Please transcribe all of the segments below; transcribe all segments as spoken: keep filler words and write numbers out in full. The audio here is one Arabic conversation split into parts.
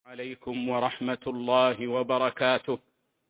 عليكم ورحمة الله وبركاته.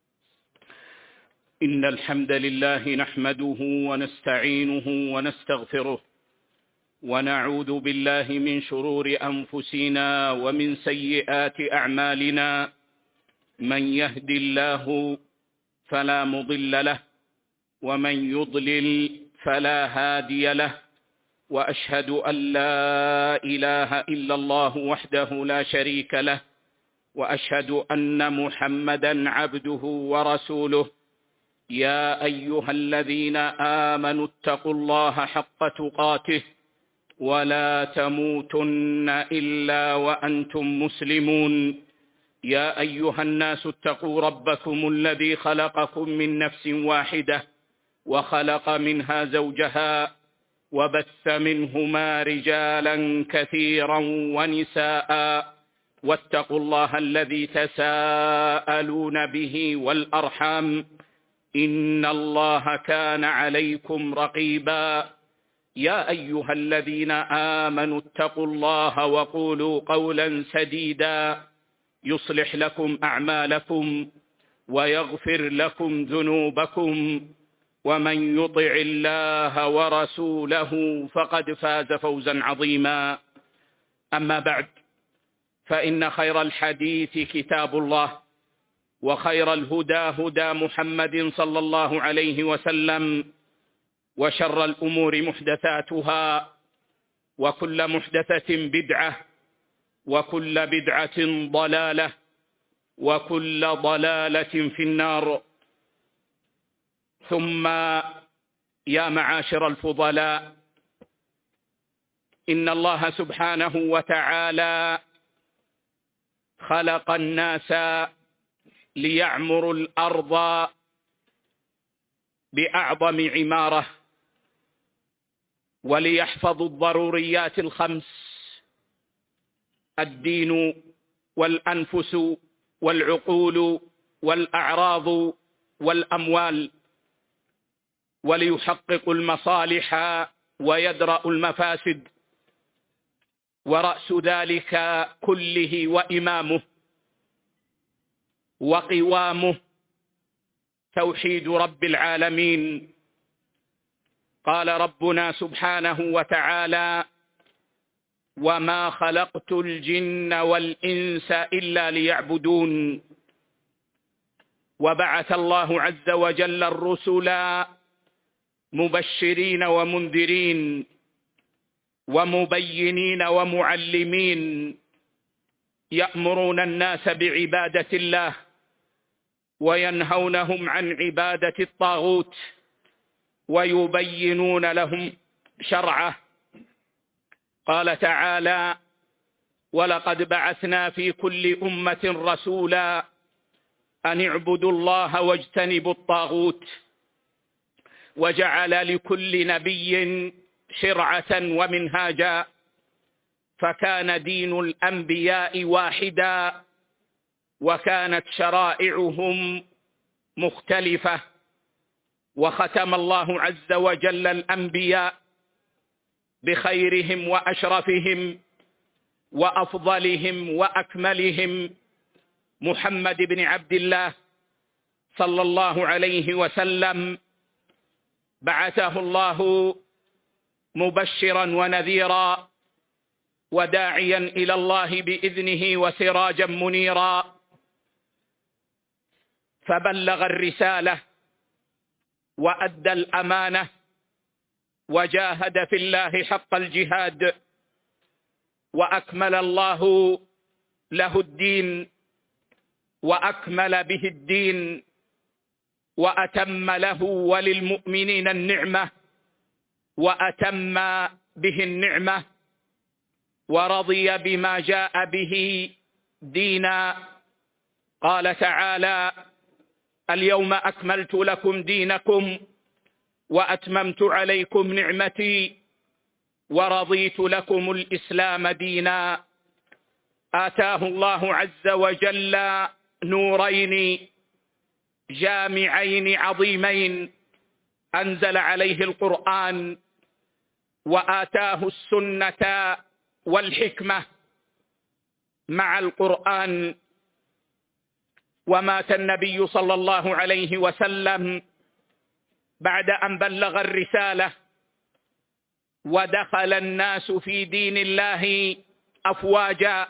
إن الحمد لله نحمده ونستعينه ونستغفره ونعوذ بالله من شرور أنفسنا ومن سيئات أعمالنا. من يهد الله فلا مضل له ومن يضلل فلا هادي له، وأشهد أن لا إله إلا الله وحده لا شريك له، وأشهد أن محمدًا عبده ورسوله. يا أيها الذين آمنوا اتقوا الله حق تقاته ولا تموتن إلا وأنتم مسلمون. يا أيها الناس اتقوا ربكم الذي خلقكم من نفس واحدة وخلق منها زوجها وبث منهما رجالا كثيرا ونساء، واتقوا الله الذي تساءلون به والأرحام، إن الله كان عليكم رقيبا. يا أيها الذين آمنوا اتقوا الله وقولوا قولا سديدا يصلح لكم أعمالكم ويغفر لكم ذنوبكم، ومن يطع الله ورسوله فقد فاز فوزا عظيما. أما بعد، فإن خير الحديث كتاب الله، وخير الهدى هدى محمد صلى الله عليه وسلم، وشر الأمور محدثاتها، وكل محدثة بدعة، وكل بدعة ضلالة، وكل ضلالة في النار. ثم يا معاشر الفضلاء، إن الله سبحانه وتعالى خلق الناس ليعمروا الأرض بأعظم عمارة، وليحفظوا الضروريات الخمس: الدين والأنفس والعقول والأعراض والأموال، وليحققوا المصالح ويدرأوا المفاسد. ورأس ذلك كله وإمامه وقوامه توحيد رب العالمين. قال ربنا سبحانه وتعالى: وما خلقت الجن والإنس إلا ليعبدون. وبعث الله عز وجل الرسل مبشرين ومنذرين ومبينين ومعلمين، يأمرون الناس بعبادة الله وينهونهم عن عبادة الطاغوت، ويبينون لهم شرعه. قال تعالى: ولقد بعثنا في كل أمة رسولا أن اعبدوا الله واجتنبوا الطاغوت، وجعل لكل نبي شرعة ومنهاجا، فكان دين الأنبياء واحدا، وكانت شرائعهم مختلفة. وختم الله عز وجل الأنبياء بخيرهم وأشرفهم وأفضلهم وأكملهم محمد بن عبد الله صلى الله عليه وسلم. بعثه الله مبشرا ونذيرا وداعيا إلى الله بإذنه وسراجا منيرا، فبلغ الرسالة وأدى الأمانة وجاهد في الله حق الجهاد، وأكمل الله له الدين وأكمل به الدين، وأتم له وللمؤمنين النعمة وأتم به النعمة، ورضي بما جاء به دينا. قال تعالى: اليوم أكملت لكم دينكم وأتممت عليكم نعمتي ورضيت لكم الإسلام دينا. آتاه الله عز وجل نورين جامعين عظيمين، أنزل عليه القرآن وآتاه السنة والحكمة، مع القرآن. ومات النبي صلى الله عليه وسلم بعد أن بلغ الرسالة، ودخل الناس في دين الله أفواجا،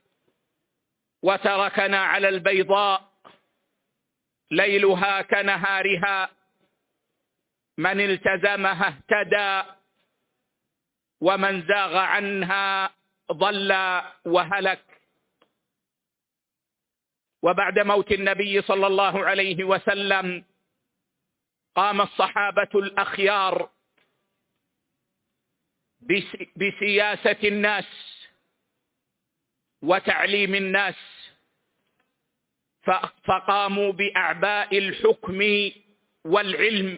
وتركنا على البيضاء ليلها كنهارها، من التزمها اهتدى ومن زاغ عنها ضل وهلك. وبعد موت النبي صلى الله عليه وسلم قام الصحابة الأخيار بسياسة الناس وتعليم الناس، فقاموا بأعباء الحكم والعلم،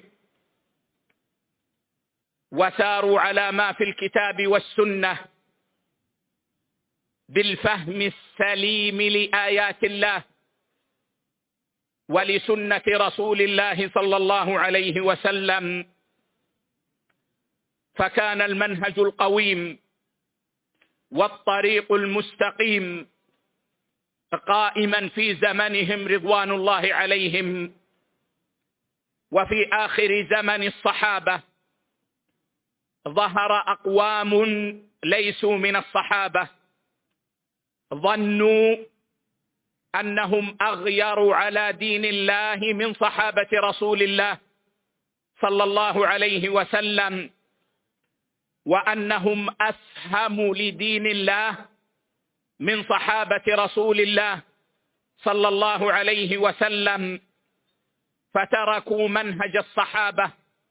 وساروا على ما في الكتاب والسنة بالفهم السليم لآيات الله ولسنة رسول الله صلى الله عليه وسلم. فكان المنهج القويم والطريق المستقيم قائما في زمنهم رضوان الله عليهم. وفي آخر زمن الصحابة ظهر أقوام ليسوا من الصحابة، ظنوا أنهم أغيروا على دين الله من صحابة رسول الله صلى الله عليه وسلم، وأنهم أفهم لدين الله من صحابة رسول الله صلى الله عليه وسلم، فتركوا منهج الصحابة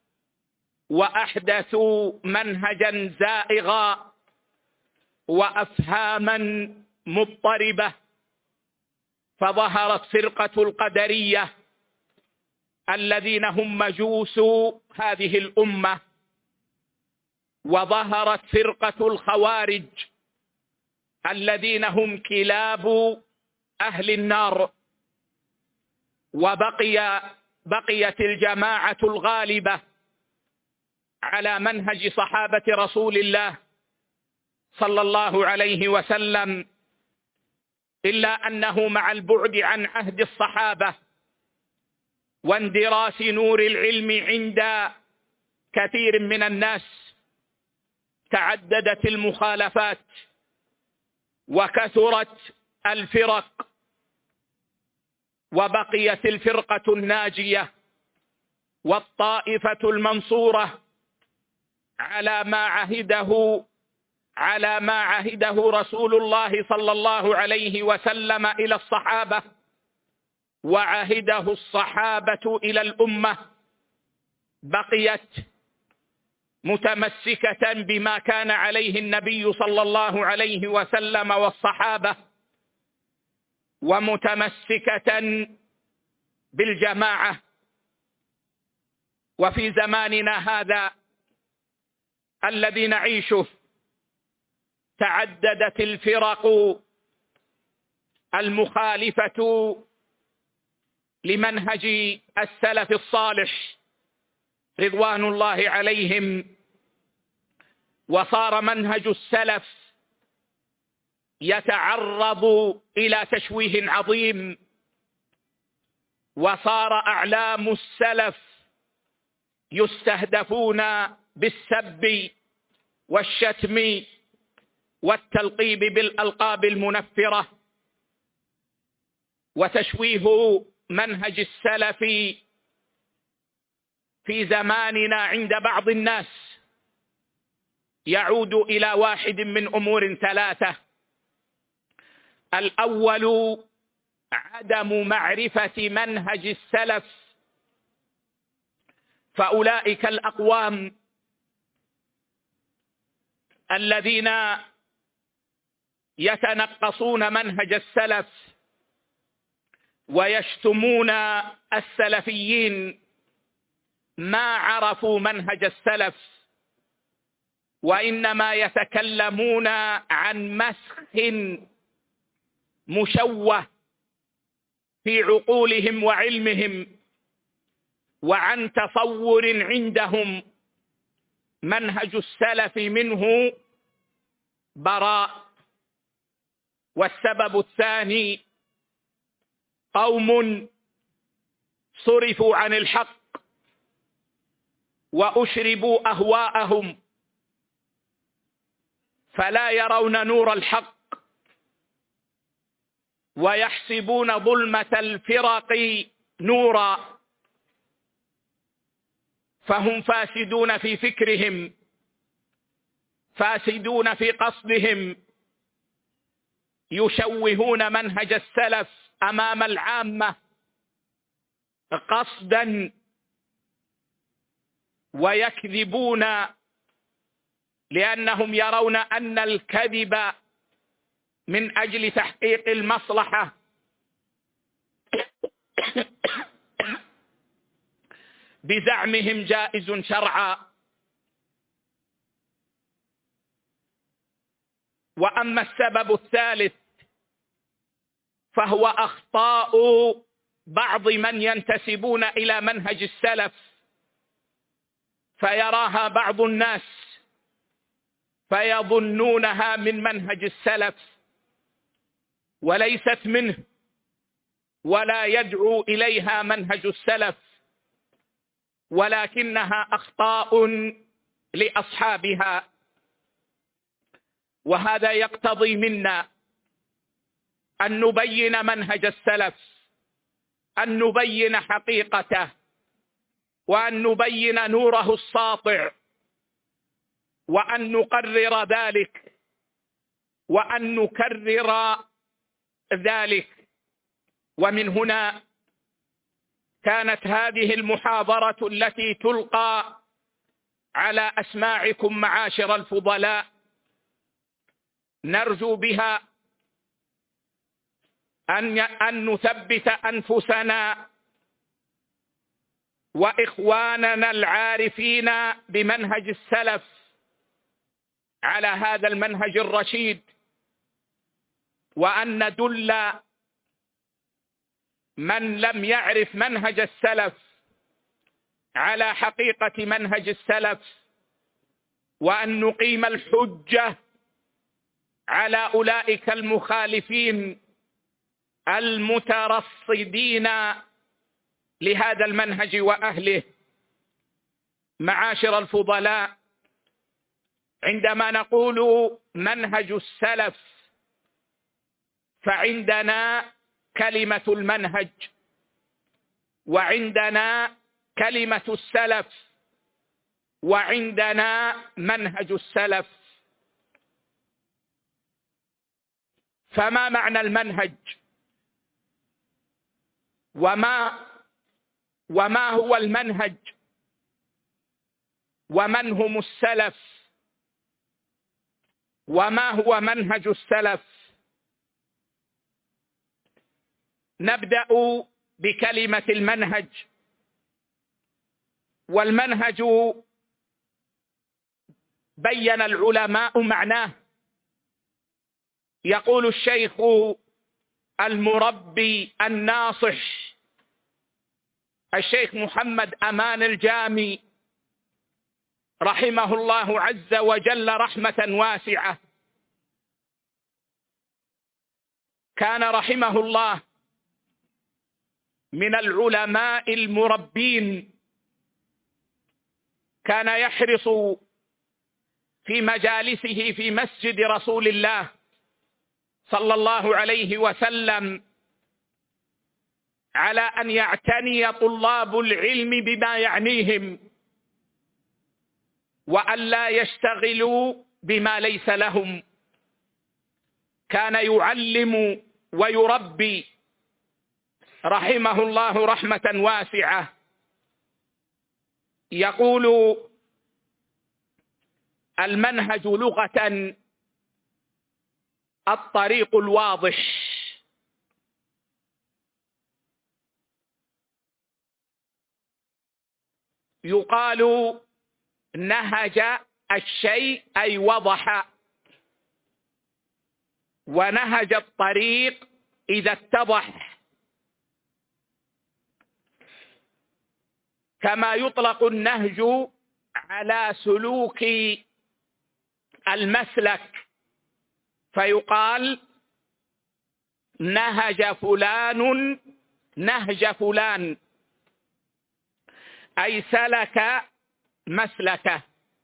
وأحدثوا منهجا زائغا وأفهاما مضطربة، فظهرت فرقة القدرية الذين هم مجوس هذه الأمة، وظهرت فرقة الخوارج الذين هم كلاب أهل النار، وبقي بقيت الجماعة الغالبة على منهج صحابة رسول الله صلى الله عليه وسلم، إلا أنه مع البعد عن عهد الصحابة واندراس نور العلم عند كثير من الناس تعددت المخالفات وكثرت الفرق، وبقيت الفرقة الناجية والطائفة المنصورة على ما عهده على ما عهده رسول الله صلى الله عليه وسلم إلى الصحابة، وعهده الصحابة إلى الأمة. بقيت متمسكة بما كان عليه النبي صلى الله عليه وسلم والصحابة، ومتمسكة بالجماعة. وفي زماننا هذا الذي نعيشه تعددت الفرق المخالفة لمنهج السلف الصالح رضوان الله عليهم، وصار منهج السلف يتعرض إلى تشويه عظيم، وصار أعلام السلف يستهدفون بالسب والشتم والتلقيب بالألقاب المنفرة، وتشويه منهج السلف في زماننا عند بعض الناس يعود إلى واحد من أمور ثلاثة: الأول عدم معرفة منهج السلف، فأولئك الأقوام الذين يتنقصون منهج السلف ويشتمون السلفيين ما عرفوا منهج السلف، وإنما يتكلمون عن مسخ مشوه في عقولهم وعلمهم، وعن تصور عندهم منهج السلف منه براء. والسبب الثاني قوم صرفوا عن الحق وأشربوا أهواءهم فلا يرون نور الحق ويحسبون ظلمة الفرق نورا، فهم فاسدون في فكرهم، فاسدون في قصدهم، يشوهون منهج السلف أمام العامة قصدا، ويكذبون لأنهم يرون أن الكذب من أجل تحقيق المصلحة بزعمهم جائز شرعا. وأما السبب الثالث فهو أخطاء بعض من ينتسبون إلى منهج السلف، فيراها بعض الناس فيظنونها من منهج السلف وليست منه، ولا يدعو إليها منهج السلف، ولكنها أخطاء لأصحابها. وهذا يقتضي منا أن نبين منهج السلف، أن نبين حقيقته، وأن نبين نوره الساطع، وأن نقرر ذلك، وأن نكرر ذلك. ومن هنا كانت هذه المحاضرة التي تلقى على أسماعكم معاشر الفضلاء نرجو بها أن أن نثبت أنفسنا وإخواننا العارفين بمنهج السلف على هذا المنهج الرشيد، وأن ندل من لم يعرف منهج السلف على حقيقة منهج السلف، وأن نقيم الحجة على أولئك المخالفين المترصدين لهذا المنهج وأهله. معاشر الفضلاء، عندما نقول منهج السلف فعندنا كلمة المنهج، وعندنا كلمة السلف، وعندنا منهج السلف. فما معنى المنهج؟ وما وما هو المنهج؟ ومن هم السلف؟ وما هو منهج السلف؟ نبدأ بكلمة المنهج. والمنهج بين العلماء معناه. يقول الشيخ المربي الناصح الشيخ محمد أمان الجامي رحمه الله عز وجل رحمة واسعة، كان رحمه الله من العلماء المربين، كان يحرص في مجالسه في مسجد رسول الله صلى الله عليه وسلم على أن يعتني طلاب العلم بما يعنيهم، وأن لا يشتغلوا بما ليس لهم. كان يعلم ويربي رحمه الله رحمة واسعة. يقول المنهج لغة الطريق الواضح، يقال نهج الشيء أي وضح، ونهج الطريق إذا اتضح، كما يطلق النهج على سلوك المسلك، فيقال نهج فلان نهج فلان، أي سلك مسلكه.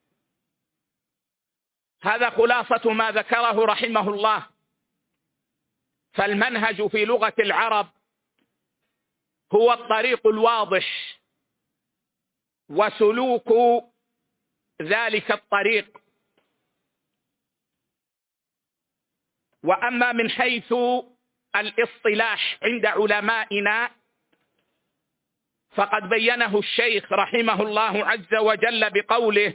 هذا خلاصة ما ذكره رحمه الله. فالمنهج في لغة العرب هو الطريق الواضح وسلوك ذلك الطريق. وأما من حيث الاصطلاح عند علمائنا فقد بينه الشيخ رحمه الله عز وجل بقوله: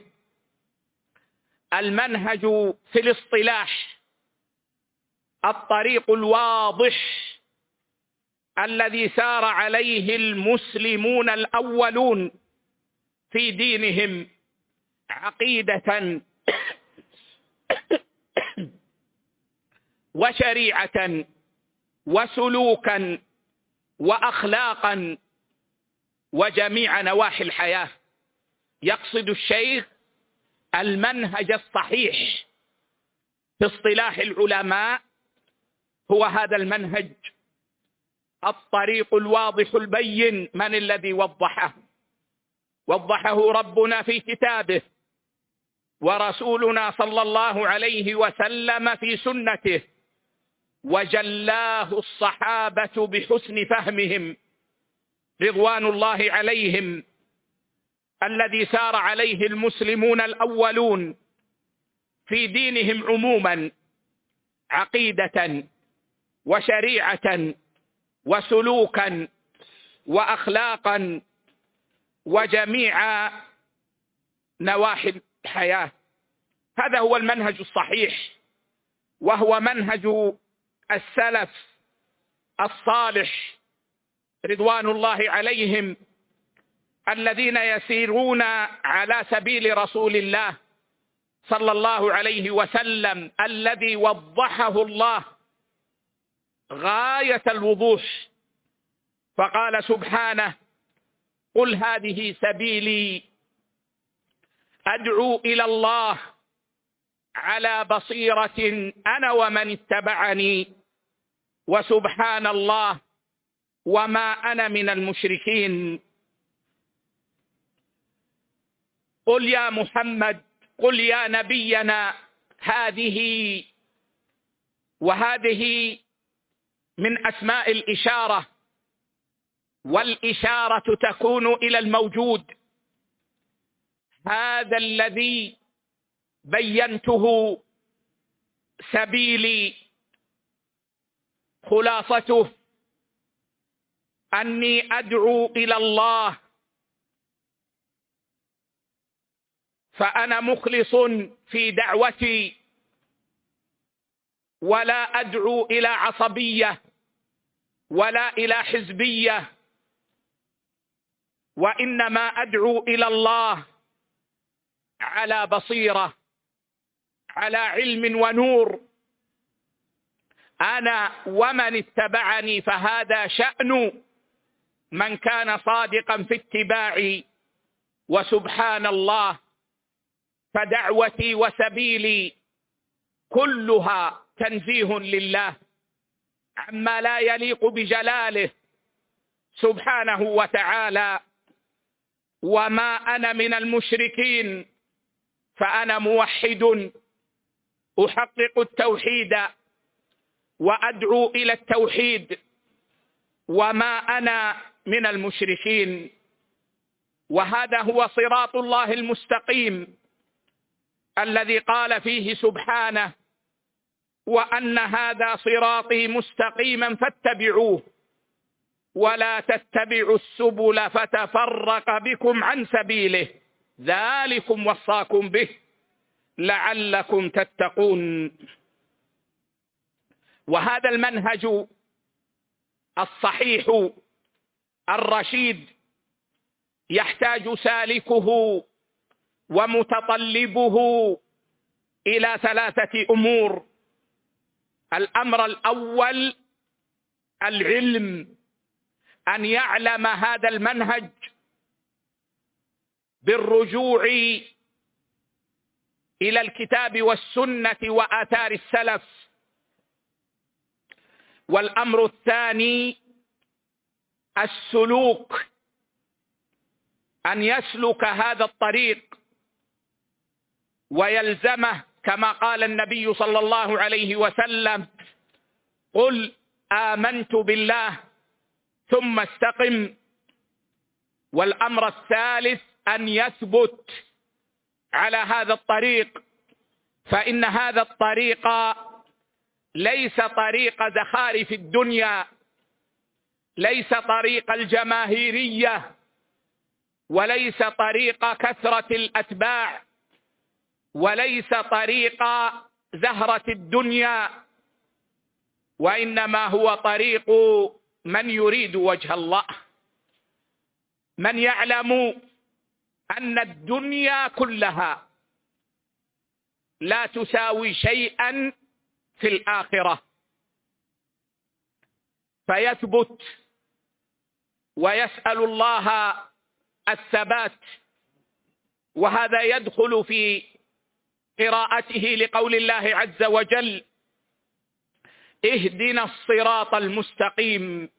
المنهج في الاصطلاح الطريق الواضح الذي سار عليه المسلمون الأولون في دينهم عقيدة وشريعة وسلوكا وأخلاقا وجميع نواحي الحياة. يقصد الشيخ المنهج الصحيح في اصطلاح العلماء هو هذا المنهج، الطريق الواضح البين. من الذي وضحه؟ وضحه ربنا في كتابه، ورسولنا صلى الله عليه وسلم في سنته، وجلاه الصحابة بحسن فهمهم رضوان الله عليهم، الذي سار عليه المسلمون الأولون في دينهم عموما عقيدة وشريعة وسلوكا وأخلاقا وجميع نواحي الحياة. هذا هو المنهج الصحيح، وهو منهج السلف الصالح رضوان الله عليهم، الذين يسيرون على سبيل رسول الله صلى الله عليه وسلم، الذي وضحه الله غاية الوضوح. فقال سبحانه: قل هذه سبيلي أدعو إلى الله على بصيرة أنا ومن اتبعني وسبحان الله وما أنا من المشركين. قل يا محمد، قل يا نبينا، هذه وهذه من أسماء الإشارة، والإشارة تكون إلى الموجود. هذا الذي بينته سبيلي، خلاصته أني أدعو إلى الله، فأنا مخلص في دعوتي، ولا أدعو إلى عصبية ولا إلى حزبية، وإنما أدعو إلى الله على بصيرة، على علم ونور، أنا ومن اتبعني. فهذا شأن من كان صادقا في اتباعي، وسبحان الله، فدعوتي وسبيلي كلها تنزيه لله عما لا يليق بجلاله سبحانه وتعالى. وما أنا من المشركين، فأنا موحد أحقق التوحيد وأدعو إلى التوحيد، وما أنا من المشركين. وهذا هو صراط الله المستقيم الذي قال فيه سبحانه: وأن هذا صراطي مستقيما فاتبعوه ولا تتبعوا السبل فتفرق بكم عن سبيله ذلكم وصاكم به لعلكم تتقون. وهذا المنهج الصحيح الرشيد يحتاج سالكه ومتطلبه إلى ثلاثة أمور. الأمر الأول العلم، أن يعلم هذا المنهج بالرجوع إلى الكتاب والسنة وآثار السلف. والأمر الثاني السلوك، أن يسلك هذا الطريق ويلزمه، كما قال النبي صلى الله عليه وسلم: قل آمنت بالله ثم استقم. والأمر الثالث أن يثبت على هذا الطريق، فإن هذا الطريق ليس طريق زخارف الدنيا، ليس طريق الجماهيرية، وليس طريق كثرة الأتباع، وليس طريق زهرة الدنيا، وإنما هو طريق من يريد وجه الله، من يعلم أن الدنيا كلها لا تساوي شيئا في الآخرة، فيثبت ويسأل الله الثبات. وهذا يدخل في قراءته لقول الله عز وجل: اهدنا الصراط المستقيم.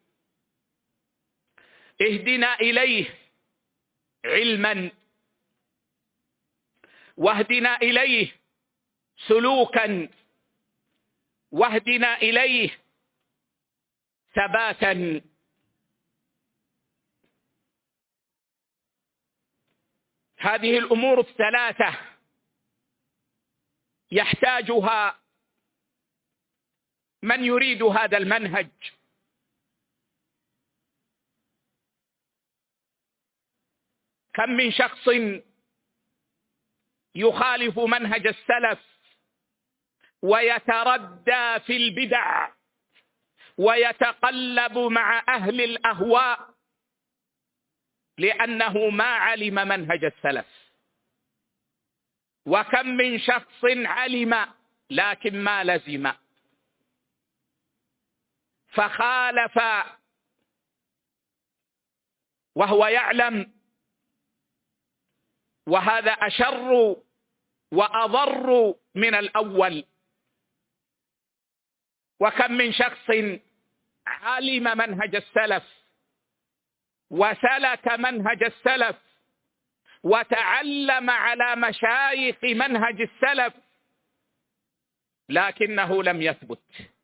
اهدنا إليه علما، واهدنا إليه سلوكا، واهدنا إليه ثباتا. هذه الأمور الثلاثة يحتاجها من يريد هذا المنهج. كم من شخص يخالف منهج السلف ويتردى في البدع ويتقلب مع أهل الأهواء لأنه ما علم منهج السلف، وكم من شخص علم لكن ما لزم فخالف وهو يعلم، وهذا أشر وأضر من الأول. وكم من شخص علم منهج السلف وسلك منهج السلف وتعلم على مشايخ منهج السلف لكنه لم يثبت،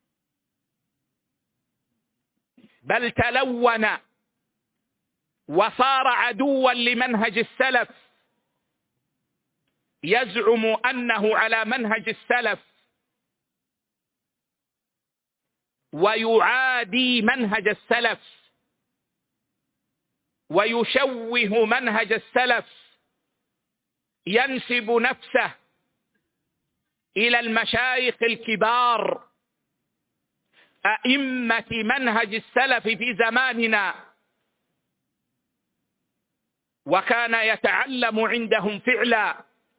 بل تلون وصار عدوا لمنهج السلف، يزعم أنه على منهج السلف ويعادي منهج السلف ويشوه منهج السلف، ينسب نفسه إلى المشايخ الكبار أئمة منهج السلف في زماننا، وكان يتعلم عندهم فعلا،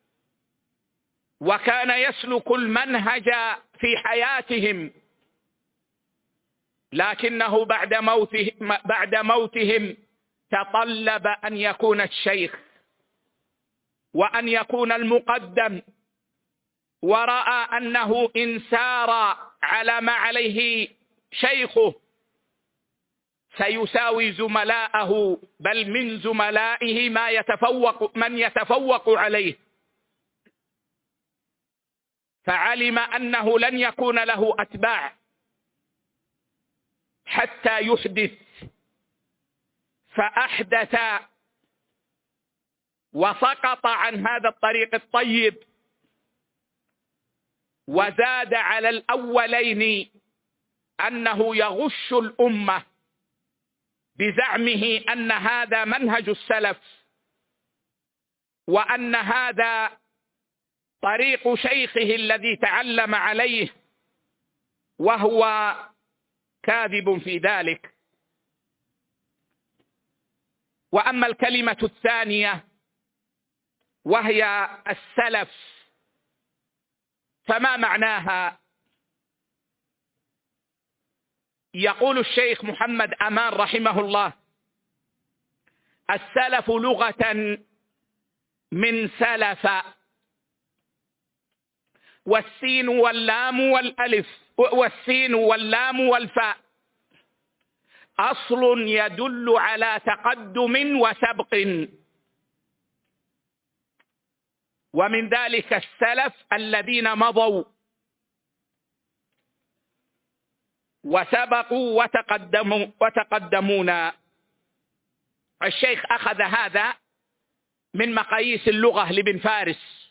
وكان يسلك المنهج في حياتهم، لكنه بعد موته بعد موتهم تطلب أن يكون الشيخ وأن يكون المقدم، ورأى أنه إن سار على ما عليه شيخه سيساوي زملاءه، بل من زملائه ما يتفوق من يتفوق عليه، فعلم أنه لن يكون له أتباع حتى يحدث، فأحدث وسقط عن هذا الطريق الطيب، وزاد على الأولين أنه يغش الأمة بزعمه أن هذا منهج السلف وأن هذا طريق شيخه الذي تعلم عليه، وهو كاذب في ذلك. وأما الكلمة الثانية وهي السلف فما معناها؟ يقول الشيخ محمد أمان رحمه الله: السلف لغة من سلف، والسين واللام والألف والسين واللام والفاء أصل يدل على تقدم وسبق، ومن ذلك السلف الذين مضوا وسبقوا وتقدموا وتقدمونا. الشيخ أخذ هذا من مقاييس اللغة لابن فارس.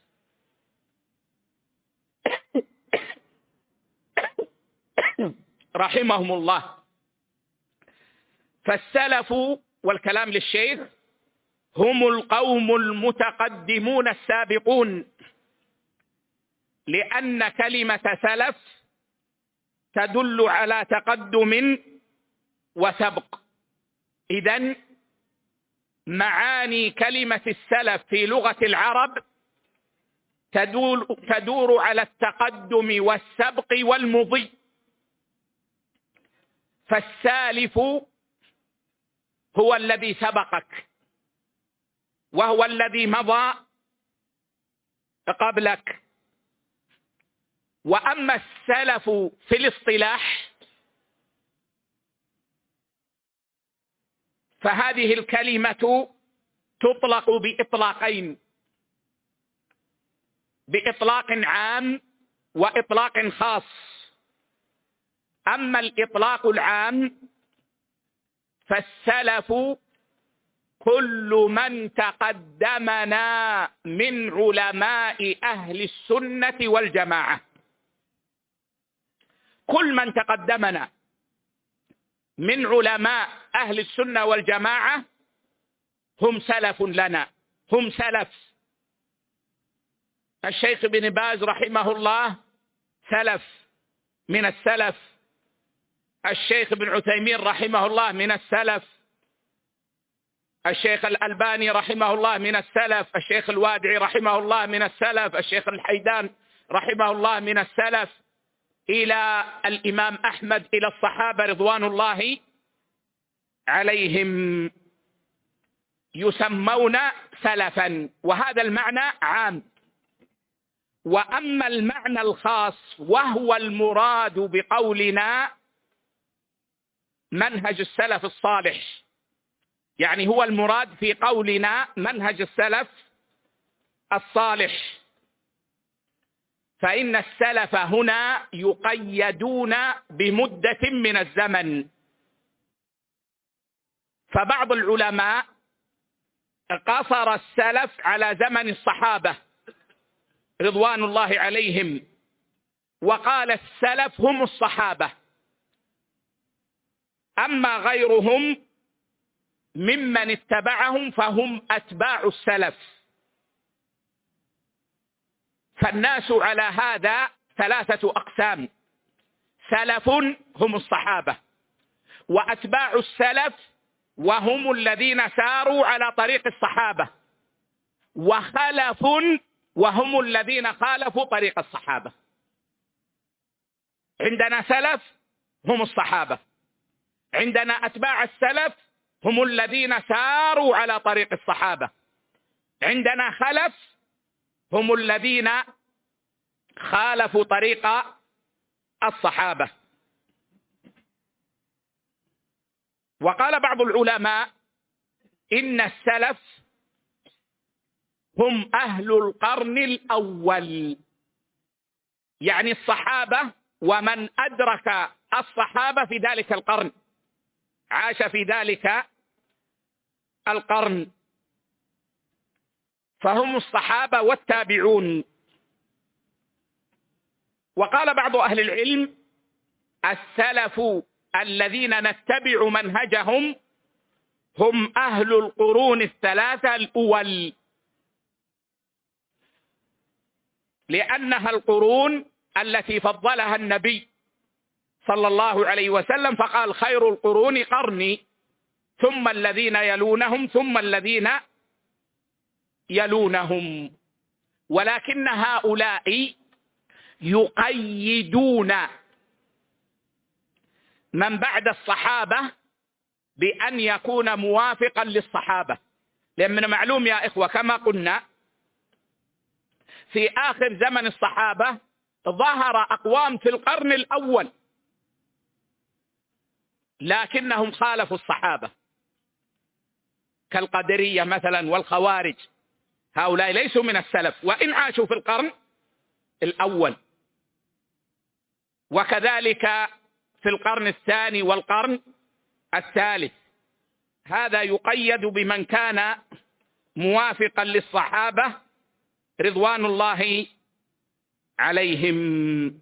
رحمهم الله. فالسلف، والكلام للشيخ، هم القوم المتقدمون السابقون، لأن كلمة سلف تدل على تقدم وسبق. إذن معاني كلمة السلف في لغة العرب تدور, تدور على التقدم والسبق والمضي. فالسالف هو الذي سبقك، وهو الذي مضى قبلك. وأما السلف في الاصطلاح فهذه الكلمة تطلق بإطلاقين، بإطلاق عام وإطلاق خاص. أما الإطلاق العام فالسلف كل من تقدمنا من علماء أهل السنة والجماعة. كل من تقدمنا من علماء أهل السنة والجماعة هم سلف لنا، هم سلف. الشيخ بن باز رحمه الله سلف من السلف، الشيخ بن عثيمين رحمه الله من السلف، الشيخ الألباني رحمه الله من السلف، الشيخ الوادعي رحمه الله من السلف، الشيخ الحيدان رحمه الله من السلف، إلى الإمام أحمد، إلى الصحابة رضوان الله عليهم، يسمون سلفا. وهذا المعنى عام. وأما المعنى الخاص وهو المراد بقولنا منهج السلف الصالح، يعني هو المراد في قولنا منهج السلف الصالح، فإن السلف هنا يقيدون بمدة من الزمن. فبعض العلماء قصر السلف على زمن الصحابة رضوان الله عليهم، وقال السلف هم الصحابة. أما غيرهم ممن اتبعهم فهم أتباع السلف. فالناس على هذا ثلاثة أقسام: سلف هم الصحابة، وأتباع السلف وهم الذين ساروا على طريق الصحابة، وخلف وهم الذين خالفوا طريق الصحابة. عندنا سلف هم الصحابة، عندنا أتباع السلف هم الذين ساروا على طريق الصحابة، عندنا خلف هم الذين خالفوا طريق الصحابة. وقال بعض العلماء إن السلف هم أهل القرن الأول، يعني الصحابة ومن أدرك الصحابة في ذلك القرن، عاش في ذلك القرن، فهم الصحابة والتابعون. وقال بعض أهل العلم السلف الذين نتبع منهجهم هم أهل القرون الثلاثة الأول، لأنها القرون التي فضلها النبي صلى الله عليه وسلم، فقال خير القرون قرني ثم الذين يلونهم ثم الذين يلونهم. ولكن هؤلاء يقيدون من بعد الصحابة بأن يكون موافقا للصحابة، لأن معلوم يا إخوة كما قلنا في آخر زمن الصحابة ظهر أقوام في القرن الأول لكنهم خالفوا الصحابة كالقدرية مثلا والخوارج، هؤلاء ليسوا من السلف وإن عاشوا في القرن الأول، وكذلك في القرن الثاني والقرن الثالث. هذا يقيد بمن كان موافقا للصحابة رضوان الله عليهم.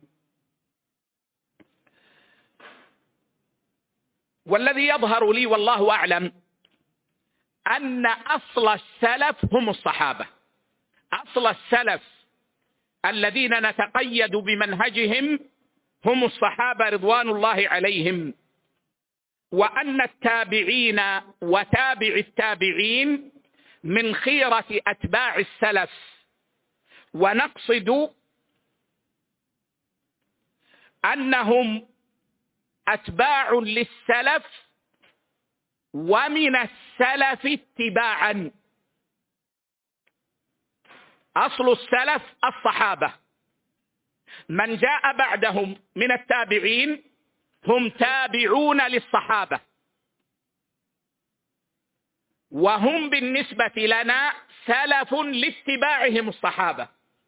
والذي يظهر لي والله أعلم أن أصل السلف هم الصحابة، أصل السلف الذين نتقيد بمنهجهم هم الصحابة رضوان الله عليهم، وأن التابعين وتابع التابعين من خيرة أتباع السلف. ونقصد أنهم أتباع للسلف ومن السلف اتباعا. أصل السلف الصحابة، من جاء بعدهم من التابعين هم تابعون للصحابة، وهم بالنسبة لنا سلف لاتباعهم الصحابة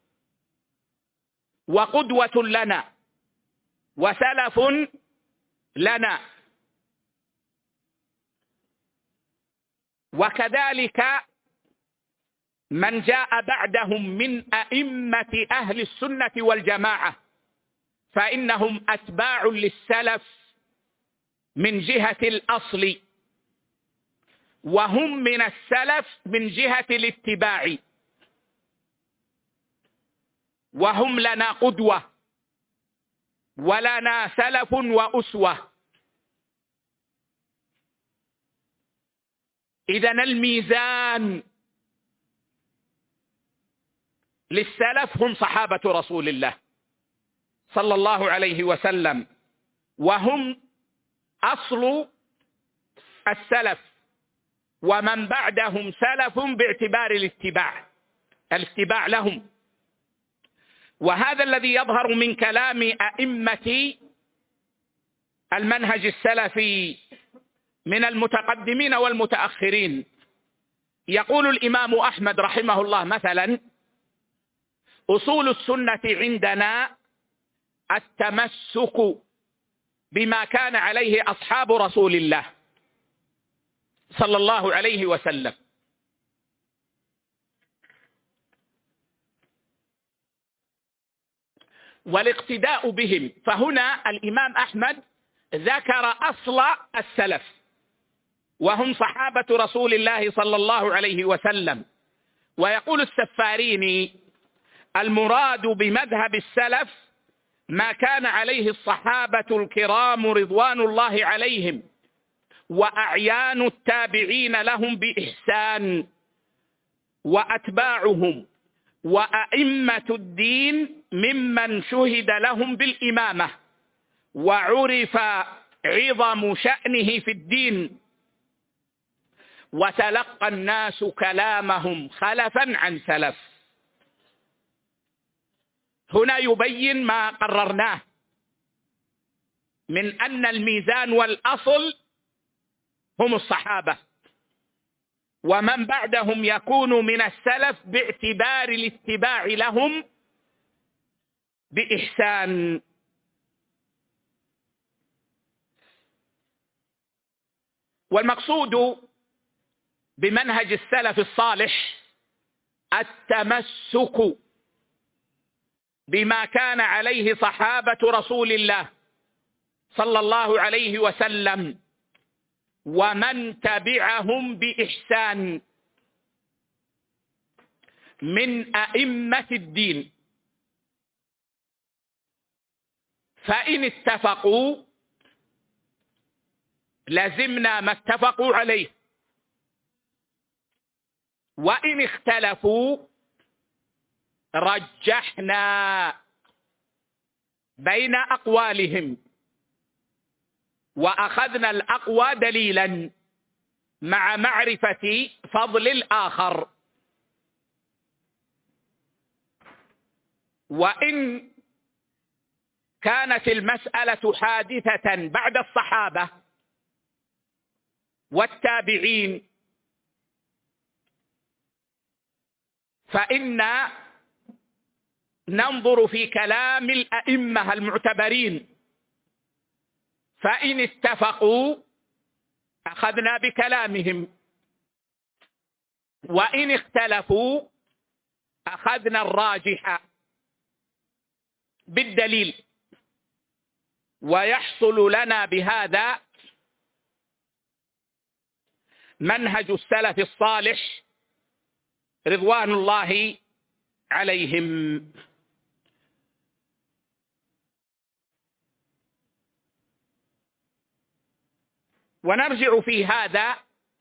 وقدوة لنا وسلف لنا. وكذلك من جاء بعدهم من أئمة أهل السنة والجماعة فإنهم أتباع للسلف من جهة الأصل، وهم من السلف من جهة الاتباع، وهم لنا قدوة ولنا سلف وأسوة. إذن الميزان للسلف هم صحابة رسول الله صلى الله عليه وسلم، وهم أصل السلف، ومن بعدهم سلف باعتبار الاتباع الاتباع لهم. وهذا الذي يظهر من كلام أئمة المنهج السلفي من المتقدمين والمتأخرين. يقول الإمام أحمد رحمه الله مثلا: أصول السنة عندنا التمسك بما كان عليه أصحاب رسول الله صلى الله عليه وسلم. والاقتداء بهم. فهنا الإمام أحمد ذكر أصل السلف وهم صحابة رسول الله صلى الله عليه وسلم. ويقول السفاريني: المراد بمذهب السلف ما كان عليه الصحابة الكرام رضوان الله عليهم وأعيان التابعين لهم بإحسان وأتباعهم وأئمة الدين ممن شهد لهم بالإمامة وعرف عظم شأنه في الدين وتلقى الناس كلامهم خلفا عن سلف. هنا يبين ما قررناه من أن الميزان والأصل هم الصحابة، ومن بعدهم يكون من السلف باعتبار الاتباع لهم بإحسان. والمقصود بمنهج السلف الصالح التمسك بما كان عليه صحابة رسول الله صلى الله عليه وسلم ومن تبعهم بإحسان من أئمة الدين، فإن اتفقوا لزمنا ما اتفقوا عليه، وإن اختلفوا رجحنا بين أقوالهم وأخذنا الأقوى دليلا مع معرفة فضل الآخر. وإن كانت المسألة حادثة بعد الصحابة والتابعين، فإن ننظر في كلام الأئمة المعتبرين، فإن اتفقوا أخذنا بكلامهم، وإن اختلفوا أخذنا الراجح بالدليل. ويحصل لنا بهذا منهج السلف الصالح رضوان الله عليهم. ونرجع في هذا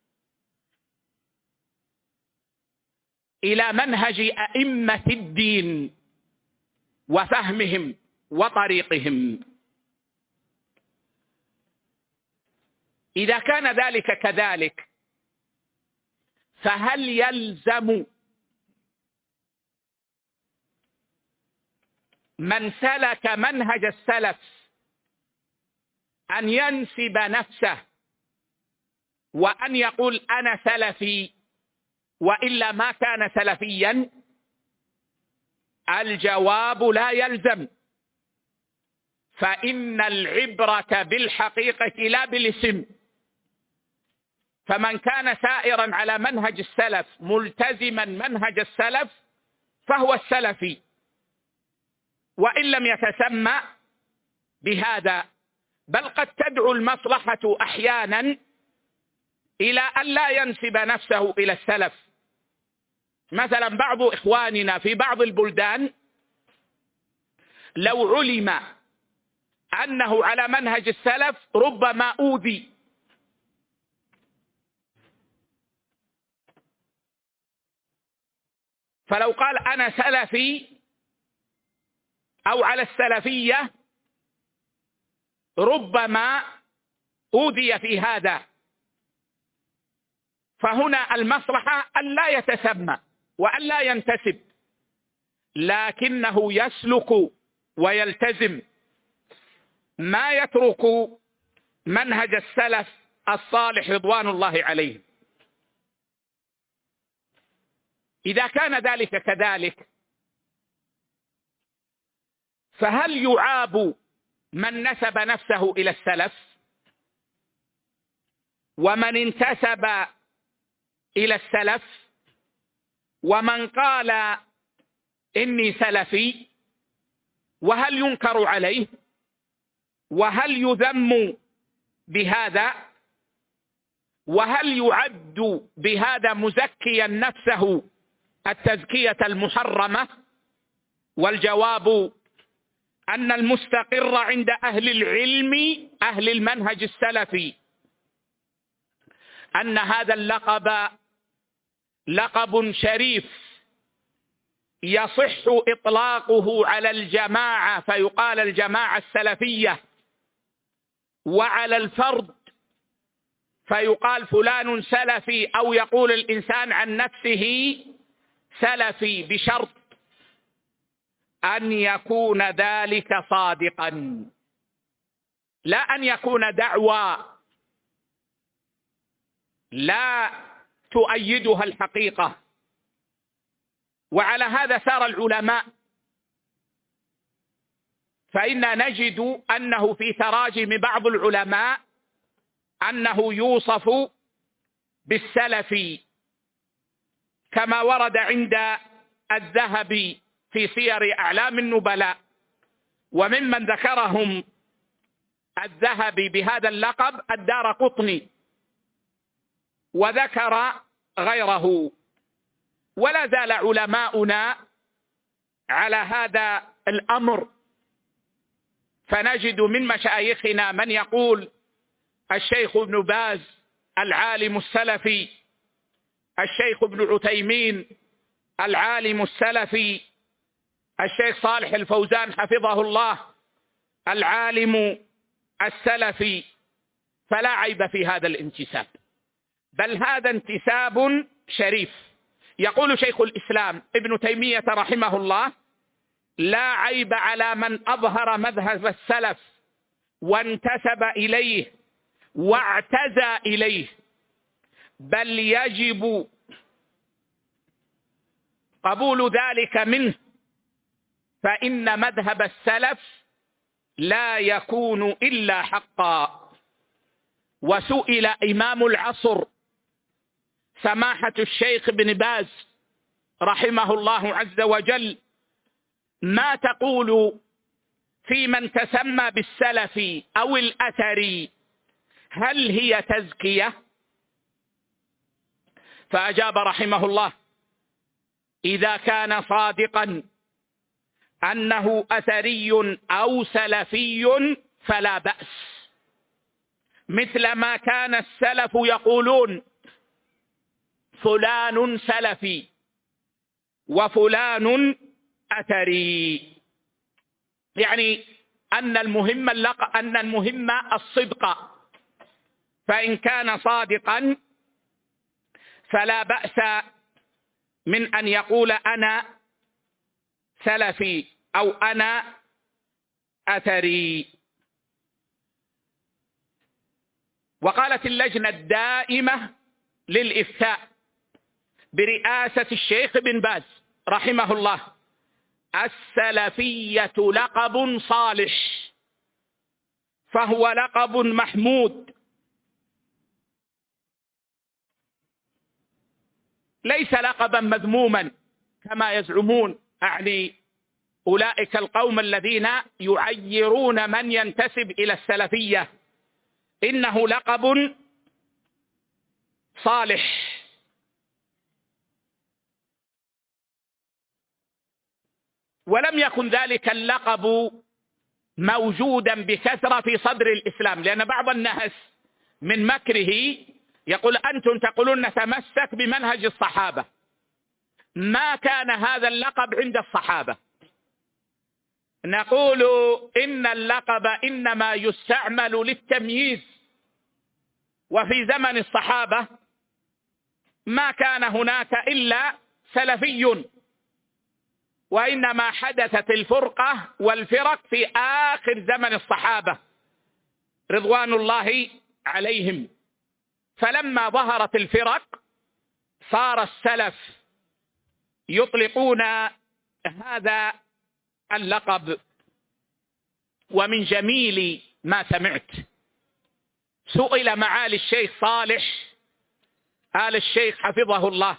إلى منهج أئمة الدين وفهمهم وطريقهم. إذا كان ذلك كذلك، فهل يلزم من سلك منهج السلف أن ينسب نفسه وأن يقول أنا سلفي وإلا ما كان سلفيا؟ الجواب لا يلزم، فإن العبرة بالحقيقة لا بالاسم. فمن كان سائرا على منهج السلف ملتزما منهج السلف فهو السلفي، وإن لم يتسمى بهذا. بل قد تدعو المصلحة أحيانا إلى أن لا ينسب نفسه إلى السلف. مثلا بعض إخواننا في بعض البلدان لو علم أنه على منهج السلف ربما أوذي، فلو قال أنا سلفي أو على السلفية ربما أوذي في هذا. فهنا المصلحة أن لا يتسمى وأن لا ينتسب، لكنه يسلك ويلتزم ما يترك منهج السلف الصالح رضوان الله عليه. إذا كان ذلك كذلك، فهل يعاب من نسب نفسه إلى السلف ومن انتسب إلى السلف ومن قال إني سلفي؟ وهل ينكر عليه؟ وهل يذم بهذا؟ وهل يعد بهذا مزكيا نفسه التزكية المحرمة؟ والجواب أن المستقر عند أهل العلم أهل المنهج السلفي أن هذا اللقب لقب شريف يصح إطلاقه على الجماعة فيقال الجماعة السلفية، وعلى الفرد فيقال فلان سلفي، أو يقول الإنسان عن نفسه سلفي، بشرط أن يكون ذلك صادقا، لا أن يكون دعوى لا تؤيدها الحقيقة. وعلى هذا سار العلماء، فإنا نجد أنه في تراجم بعض العلماء أنه يوصف بالسلف، كما ورد عند الذهبي في سير أعلام النبلاء. وممن ذكرهم الذهبي بهذا اللقب الدارقطني، وذكر غيره. ولا زال علماؤنا على هذا الأمر، فنجد من مشايخنا من يقول الشيخ ابن باز العالم السلفي، الشيخ ابن عثيمين العالم السلفي، الشيخ صالح الفوزان حفظه الله العالم السلفي. فلا عيب في هذا الانتساب، بل هذا انتساب شريف. يقول شيخ الإسلام ابن تيمية رحمه الله لا عيب على من أظهر مذهب السلف وانتسب إليه واعتزى إليه، بل يجب قبول ذلك منه، فإن مذهب السلف لا يكون إلا حقا. وسئل إمام العصر سماحة الشيخ ابن باز رحمه الله عز وجل: ما تقول في من تسمى بالسلفي أو الأثري، هل هي تزكية؟ فأجاب رحمه الله: إذا كان صادقا أنه أثري أو سلفي فلا بأس، مثل ما كان السلف يقولون فلان سلفي وفلان أثري، يعني أن المهم اللق... أن المهم الصدق، فإن كان صادقا فلا بأس من أن يقول أنا سلفي أو أنا أثري. وقالت اللجنة الدائمة للإفتاء برئاسة الشيخ بن باز رحمه الله: السلفية لقب صالح، فهو لقب محمود، ليس لقبا مذموما كما يزعمون، أعني أولئك القوم الذين يعيرون من ينتسب إلى السلفية، إنه لقب صالح. ولم يكن ذلك اللقب موجودا بكثرة في صدر الإسلام، لأن بعض الناس من مكره يقول أنتم تقولون نتمسك بمنهج الصحابة. ما كان هذا اللقب عند الصحابة. نقول إن اللقب إنما يستعمل للتمييز، وفي زمن الصحابة ما كان هناك إلا سلفي، وإنما حدثت الفرقة والفرق في آخر زمن الصحابة رضوان الله عليهم، فلما ظهرت الفرق صار السلف يطلقون هذا اللقب. ومن جميل ما سمعت سئل معالي الشيخ صالح آل الشيخ حفظه الله: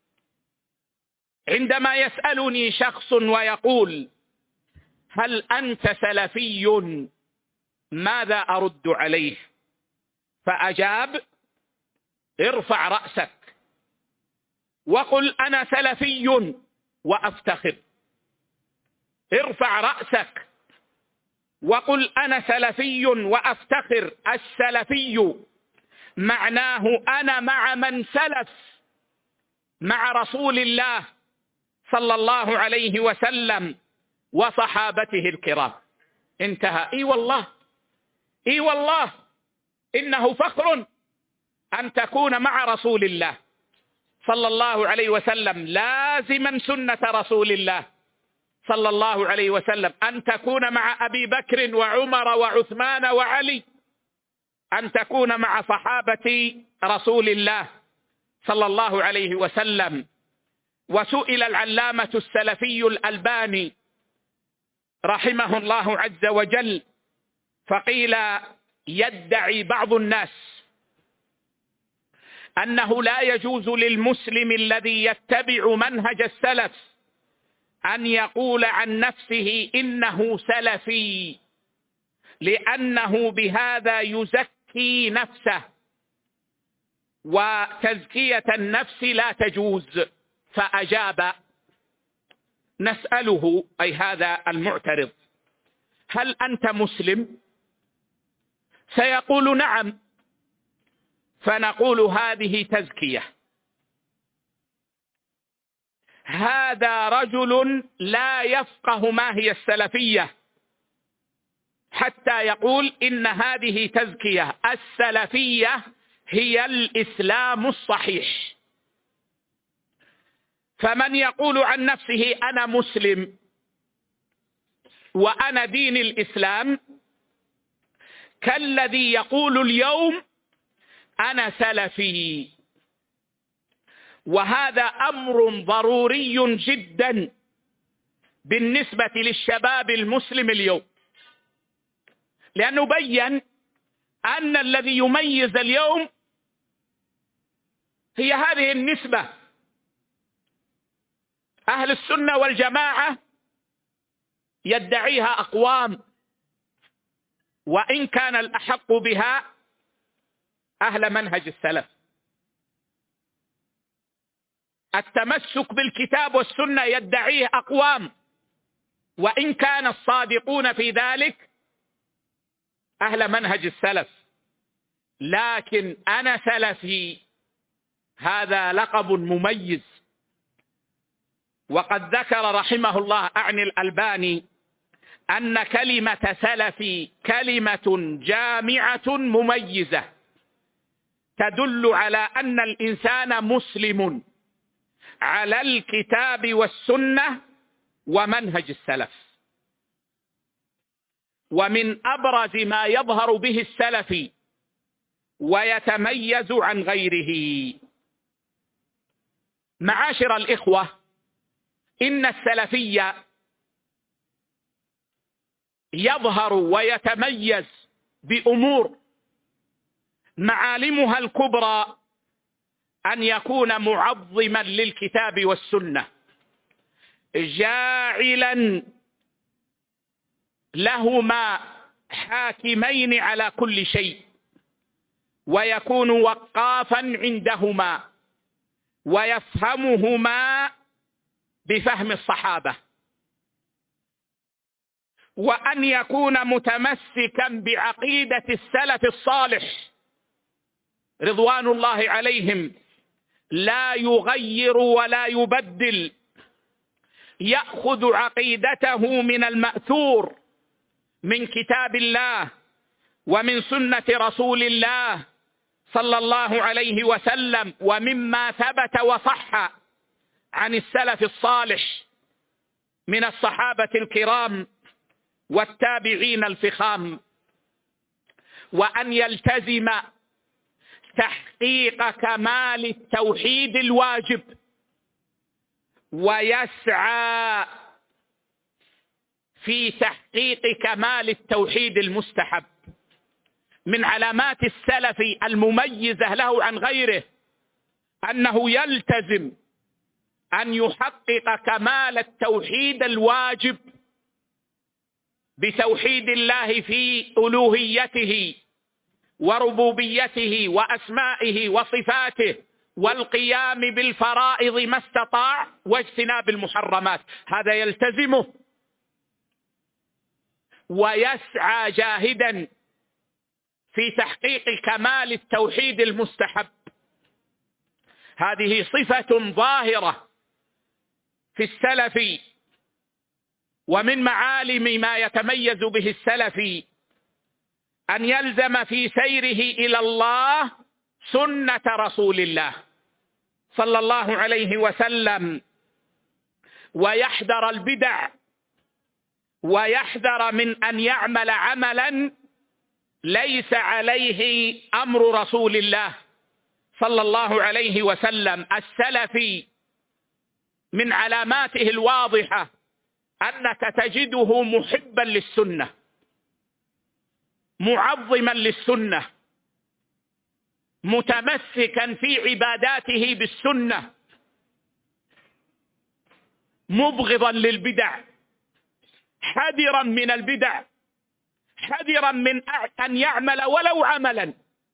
عندما يسألني شخص ويقول هل أنت سلفي ماذا أرد عليه؟ فأجاب: ارفع رأسك وقل أنا سلفي وأفتخر. ارفع رأسك وقل أنا سلفي وأفتخر. السلفي معناه أنا مع من سلف، مع رسول الله صلى الله عليه وسلم وصحابته الكرام. انتهى. اي والله، اي والله إنه فخر أن تكون مع رسول الله صلى الله عليه وسلم، لازما سنة رسول الله صلى الله عليه وسلم، أن تكون مع أبي بكر وعمر وعثمان وعلي، أن تكون مع صحابة رسول الله صلى الله عليه وسلم. وسئل العلامة السلفي الألباني رحمه الله عز وجل فقيل: يدعي بعض الناس أنه لا يجوز للمسلم الذي يتبع منهج السلف أن يقول عن نفسه إنه سلفي، لأنه بهذا يزكي نفسه، وتزكية النفس لا تجوز. فأجاب: نسأله، أي هذا المعترض: هل أنت مسلم؟ سيقول نعم، فنقول هذه تزكية. هذا رجل لا يفقه ما هي السلفية حتى يقول إن هذه تزكية. السلفية هي الإسلام الصحيح. فمن يقول عن نفسه أنا مسلم وأنا دين الإسلام كالذي يقول اليوم أنا سلفي. وهذا أمر ضروري جدا بالنسبة للشباب المسلم اليوم، لأنه بين أن الذي يميز اليوم هي هذه النسبة. أهل السنة والجماعة يدعيها أقوام، وإن كان الأحق بها أهل منهج السلف. التمسك بالكتاب والسنة يدعيه أقوام، وإن كان الصادقون في ذلك أهل منهج السلف. لكن أنا سلفي هذا لقب مميز. وقد ذكر رحمه الله أعني الألباني أن كلمة سلفي كلمة جامعة مميزة تدل على أن الإنسان مسلم على الكتاب والسنة ومنهج السلف. ومن أبرز ما يظهر به السلفي ويتميز عن غيره، معاشر الإخوة، إن السلفي يظهر ويتميز بأمور معالمها الكبرى أن يكون معظما للكتاب والسنة، جاعلا لهما حاكمين على كل شيء، ويكون وقافا عندهما ويفهمهما بفهم الصحابة، وأن يكون متمسكا بعقيدة السلف الصالح رضوان الله عليهم، لا يغير ولا يبدل، يأخذ عقيدته من المأثور من كتاب الله ومن سنة رسول الله صلى الله عليه وسلم، ومما ثبت وصح عن السلف الصالح من الصحابة الكرام والتابعين الفخام، وأن يلتزم تحقيق كمال التوحيد الواجب، ويسعى في تحقيق كمال التوحيد المستحب. من علامات السلف المميزة له عن غيره أنه يلتزم أن يحقق كمال التوحيد الواجب بتوحيد الله في ألوهيته وربوبيته وأسمائه وصفاته، والقيام بالفرائض ما استطاع، واجتناب المحرمات. هذا يلتزمه ويسعى جاهدا في تحقيق كمال التوحيد المستحب. هذه صفة ظاهرة في السلف. ومن معالم ما يتميز به السلف أن يلزم في سيره إلى الله سنة رسول الله صلى الله عليه وسلم، ويحذر البدع، ويحذر من أن يعمل عملا ليس عليه أمر رسول الله صلى الله عليه وسلم. السلفي من علاماته الواضحة أنك تجده محبا للسنة، معظما للسنة، متمسكا في عباداته بالسنة، مبغضا للبدع، حذرا من البدع، حذرا من أن يعمل ولو عملا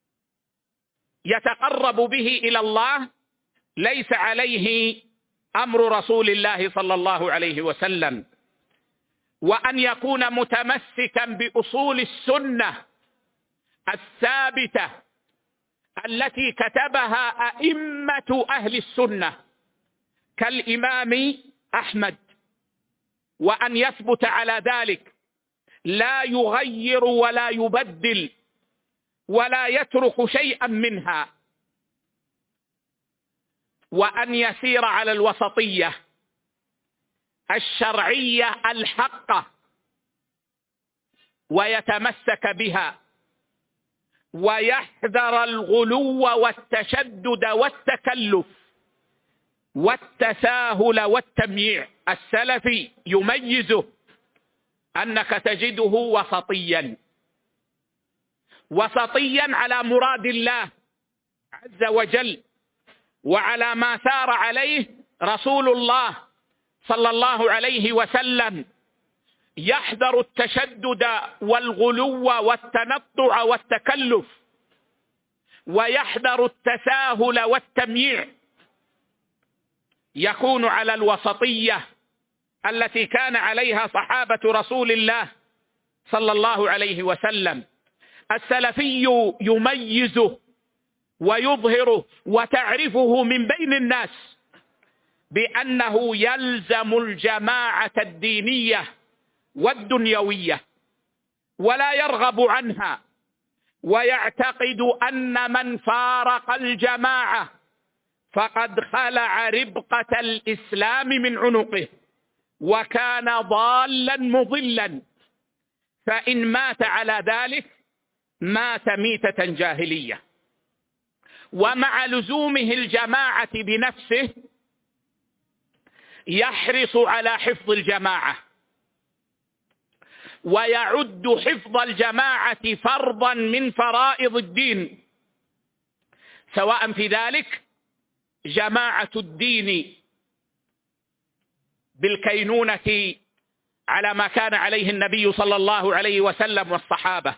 يتقرب به إلى الله ليس عليه أمر رسول الله صلى الله عليه وسلم. وأن يكون متمسكا بأصول السنة الثابتة التي كتبها أئمة أهل السنة كالإمام أحمد، وأن يثبت على ذلك، لا يغير ولا يبدل ولا يترك شيئا منها، وأن يسير على الوسطية الشرعية الحقة ويتمسك بها، ويحذر الغلو والتشدد والتكلف والتساهل والتمييع. السلفي يميزه أنك تجده وسطيا، وسطيا على مراد الله عز وجل وعلى ما سار عليه رسول الله صلى الله عليه وسلم. يحذر التشدد والغلو والتنطع والتكلف، ويحذر التساهل والتمييع. يكون على الوسطية التي كان عليها صحابة رسول الله صلى الله عليه وسلم. السلفي يميزه ويظهره وتعرفه من بين الناس بأنه يلزم الجماعة الدينية والدنيوية ولا يرغب عنها، ويعتقد أن من فارق الجماعة فقد خلع ربقة الإسلام من عنقه وكان ضالا مضلا، فإن مات على ذلك مات ميتة جاهلية. ومع لزومه الجماعة بنفسه يحرص على حفظ الجماعة، ويعد حفظ الجماعة فرضا من فرائض الدين، سواء في ذلك جماعة الدين بالكينونة على ما كان عليه النبي صلى الله عليه وسلم والصحابة،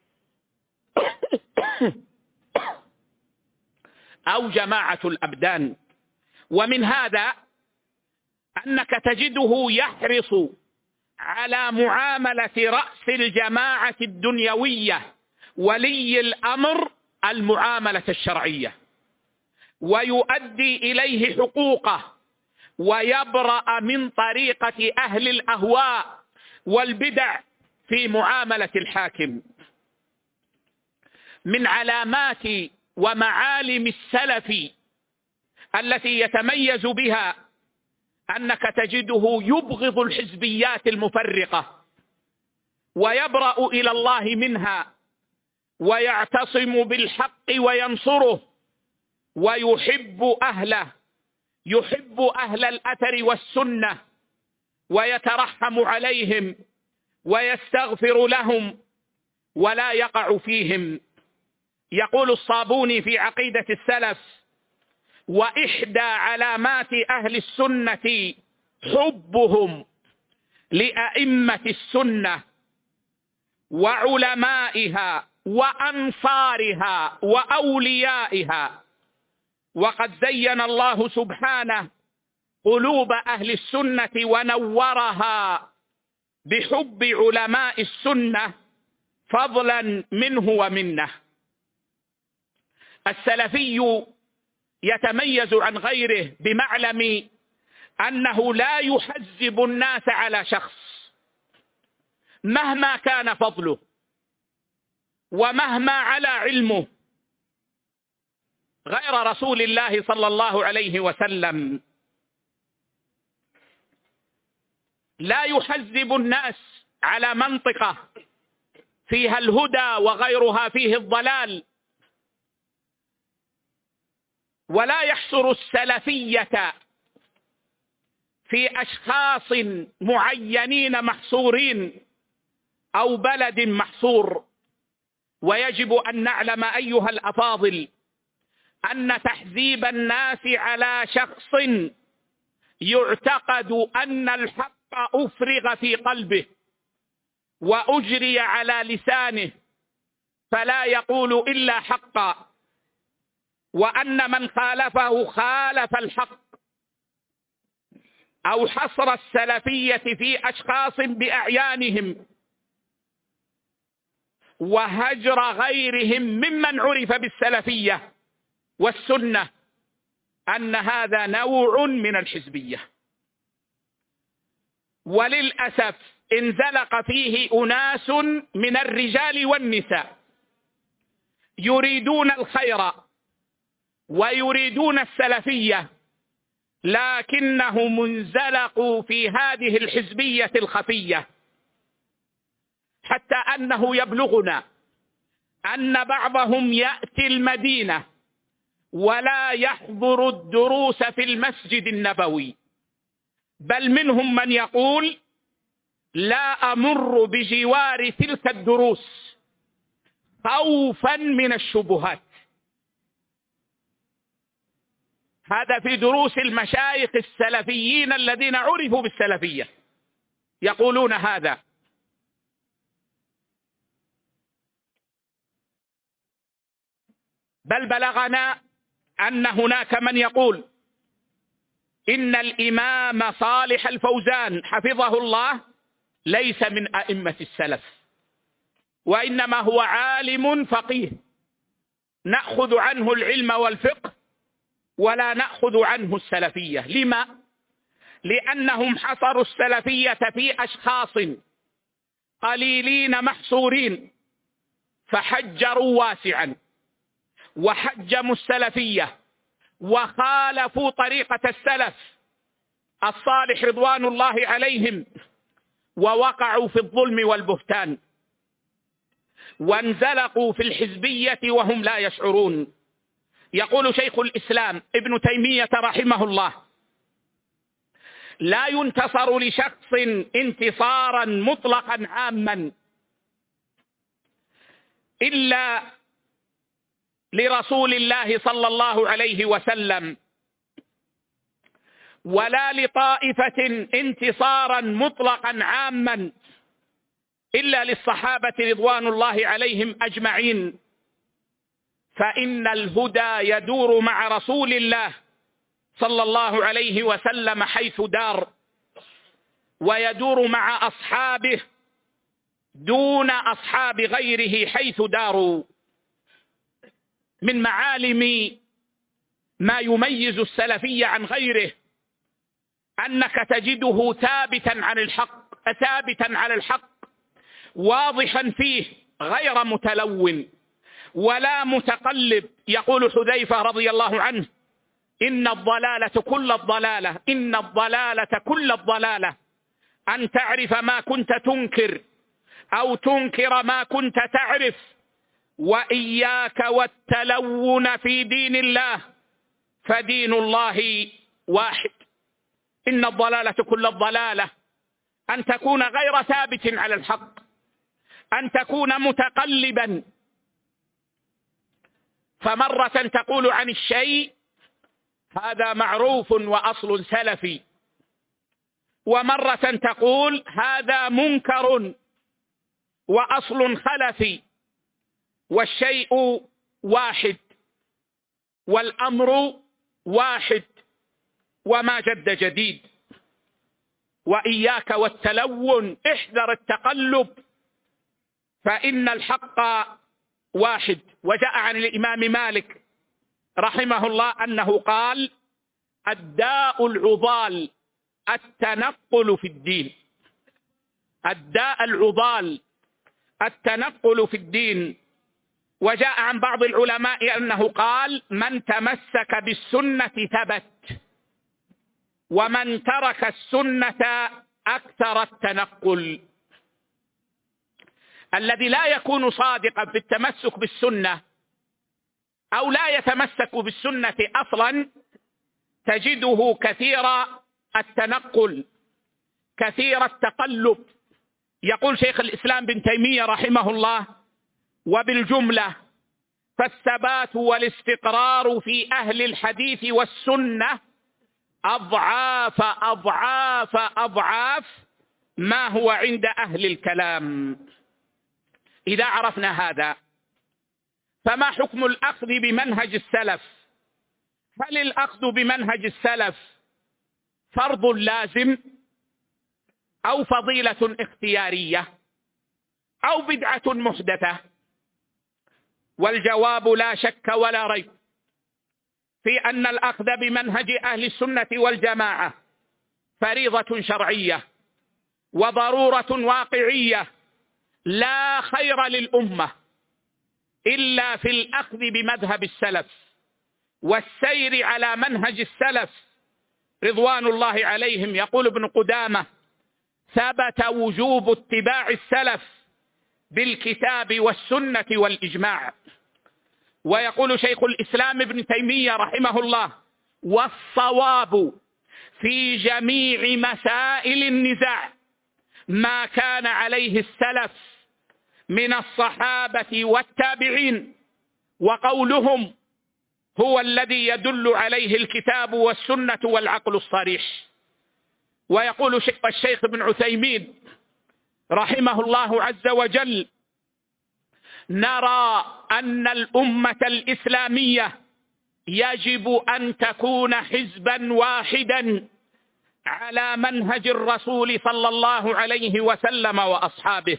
أو جماعة الأبدان. ومن هذا أنك تجده يحرص على معاملة رأس الجماعة الدنيوية ولي الأمر المعاملة الشرعية، ويؤدي إليه حقوقه، ويبرأ من طريقة أهل الأهواء والبدع في معاملة الحاكم. من علامات ومعالم السلف التي يتميز بها أنك تجده يبغض الحزبيات المفرقة ويبرأ إلى الله منها، ويعتصم بالحق وينصره، ويحب أهله، يحب أهل الأثر والسنة، ويترحم عليهم ويستغفر لهم ولا يقع فيهم. يقول الصابوني في عقيدة السلف: وإحدى علامات أهل السنة حبهم لأئمة السنة وعلمائها وأنصارها وأوليائها. وقد زين الله سبحانه قلوب أهل السنة ونورها بحب علماء السنة فضلا منه ومنه. السلفي يتميز عن غيره بمعلم أنه لا يحزب الناس على شخص مهما كان فضله ومهما على علمه غير رسول الله صلى الله عليه وسلم. لا يحزب الناس على منطقة فيها الهدى وغيرها فيه الضلال، ولا يحصر السلفية في أشخاص معينين محصورين أو بلد محصور. ويجب أن نعلم أيها الأفاضل أن تحزيب الناس على شخص يعتقد أن الحق أفرغ في قلبه وأجري على لسانه فلا يقول إلا حقا، وأن من خالفه خالف الحق، أو حصر السلفية في أشخاص بأعيانهم وهجر غيرهم ممن عرف بالسلفية والسنة، أن هذا نوع من الحزبية. وللأسف انزلق فيه أناس من الرجال والنساء يريدون الخير ويريدون السلفية، لكنهم انزلقوا في هذه الحزبية الخفية حتى أنه يبلغنا أن بعضهم يأتي المدينة ولا يحضر الدروس في المسجد النبوي، بل منهم من يقول لا أمر بجوار تلك الدروس خوفا من الشبهات. هذا في دروس المشايخ السلفيين الذين عرفوا بالسلفية يقولون هذا. بل بلغنا أن هناك من يقول إن الإمام صالح الفوزان حفظه الله ليس من أئمة السلف، وإنما هو عالم فقيه نأخذ عنه العلم والفقه ولا نأخذ عنه السلفية. لما؟ لأنهم حصروا السلفية في أشخاص قليلين محصورين، فحجروا واسعا وحجموا السلفية وخالفوا طريقة السلف الصالح رضوان الله عليهم، ووقعوا في الظلم والبهتان وانزلقوا في الحزبية وهم لا يشعرون. يقول شيخ الإسلام ابن تيمية رحمه الله: لا ينتصر لشخص انتصارا مطلقا عاما إلا لرسول الله صلى الله عليه وسلم، ولا لطائفة انتصارا مطلقا عاما إلا للصحابة رضوان الله عليهم أجمعين، فإن الهدى يدور مع رسول الله صلى الله عليه وسلم حيث دار، ويدور مع أصحابه دون أصحاب غيره حيث داروا. من معالم ما يميز السلفي عن غيره أنك تجده ثابتا عن الحق ثابتا على الحق واضحا فيه غير متلون ولا متقلب. يقول حذيفة رضي الله عنه: إن الضلالة كل الضلالة إن الضلالة كل الضلالة أن تعرف ما كنت تنكر أو تنكر ما كنت تعرف، وإياك والتلون في دين الله فدين الله واحد. إن الضلالة كل الضلالة أن تكون غير ثابت على الحق، أن تكون متقلبا، فمرة تقول عن الشيء هذا معروف وأصل سلفي، ومرة تقول هذا منكر وأصل خلفي، والشيء واحد والأمر واحد وما جد جديد. وإياك والتلون، احذر التقلب، فإن الحق واحد. وجاء عن الإمام مالك رحمه الله أنه قال: الداء العضال التنقل في الدين. الداء العضال التنقل في الدين. وجاء عن بعض العلماء أنه قال: من تمسك بالسنة ثبت، ومن ترك السنة أكثر التنقل. الذي لا يكون صادقا في التمسك بالسنة أو لا يتمسك بالسنة أصلا تجده كثير التنقل كثير التقلب. يقول شيخ الإسلام بن تيمية رحمه الله: وبالجملة فالثبات والاستقرار في أهل الحديث والسنة أضعاف أضعاف أضعاف ما هو عند أهل الكلام. إذا عرفنا هذا، فما حكم الأخذ بمنهج السلف؟ هل الأخذ بمنهج السلف فرض لازم أو فضيلة اختيارية أو بدعة محدثة؟ والجواب لا شك ولا ريب في أن الأخذ بمنهج أهل السنة والجماعة فريضة شرعية وضرورة واقعية، لا خير للأمة إلا في الأخذ بمذهب السلف والسير على منهج السلف رضوان الله عليهم. يقول ابن قدامة: ثبت وجوب اتباع السلف بالكتاب والسنة والإجماع. ويقول شيخ الإسلام ابن تيمية رحمه الله: والصواب في جميع مسائل النزاع ما كان عليه السلف من الصحابة والتابعين، وقولهم هو الذي يدل عليه الكتاب والسنة والعقل الصريح. ويقول الشيخ ابن عثيمين رحمه الله عز وجل: نرى أن الأمة الإسلامية يجب أن تكون حزبا واحدا على منهج الرسول صلى الله عليه وسلم وأصحابه،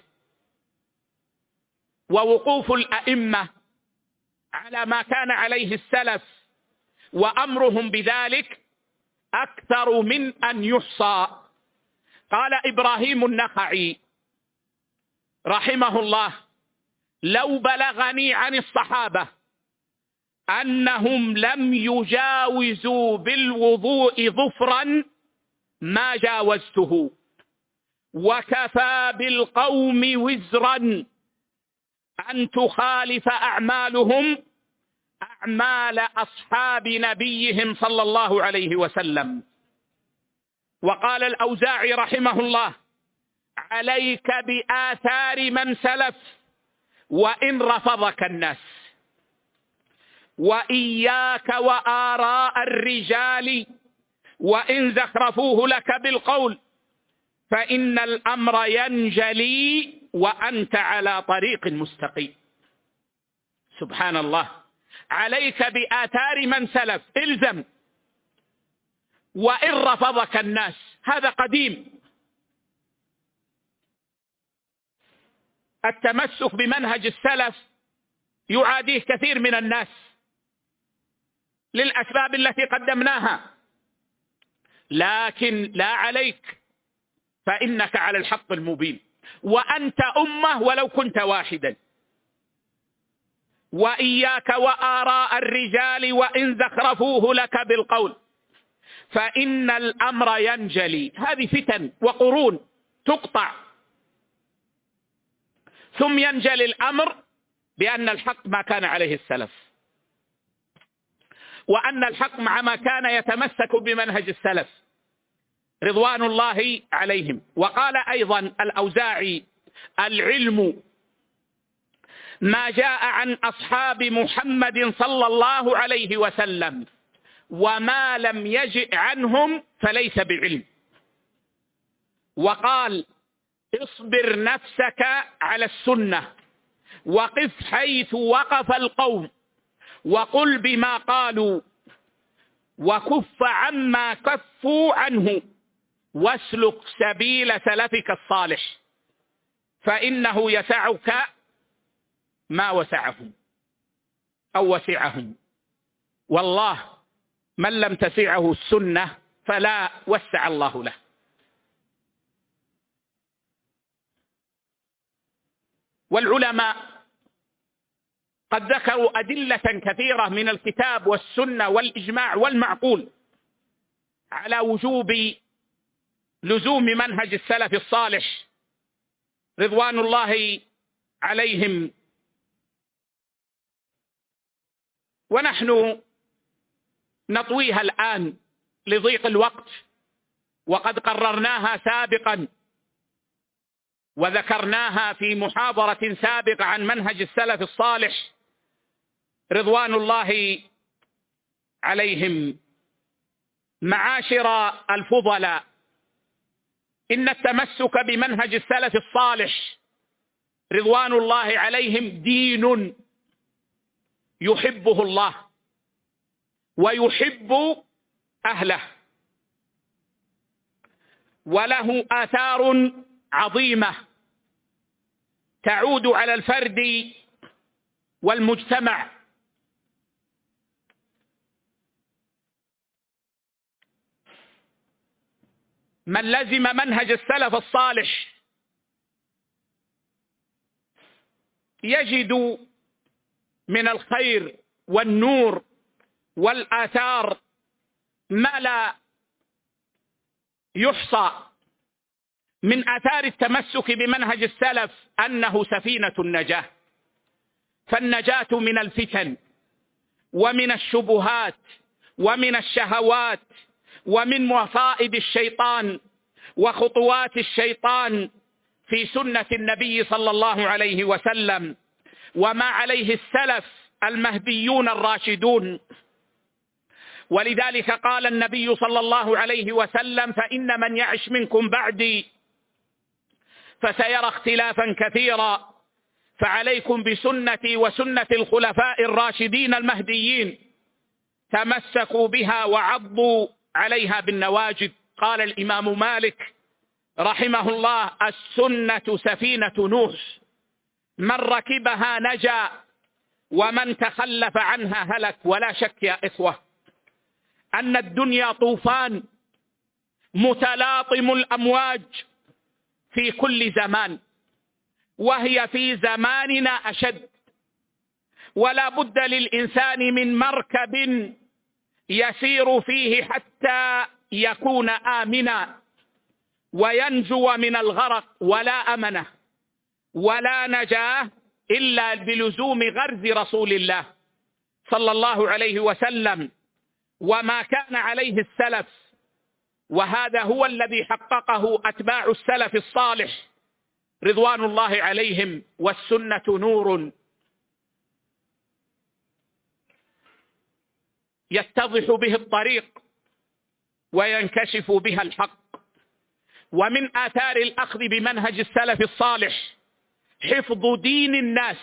ووقوف الأئمة على ما كان عليه السلف وأمرهم بذلك أكثر من أن يحصى. قال إبراهيم النخعي رحمه الله: لو بلغني عن الصحابة أنهم لم يجاوزوا بالوضوء ظفرا ما جاوزته، وكفى بالقوم وزرا أن تخالف أعمالهم أعمال أصحاب نبيهم صلى الله عليه وسلم. وقال الأوزاعي رحمه الله: عليك بآثار من سلف وإن رفضك الناس، وإياك وآراء الرجال وإن زخرفوه لك بالقول، فإن الأمر ينجلي وأنت على طريق مستقيم. سبحان الله. عليك بآثار من سلف، الزم، وإن رفضك الناس. هذا قديم. التمسك بمنهج السلف يعاديه كثير من الناس للأسباب التي قدمناها، لكن لا عليك، فإنك على الحق المبين، وأنت أمة ولو كنت واحدا. وإياك وآراء الرجال وإن زخرفوه لك بالقول، فإن الأمر ينجلي. هذه فتن وقرون تقطع، ثم ينجلي الأمر بأن الحق ما كان عليه السلف، وأن الحق مع ما كان يتمسك بمنهج السلف رضوان الله عليهم. وقال أيضا الأوزاعي: العلم ما جاء عن أصحاب محمد صلى الله عليه وسلم، وما لم يجئ عنهم فليس بعلم. وقال: اصبر نفسك على السنة، وقف حيث وقف القوم، وقل بما قالوا، وكف عما كفوا عنه، واسلك سبيل سلفك الصالح، فإنه يسعك ما وسعهم أو وسعهم. والله من لم تسعه السنة فلا وسع الله له. والعلماء قد ذكروا أدلة كثيرة من الكتاب والسنة والإجماع والمعقول على وجوب لزوم منهج السلف الصالح رضوان الله عليهم، ونحن نطويها الآن لضيق الوقت، وقد قررناها سابقا وذكرناها في محاضرة سابقة عن منهج السلف الصالح رضوان الله عليهم. معاشر الفضلاء، إن التمسك بمنهج السلف الصالح رضوان الله عليهم دين يحبه الله ويحب أهله، وله آثار عظيمة تعود على الفرد والمجتمع. من لزم منهج السلف الصالح يجد من الخير والنور والآثار ما لا يحصى من آثار التمسك بمنهج السلف أنه سفينة النجاة، فالنجاة من الفتن ومن الشبهات ومن الشهوات ومن مصائد الشيطان وخطوات الشيطان في سنة النبي صلى الله عليه وسلم وما عليه السلف المهديون الراشدون. ولذلك قال النبي صلى الله عليه وسلم: فإن من يعش منكم بعدي فسيرى اختلافا كثيرا، فعليكم بسنتي وسنة الخلفاء الراشدين المهديين، تمسكوا بها وعضوا عليها بالنواجذ. قال الإمام مالك رحمه الله: السنة سفينة نوح، من ركبها نجا ومن تخلف عنها هلك. ولا شك يا إخوة أن الدنيا طوفان متلاطم الأمواج في كل زمان، وهي في زماننا أشد، ولا بد للإنسان من مركب يسير فيه حتى يكون آمنا وينجو من الغرق. ولا أمنه ولا نجاه إلا بلزوم غرز رسول الله صلى الله عليه وسلم وما كان عليه السلف، وهذا هو الذي حققه أتباع السلف الصالح رضوان الله عليهم. والسنة نور يتضح به الطريق وينكشف بها الحق. ومن آثار الأخذ بمنهج السلف الصالح حفظ دين الناس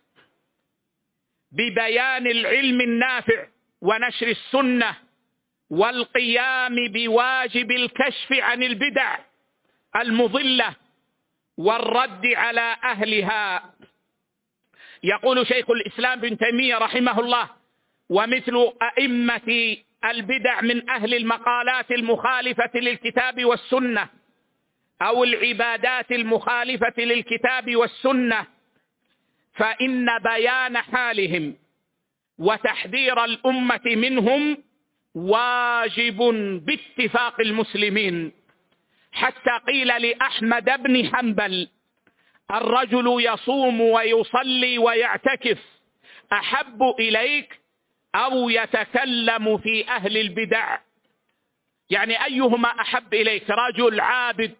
ببيان العلم النافع ونشر السنة والقيام بواجب الكشف عن البدع المضلة والرد على أهلها. يقول شيخ الإسلام ابن تيمية رحمه الله: ومثل أئمة البدع من أهل المقالات المخالفة للكتاب والسنة أو العبادات المخالفة للكتاب والسنة، فإن بيان حالهم وتحذير الأمة منهم واجب باتفاق المسلمين. حتى قيل لأحمد بن حنبل: الرجل يصوم ويصلي ويعتكف أحب إليك أو يتكلم في أهل البدع؟ يعني أيهما أحب إليك؟ رجل عابد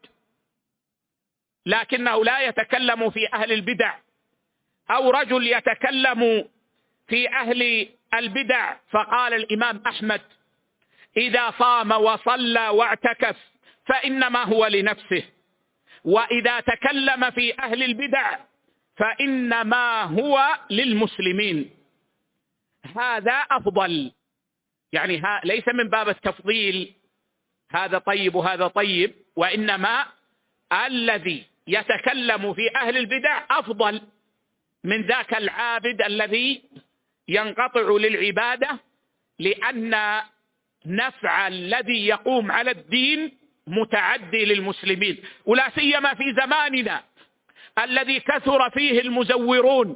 لكنه لا يتكلم في أهل البدع، أو رجل يتكلم في أهل البدع؟ فقال الإمام أحمد: إذا صام وصلى واعتكف فإنما هو لنفسه، وإذا تكلم في أهل البدع فإنما هو للمسلمين. هذا أفضل، يعني ها ليس من باب التفضيل هذا طيب وهذا طيب، وإنما الذي يتكلم في أهل البدع أفضل من ذاك العابد الذي ينقطع للعبادة، لأن نفع الذي يقوم على الدين متعدي للمسلمين، ولا سيما في زماننا الذي كثر فيه المزورون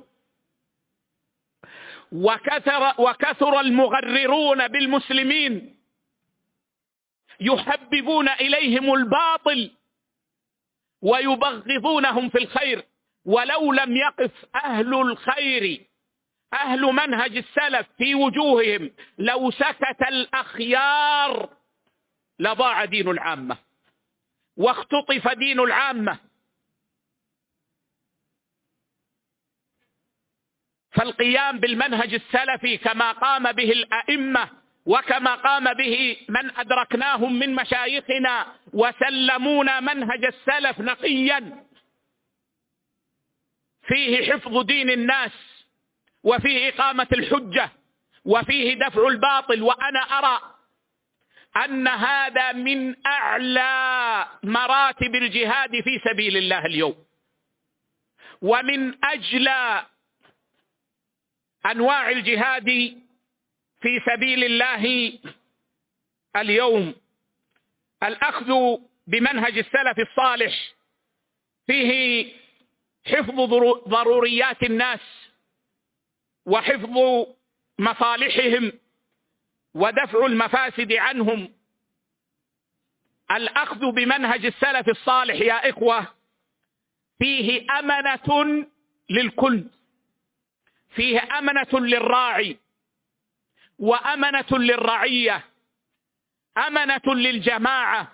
وكثر, وكثر المغررون بالمسلمين يحببون إليهم الباطل ويبغضونهم في الخير. ولو لم يقف أهل الخير أهل منهج السلف في وجوههم لو سكت الأخيار لضاع دين العامة واختطف دين العامة. فالقيام بالمنهج السلفي كما قام به الأئمة وكما قام به من أدركناهم من مشايخنا وسلمونا منهج السلف نقيا فيه حفظ دين الناس وفيه إقامة الحجة وفيه دفع الباطل. وأنا أرى أن هذا من أعلى مراتب الجهاد في سبيل الله اليوم، ومن أجلى أنواع الجهاد في سبيل الله اليوم. الأخذ بمنهج السلف الصالح فيه حفظ ضروريات الناس وحفظ مصالحهم ودفع المفاسد عنهم. الأخذ بمنهج السلف الصالح يا إخوة فيه أمنة للكل، فيه أمنة للراعي وأمنة للرعية، أمنة للجماعة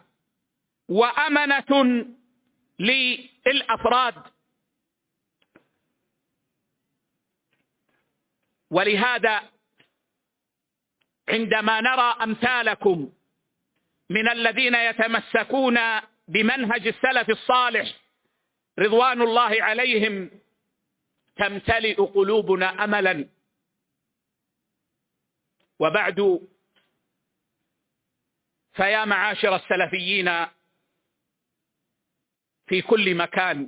وأمنة للأفراد. ولهذا عندما نرى أمثالكم من الذين يتمسكون بمنهج السلف الصالح رضوان الله عليهم تمتلئ قلوبنا أملا. وبعد، فيا معاشر السلفيين في كل مكان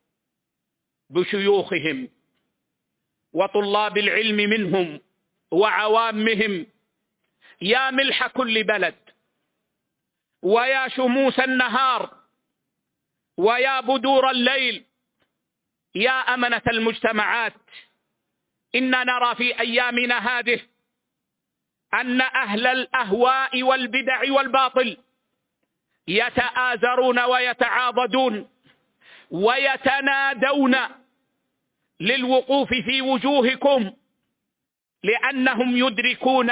بشيوخهم وطلاب العلم منهم وعوامهم، يا ملح كل بلد ويا شموس النهار ويا بدور الليل، يا أمنة المجتمعات، إن نرى في أيامنا هذه أن أهل الأهواء والبدع والباطل يتآزرون ويتعاضدون ويتنادون للوقوف في وجوهكم، لأنهم يدركون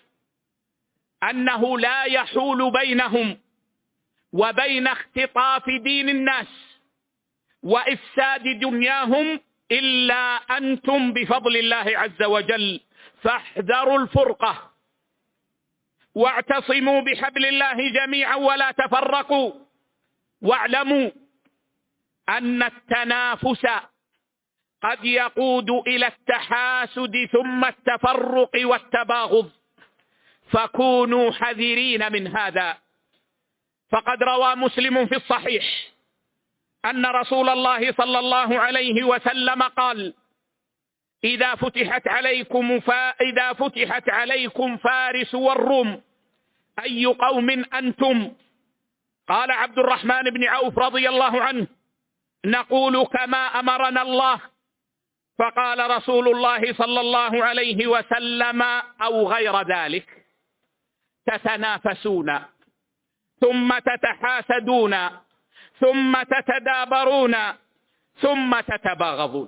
أنه لا يحول بينهم وبين اختطاف دين الناس وإفساد دنياهم إلا أنتم بفضل الله عز وجل. فاحذروا الفرقة واعتصموا بحبل الله جميعا ولا تفرقوا، واعلموا أن التنافس قد يقود إلى التحاسد ثم التفرق والتباغض، فكونوا حذرين من هذا. فقد روى مسلم في الصحيح أن رسول الله صلى الله عليه وسلم قال: إذا فتحت عليكم فإذا فتحت عليكم فارس والروم أي قوم أنتم؟ قال عبد الرحمن بن عوف رضي الله عنه: نقول كما أمرنا الله. فقال رسول الله صلى الله عليه وسلم: أو غير ذلك، تتنافسون ثم تتحاسدون ثم تتدابرون ثم تتباغضون.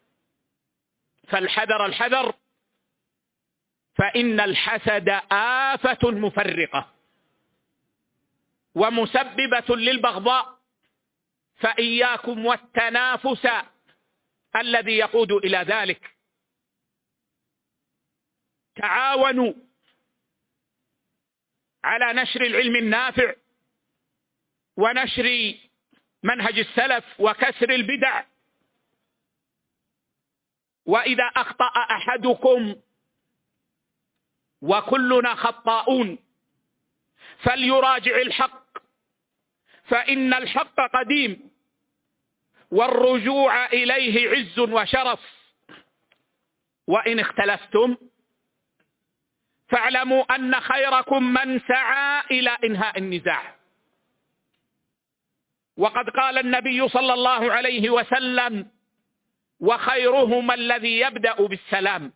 فالحذر الحذر، فإن الحسد آفة مفرقة ومسببة للبغضاء، فإياكم والتنافس الذي يقود إلى ذلك. تعاونوا على نشر العلم النافع ونشر منهج السلف وكسر البدع. وإذا أخطأ أحدكم وكلنا خطاؤون فليراجع الحق، فإن الحق قديم والرجوع إليه عز وشرف. وإن اختلفتم فاعلموا أن خيركم من سعى إلى إنهاء النزاع. وقد قال النبي صلى الله عليه وسلم: وخيرهما الذي يبدأ بالسلام.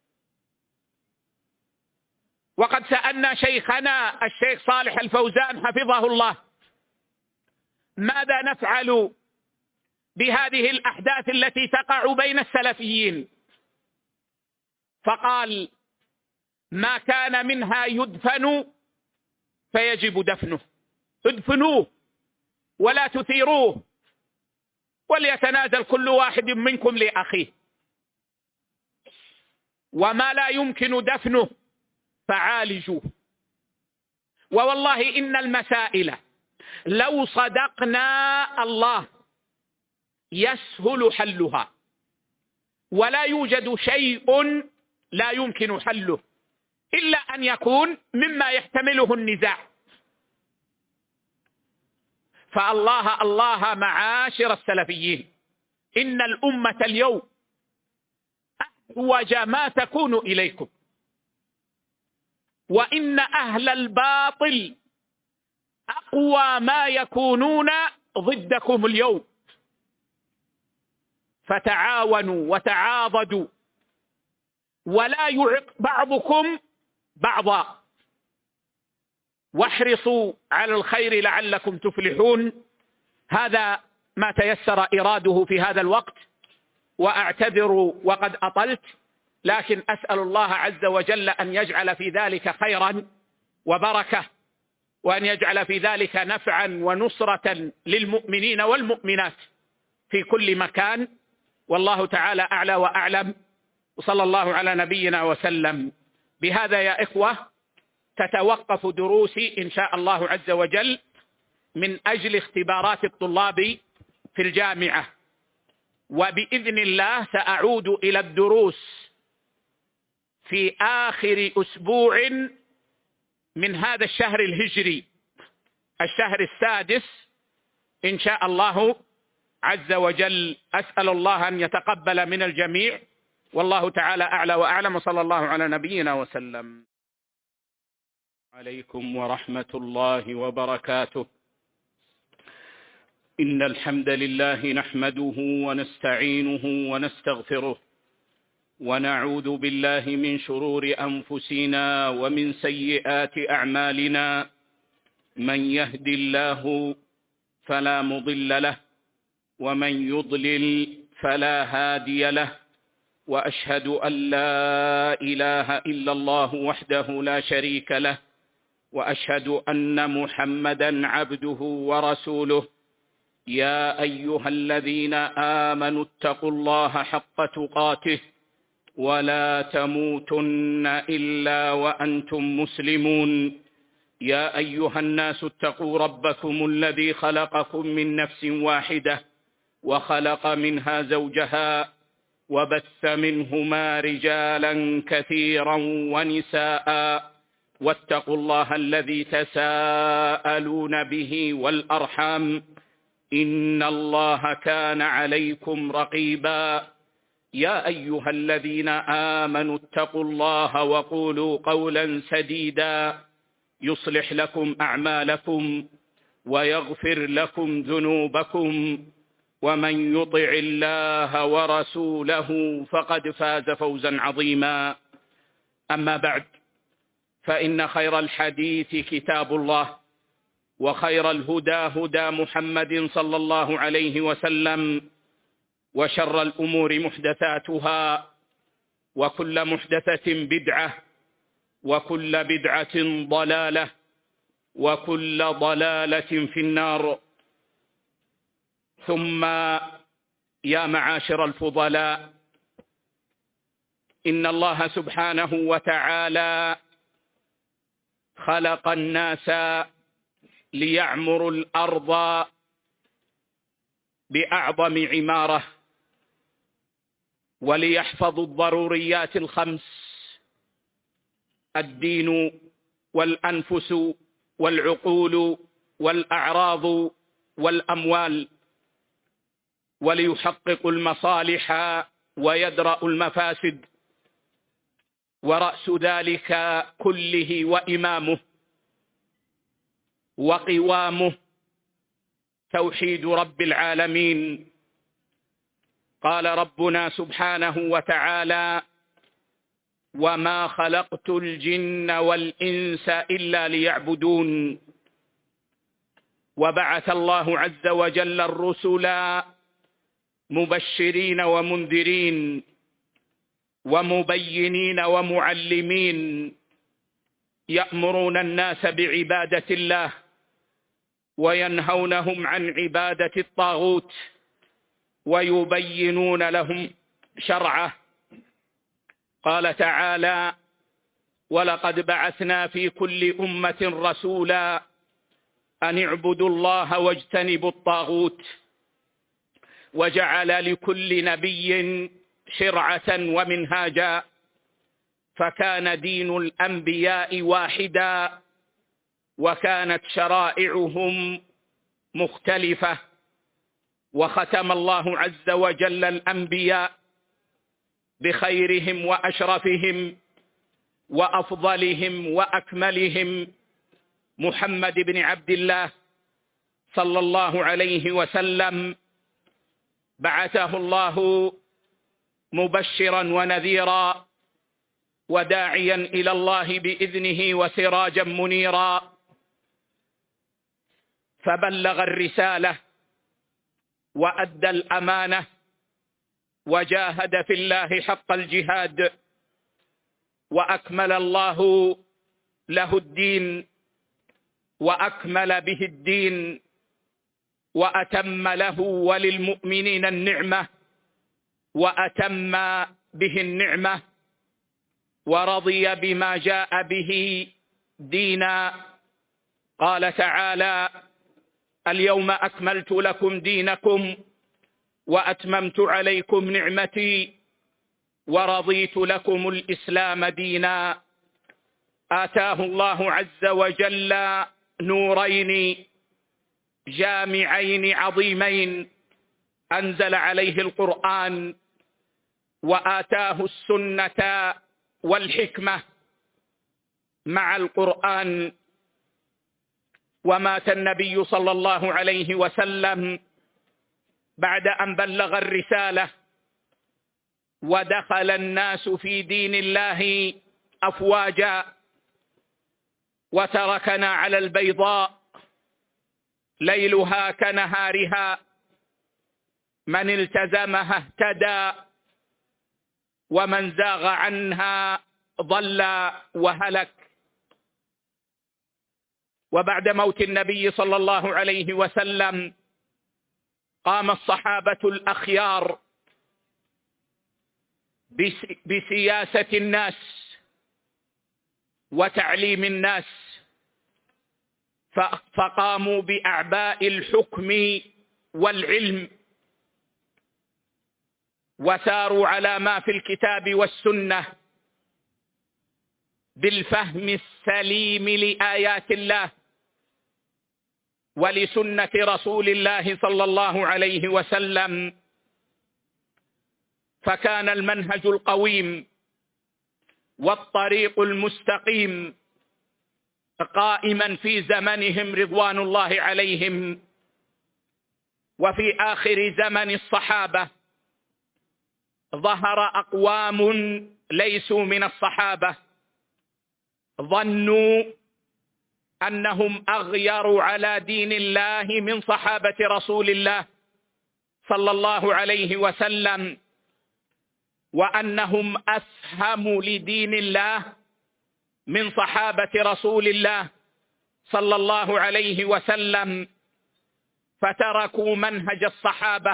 وقد سألنا شيخنا الشيخ صالح الفوزان حفظه الله: ماذا نفعل بهذه الأحداث التي تقع بين السلفيين؟ فقال: ما كان منها يدفن فيجب دفنه، ادفنوه ولا تثيروه، وليتنازل كل واحد منكم لأخيه. وما لا يمكن دفنه فعالجوه. ووالله إن المسائل لو صدقنا الله يسهل حلها، ولا يوجد شيء لا يمكن حله إلا أن يكون مما يحتمله النزاع. فالله الله معاشر السلفيين، إن الأمة اليوم أحوج ما تكون إليكم، وإن أهل الباطل أقوى ما يكونون ضدكم اليوم. فتعاونوا وتعاضدوا ولا يعق بعضكم بعضا. واحرصوا على الخير لعلكم تفلحون. هذا ما تيسر إراده في هذا الوقت، وأعتذر وقد أطلت، لكن أسأل الله عز وجل أن يجعل في ذلك خيرا وبركة، وأن يجعل في ذلك نفعا ونصرة للمؤمنين والمؤمنات في كل مكان، والله تعالى أعلى وأعلم. وصلى الله على نبينا وسلم. بهذا يا إخوة تتوقف دروسي إن شاء الله عز وجل من أجل اختبارات الطلاب في الجامعة، وبإذن الله سأعود إلى الدروس في آخر أسبوع من هذا الشهر الهجري، الشهر السادس إن شاء الله عز وجل. أسأل الله أن يتقبل من الجميع، والله تعالى أعلى وأعلم، وصلى الله على نبينا وسلم. عليكم ورحمة الله وبركاته. إن الحمد لله نحمده ونستعينه ونستغفره، ونعوذ بالله من شرور أنفسنا ومن سيئات أعمالنا. من يهد الله فلا مضل له، ومن يضلل فلا هادي له، وأشهد أن لا إله إلا الله وحده لا شريك له، وأشهد أن محمدًا عبده ورسوله. يا أيها الذين آمنوا اتقوا الله حق تقاته ولا تموتن إلا وأنتم مسلمون. يا أيها الناس اتقوا ربكم الذي خلقكم من نفس واحدة وخلق منها زوجها وبث منهما رجالا كثيرا ونساء، واتقوا الله الذي تساءلون به والأرحام، إن الله كان عليكم رقيبا. يا أيها الذين آمنوا اتقوا الله وقولوا قولا سديدا يصلح لكم أعمالكم ويغفر لكم ذنوبكم، ومن يطع الله ورسوله فقد فاز فوزا عظيما. أما بعد، فإن خير الحديث كتاب الله، وخير الهدى هدى محمد صلى الله عليه وسلم، وشر الأمور محدثاتها، وكل محدثة بدعة، وكل بدعة ضلالة، وكل ضلالة في النار. ثم يا معاشر الفضلاء، إن الله سبحانه وتعالى خلق الناس ليعمروا الأرض بأعظم عمارة، وليحفظوا الضروريات الخمس: الدين والأنفس والعقول والأعراض والأموال، وليحققوا المصالح ويدرأوا المفاسد. ورأس ذلك كله وإمامه وقوامه توحيد رب العالمين. قال ربنا سبحانه وتعالى: وما خلقت الجن والإنس إلا ليعبدون. وبعث الله عز وجل الرسل مبشرين ومنذرين ومبينين ومعلمين، يأمرون الناس بعبادة الله وينهونهم عن عبادة الطاغوت، ويبينون لهم شرعه. قال تعالى: ولقد بعثنا في كل أمة رسولا أن اعبدوا الله واجتنبوا الطاغوت، وجعل لكل نبي شرعة ومنهاجا، فكان دين الأنبياء واحدا، وكانت شرائعهم مختلفة. وختم الله عز وجل الأنبياء بخيرهم وأشرفهم وأفضلهم وأكملهم محمد بن عبد الله صلى الله عليه وسلم. بعثه الله مبشرا ونذيرا وداعيا إلى الله بإذنه وسراجا منيرا، فبلغ الرسالة وأدى الأمانة وجاهد في الله حق الجهاد، وأكمل الله له الدين وأكمل به الدين، وأتم له وللمؤمنين النعمة وأتم به النعمة، ورضي بما جاء به دينا. قال تعالى: اليوم أكملت لكم دينكم وأتممت عليكم نعمتي ورضيت لكم الإسلام دينا. آتاه الله عز وجل نورين جامعين عظيمين، أنزل عليه القرآن وآتاه السنة والحكمة مع القرآن. ومات النبي صلى الله عليه وسلم بعد أن بلغ الرسالة ودخل الناس في دين الله أفواجا، وتركنا على البيضاء ليلها كنهارها، من التزمها اهتدى ومن زاغ عنها ضل وهلك. وبعد موت النبي صلى الله عليه وسلم قام الصحابة الأخيار بسياسة الناس وتعليم الناس، فقاموا بأعباء الحكم والعلم، وساروا على ما في الكتاب والسنة بالفهم السليم لآيات الله ولسنة رسول الله صلى الله عليه وسلم. فكان المنهج القويم والطريق المستقيم قائما في زمنهم رضوان الله عليهم. وفي آخر زمن الصحابة ظهر أقوام ليسوا من الصحابة، ظنوا أنهم أغيروا على دين الله من صحابة رسول الله صلى الله عليه وسلم، وأنهم أفهم لدين الله من صحابة رسول الله صلى الله عليه وسلم، فتركوا منهج الصحابة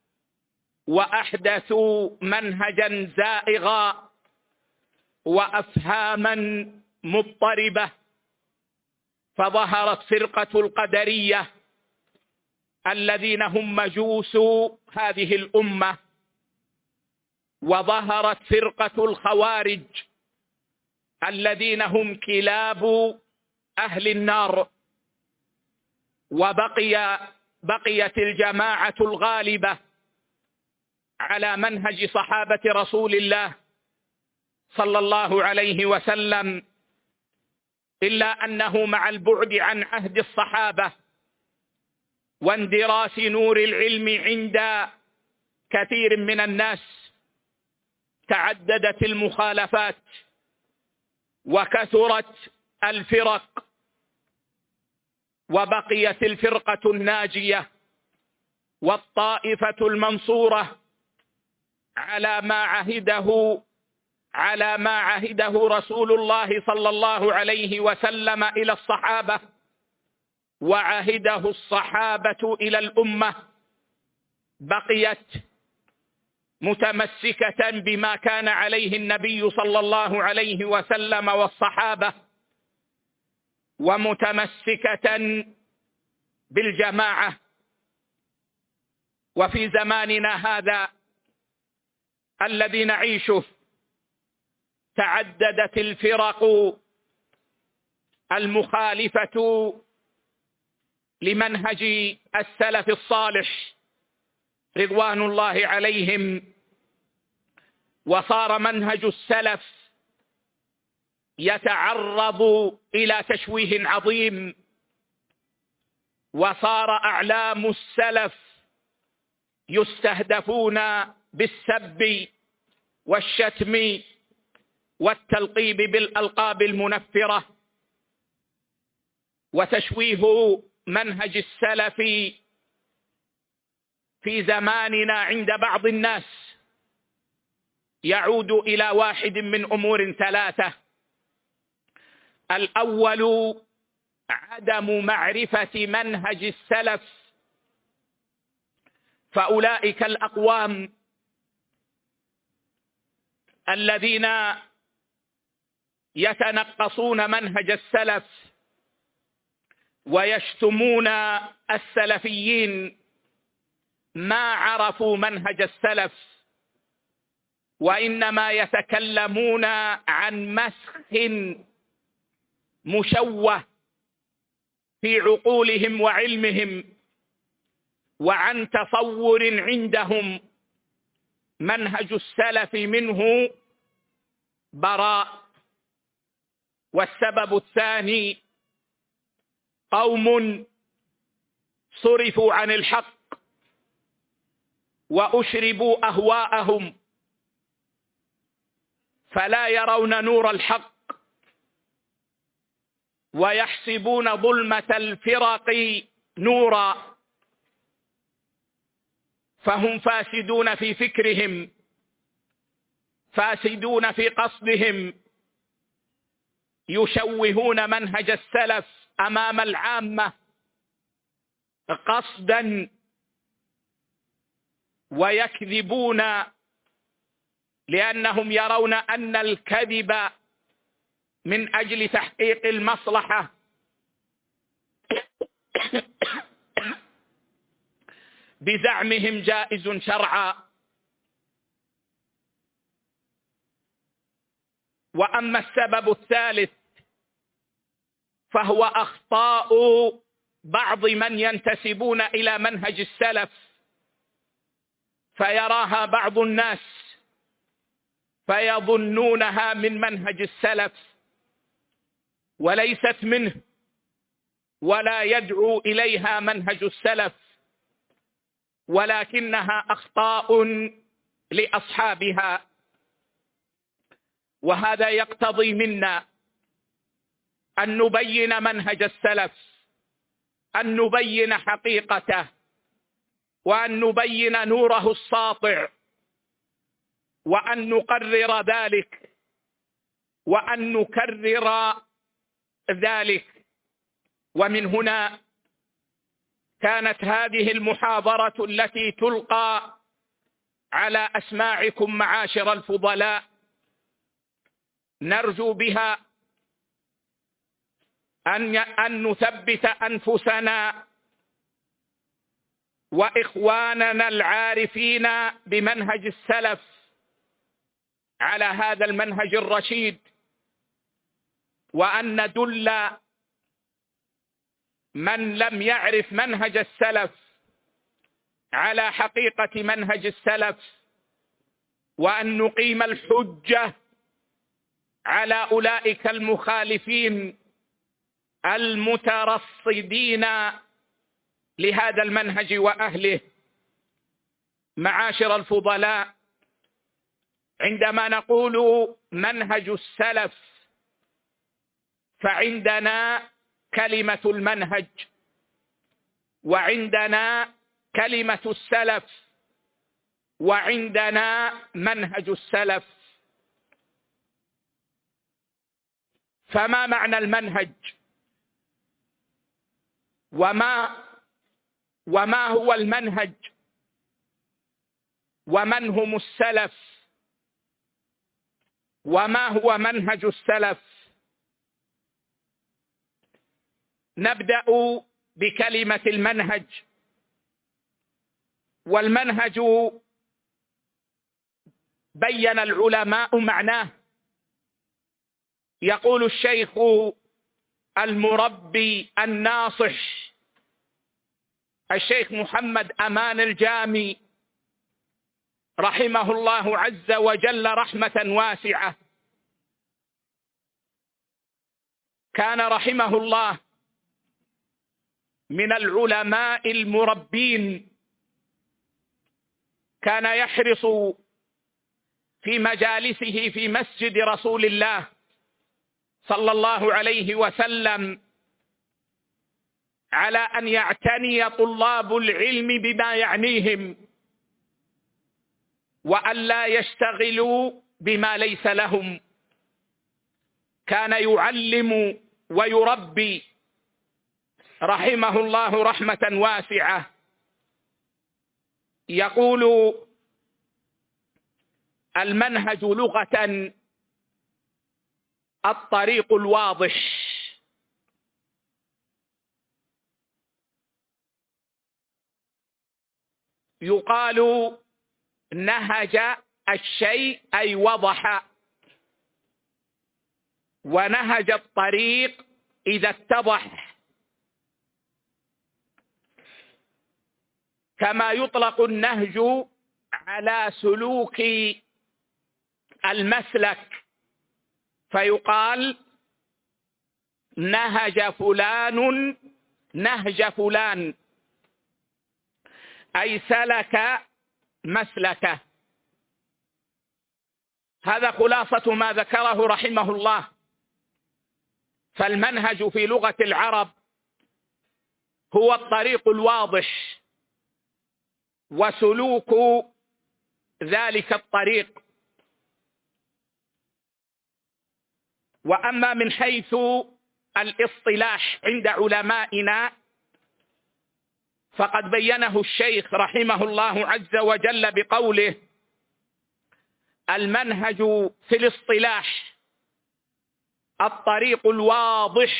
وأحدثوا منهجا زائغا وأفهاما مضطربة. فظهرت فرقة القدرية الذين هم مجوس هذه الأمة، وظهرت فرقة الخوارج الذين هم كلاب أهل النار، وبقي بقيت الجماعة الغالبة على منهج صحابة رسول الله صلى الله عليه وسلم، إلا أنه مع البعد عن عهد الصحابة واندراس نور العلم عند كثير من الناس تعددت المخالفات وكثرت الفرق، وبقيت الفرقة الناجية والطائفة المنصورة على ما عهده على ما عهده رسول الله صلى الله عليه وسلم إلى الصحابة وعهده الصحابة إلى الأمة. بقيت متمسكة بما كان عليه النبي صلى الله عليه وسلم والصحابة، ومتمسكة بالجماعة. وفي زماننا هذا الذي نعيشه تعددت الفرق المخالفة لمنهج السلف الصالح رضوان الله عليهم، وصار منهج السلف يتعرض إلى تشويه عظيم، وصار أعلام السلف يستهدفون بالسب والشتم والتلقيب بالألقاب المنفرة، وتشويه منهج السلف في زماننا عند بعض الناس يعود إلى واحد من أمور ثلاثة. الأول عدم معرفة منهج السلف، فأولئك الأقوام الذين يتنقصون منهج السلف ويشتمون السلفيين ما عرفوا منهج السلف، وإنما يتكلمون عن مسخ مشوه في عقولهم وعلمهم، وعن تصور عندهم منهج السلف منه براء. والسبب الثاني قوم صرفوا عن الحق وأشربوا أهواءهم فلا يرون نور الحق، ويحسبون ظلمة الفرق نورا، فهم فاسدون في فكرهم، فاسدون في قصدهم، يشوهون منهج السلف أمام العامة قصدا، ويكذبون لأنهم يرون أن الكذب من أجل تحقيق المصلحة بزعمهم جائز شرعا. وأما السبب الثالث فهو أخطاء بعض من ينتسبون إلى منهج السلف، فيراها بعض الناس فيظنونها من منهج السلف وليست منه، ولا يدعو إليها منهج السلف، ولكنها أخطاء لأصحابها. وهذا يقتضي منا أن نبين منهج السلف، أن نبين حقيقته، وأن نبين نوره الساطع، وأن نقرر ذلك، وأن نكرر ذلك. ومن هنا كانت هذه المحاضرة التي تلقى على أسماعكم معاشر الفضلاء نرجو بها أن أن نثبت أنفسنا وإخواننا العارفين بمنهج السلف على هذا المنهج الرشيد، وأن ندل من لم يعرف منهج السلف على حقيقة منهج السلف، وأن نقيم الحجة على أولئك المخالفين المترصدين لهذا المنهج وأهله. معاشر الفضلاء، عندما نقول منهج السلف فعندنا كلمة المنهج، وعندنا كلمة السلف، وعندنا منهج السلف. فما معنى المنهج؟ وما وما هو المنهج؟ ومن هم السلف؟ وما هو منهج السلف؟ نبدأ بكلمة المنهج. والمنهج بين العلماء معناه. يقول الشيخ المربي الناصح الشيخ محمد أمان الجامي رحمه الله عز وجل رحمة واسعة، كان رحمه الله من العلماء المربين، كان يحرص في مجالسه في مسجد رسول الله صلى الله عليه وسلم على أن يعتني طلاب العلم بما يعنيهم، وأن لا يشتغلوا بما ليس لهم. كان يعلم ويربي رحمه الله رحمة واسعة. يقول: المنهج لغة الطريق الواضح. يقال نهج الشيء أي وضح، ونهج الطريق إذا اتضح. كما يطلق النهج على سلوك المسلك، فيقال نهج فلان نهج فلان، أي سلك مسلكه. هذا خلاصة ما ذكره رحمه الله. فالمنهج في لغة العرب هو الطريق الواضح وسلوك ذلك الطريق. وأما من حيث الاصطلاح عند علمائنا فقد بينه الشيخ رحمه الله عز وجل بقوله: المنهج في الاصطلاح الطريق الواضح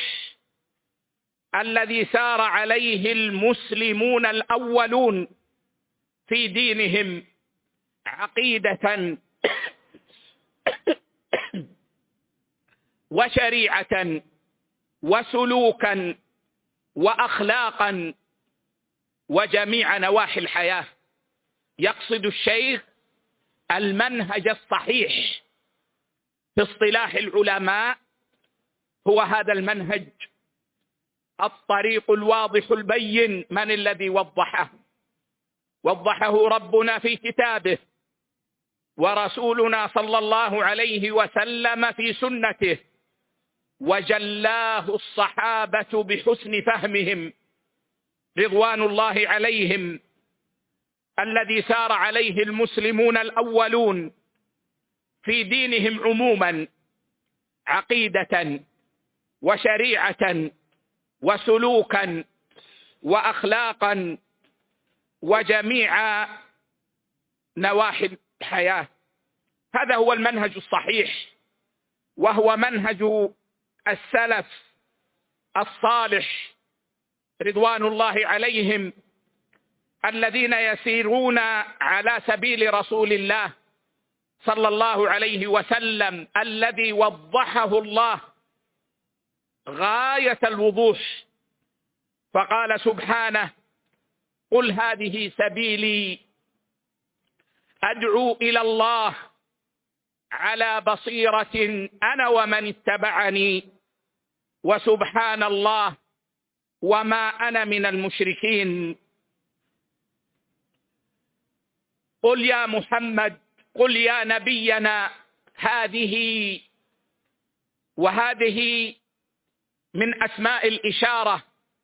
الذي سار عليه المسلمون الأولون في دينهم عقيدة وشريعة وسلوكا وأخلاقا وجميع نواحي الحياة. يقصد الشيخ المنهج الصحيح في اصطلاح العلماء هو هذا المنهج، الطريق الواضح البين. من الذي وضحه؟ وضحه ربنا في كتابه، ورسولنا صلى الله عليه وسلم في سنته، وجلاه الصحابة بحسن فهمهم رضوان الله عليهم، الذي سار عليه المسلمون الأولون في دينهم عموما عقيدة وشريعة وسلوكا وأخلاقا وجميع نواحي الحياة. هذا هو المنهج الصحيح، وهو منهج السلف الصالح رضوان الله عليهم، الذين يسيرون على سبيل رسول الله صلى الله عليه وسلم، الذي وضحه الله غاية الوضوح. فقال سبحانه: قل هذه سبيلي أدعو إلى الله على بصيرة أنا ومن اتبعني وسبحان الله وما أنا من المشركين. قل يا محمد، قل يا نبينا، هذه وهذه من أسماء الإشارة،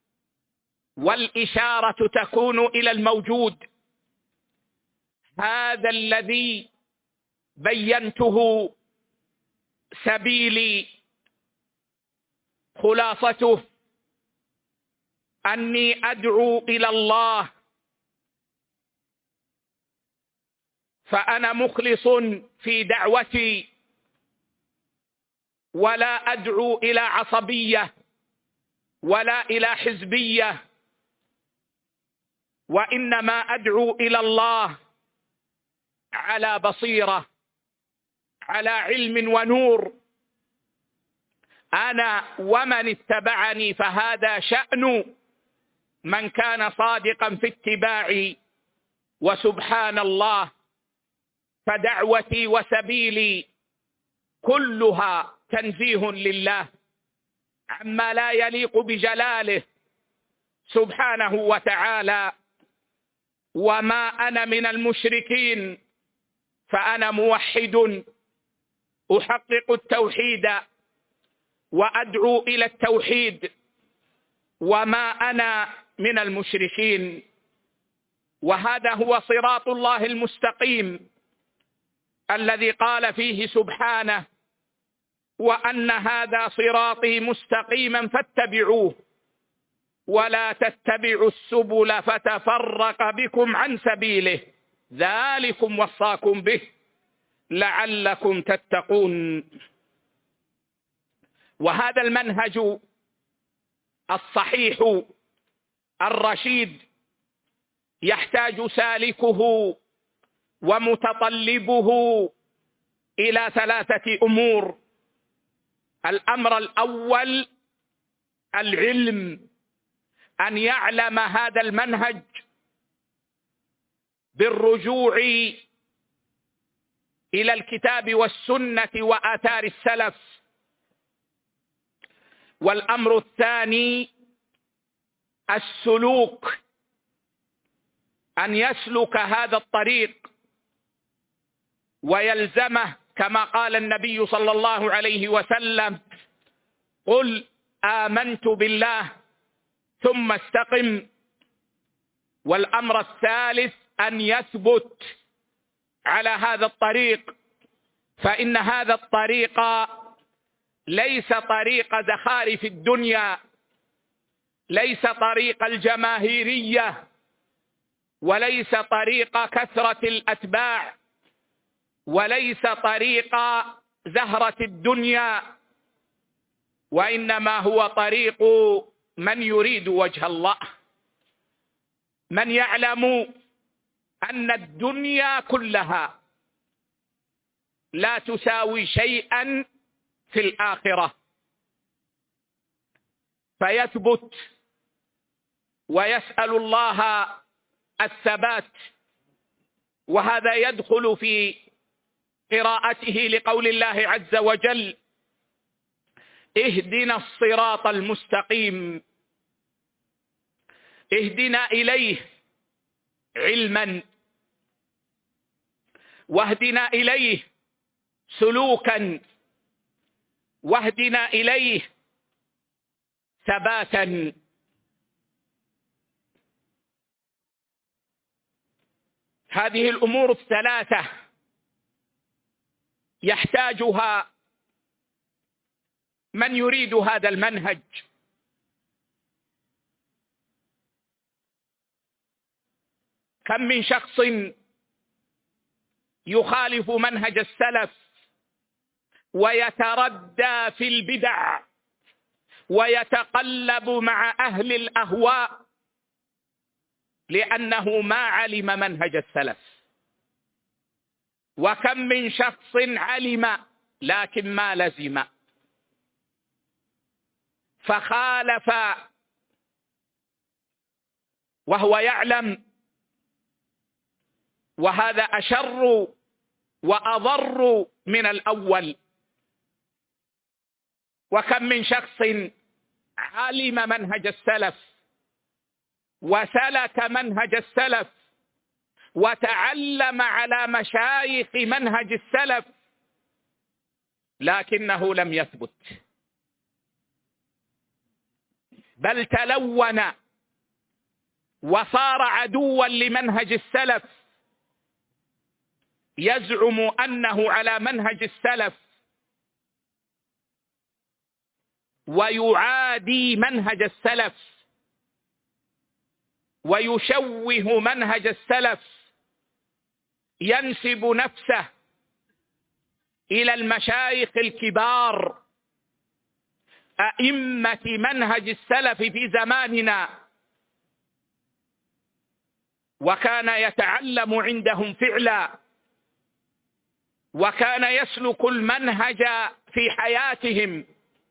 والإشارة تكون إلى الموجود. هذا الذي بينته سبيلي، خلاصته أني أدعو إلى الله، فأنا مخلص في دعوتي، ولا أدعو إلى عصبية ولا إلى حزبية، وإنما أدعو إلى الله على بصيرة، على علم ونور، أنا ومن اتبعني. فهذا شأن من كان صادقا في اتباعي، وسبحان الله، فدعوتي وسبيلي كلها تنزيه لله عما لا يليق بجلاله سبحانه وتعالى. وما أنا من المشركين، فأنا موحد أحقق التوحيد وأدعو إلى التوحيد، وما أنا من المشركين. وهذا هو صراط الله المستقيم الذي قال فيه سبحانه: وأن هذا صراطي مستقيما فاتبعوه ولا تتبعوا السبل فتفرق بكم عن سبيله ذلكم وصاكم به لعلكم تتقون. وهذا المنهج الصحيح الرشيد يحتاج سالكه ومتطلبه إلى ثلاثة أمور. الأمر الأول العلم، أن يعلم هذا المنهج بالرجوع إلى الكتاب والسنة وآثار السلف. والأمر الثاني السلوك، أن يسلك هذا الطريق ويلزمه كما قال النبي صلى الله عليه وسلم: قل آمنت بالله ثم استقم. والأمر الثالث أن يثبت على هذا الطريق، فإن هذا الطريق ليس طريق زخارف الدنيا، ليس طريق الجماهيرية، وليس طريق كثرة الأتباع، وليس طريق زهرة الدنيا، وإنما هو طريق من يريد وجه الله، من يعلم أن الدنيا كلها لا تساوي شيئا في الآخرة، فيثبت ويسأل الله الثبات. وهذا يدخل في قراءته لقول الله عز وجل: اهدنا الصراط المستقيم. اهدنا إليه علما، واهدنا إليه سلوكا، واهدنا إليه ثباتا. هذه الأمور الثلاثة يحتاجها من يريد هذا المنهج. كم من شخص يخالف منهج السلف ويتردى في البدع ويتقلب مع أهل الأهواء لأنه ما علم منهج السلف. وكم من شخص علم لكن ما لزم، فخالف وهو يعلم، وهذا أشر وأضر من الأول. وكم من شخص علم منهج السلف وسلك منهج السلف وتعلم على مشايخ منهج السلف لكنه لم يثبت، بل تلون وصار عدوا لمنهج السلف، يزعم أنه على منهج السلف ويعادي منهج السلف ويشوه منهج السلف، ينسب نفسه إلى المشايخ الكبار أئمة منهج السلف في زماننا، وكان يتعلم عندهم فعلا، وكان يسلك المنهج في حياتهم،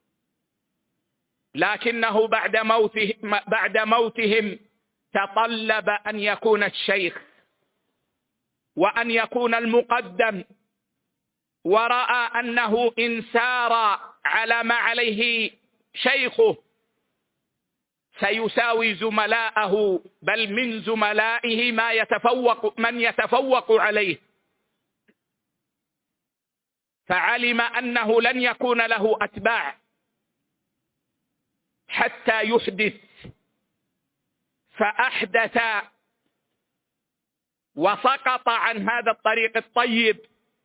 لكنه بعد موته بعد موتهم تطلب أن يكون الشيخ وأن يكون المقدم، ورأى أنه إن سار على ما عليه شيخه سيساوي زملاءه، بل من زملائه ما يتفوق من يتفوق عليه، فعلم أنه لن يكون له أتباع حتى يحدث، فأحدث وسقط عن هذا الطريق الطيب،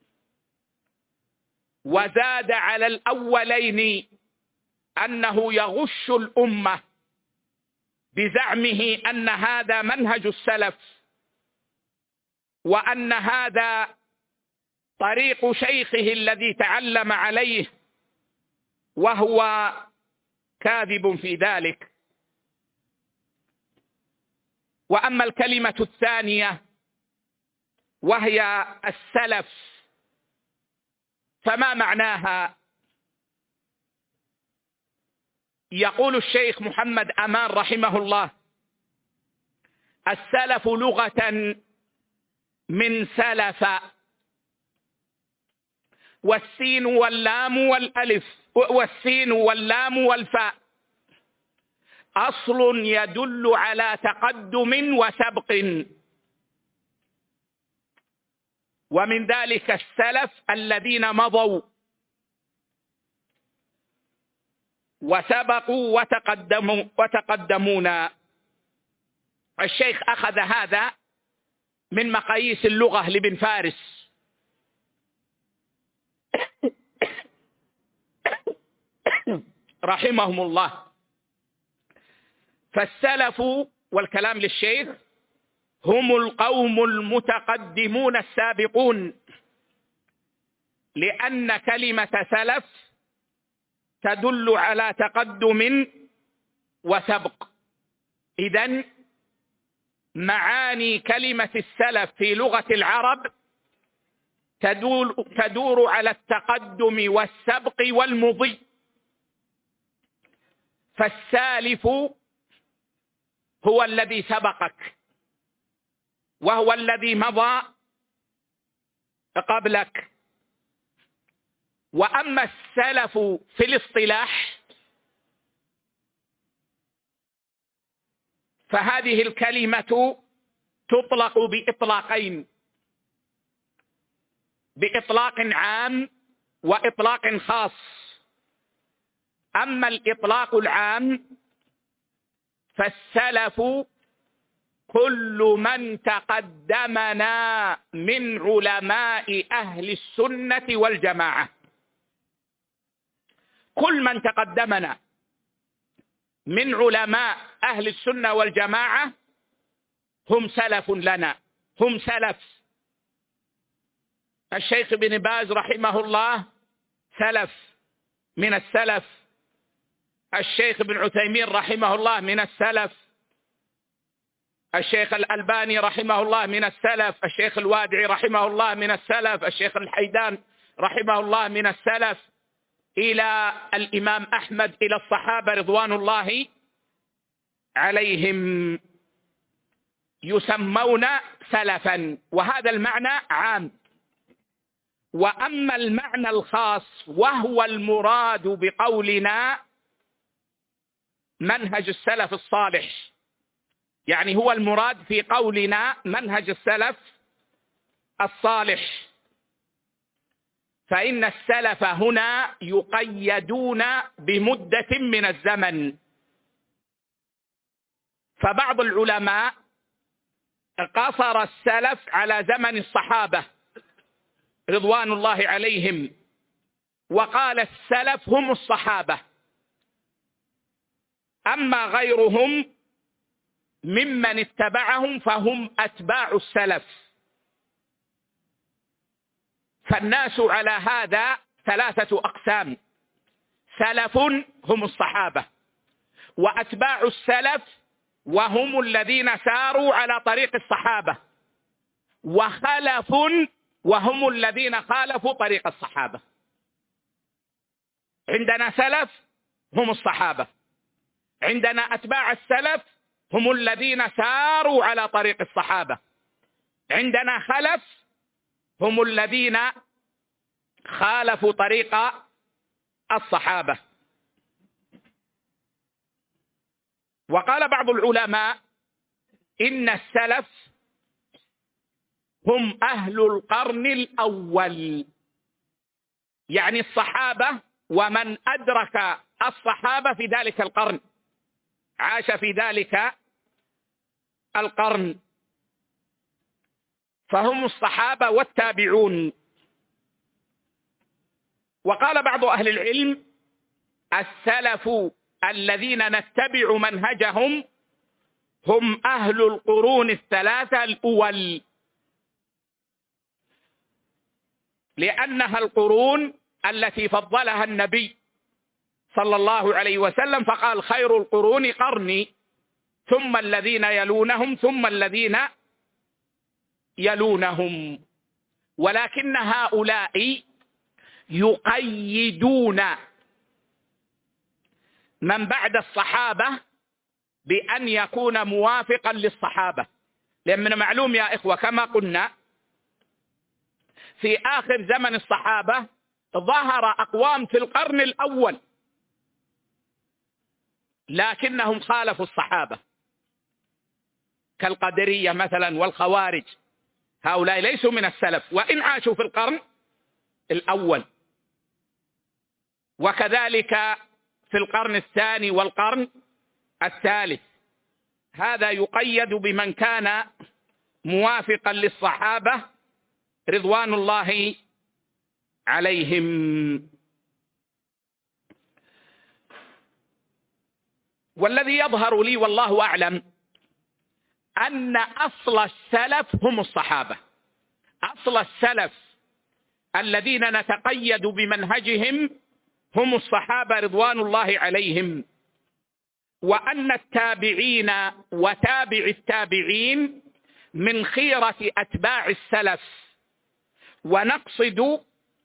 وزاد على الأولين أنه يغش الأمة بزعمه أن هذا منهج السلف، وأن هذا طريق شيخه الذي تعلم عليه، وهو كاذب في ذلك. وأما الكلمة الثانية وهي السلف، فما معناها؟ يقول الشيخ محمد أمان رحمه الله: السلف لغة من سلف، والسين واللام والألف والسين واللام والفاء أصل يدل على تقدم وسبق، ومن ذلك السلف الذين مضوا وسبقوا وتقدموا وتقدمونا. الشيخ أخذ هذا من مقاييس اللغة لابن فارس، رحمهم الله. فالسلف، والكلام للشيخ، هم القوم المتقدمون السابقون، لأن كلمة سلف تدل على تقدم وسبق. إذن معاني كلمة السلف في لغة العرب تدور, تدور على التقدم والسبق والمضي. فالسالف هو الذي سبقك، وهو الذي مضى قبلك. وأما السلف في الاصطلاح فهذه الكلمة تطلق بإطلاقين: بإطلاق عام وإطلاق خاص. أما الإطلاق العام فالسلف كل من تقدمنا من علماء أهل السنة والجماعة، كل من تقدمنا من علماء أهل السنة والجماعة هم سلف لنا، هم سلف. الشيخ ابن باز رحمه الله سلف من السلف، الشيخ ابن عثيمين رحمه الله من السلف، الشيخ الألباني رحمه الله من السلف، الشيخ الوادعي رحمه الله من السلف، الشيخ الحيدان رحمه الله من السلف، إلى الإمام أحمد، إلى الصحابة رضوان الله عليهم، يسمون سلفا. وهذا المعنى عام. وأما المعنى الخاص وهو المراد بقولنا منهج السلف الصالح، يعني هو المراد في قولنا منهج السلف الصالح، فإن السلف هنا يقيدون بمدة من الزمن. فبعض العلماء قصر السلف على زمن الصحابة رضوان الله عليهم، وقال السلف هم الصحابة، أما غيرهم ممن اتبعهم فهم أتباع السلف. فالناس على هذا ثلاثة أقسام: سلف هم الصحابة، وأتباع السلف وهم الذين ساروا على طريق الصحابة، وخلف وهم الذين خالفوا طريق الصحابة. عندنا سلف هم الصحابة، عندنا أتباع السلف هم الذين ساروا على طريق الصحابة، عندنا خلف هم الذين خالفوا طريق الصحابة. وقال بعض العلماء إن السلف هم أهل القرن الأول، يعني الصحابة ومن أدرك الصحابة في ذلك القرن، عاش في ذلك القرن، فهم الصحابة والتابعون. وقال بعض أهل العلم: السلف الذين نتبع منهجهم هم أهل القرون الثلاثة الأول، لأنها القرون التي فضلها النبي صلى الله عليه وسلم، فقال: خير القرون قرني، ثم الذين يلونهم، ثم الذين يلونهم. ولكن هؤلاء يقيدون من بعد الصحابة بأن يكون موافقا للصحابة، لأن من معلوم يا إخوة كما قلنا في آخر زمن الصحابة ظهر أقوام في القرن الأول لكنهم خالفوا الصحابة، كالقدرية مثلا والخوارج. هؤلاء ليسوا من السلف وإن عاشوا في القرن الأول، وكذلك في القرن الثاني والقرن الثالث. هذا يقيد بمن كان موافقا للصحابة رضوان الله عليهم. والذي يظهر لي والله أعلم أن أصل السلف هم الصحابة، أصل السلف الذين نتقيد بمنهجهم هم الصحابة رضوان الله عليهم، وأن التابعين وتابع التابعين من خيرة أتباع السلف. ونقصد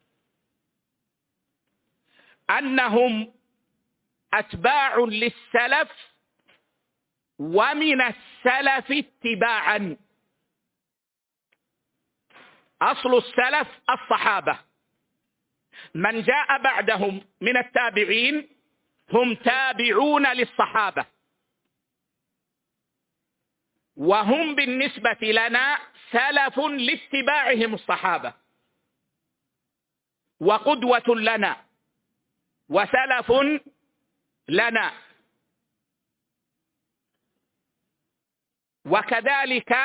أنهم أتباع للسلف ومن السلف اتباعا. أصل السلف الصحابة، من جاء بعدهم من التابعين هم تابعون للصحابة، وهم بالنسبة لنا سلف لاتباعهم الصحابة، وقدوة لنا وسلف لنا. وكذلك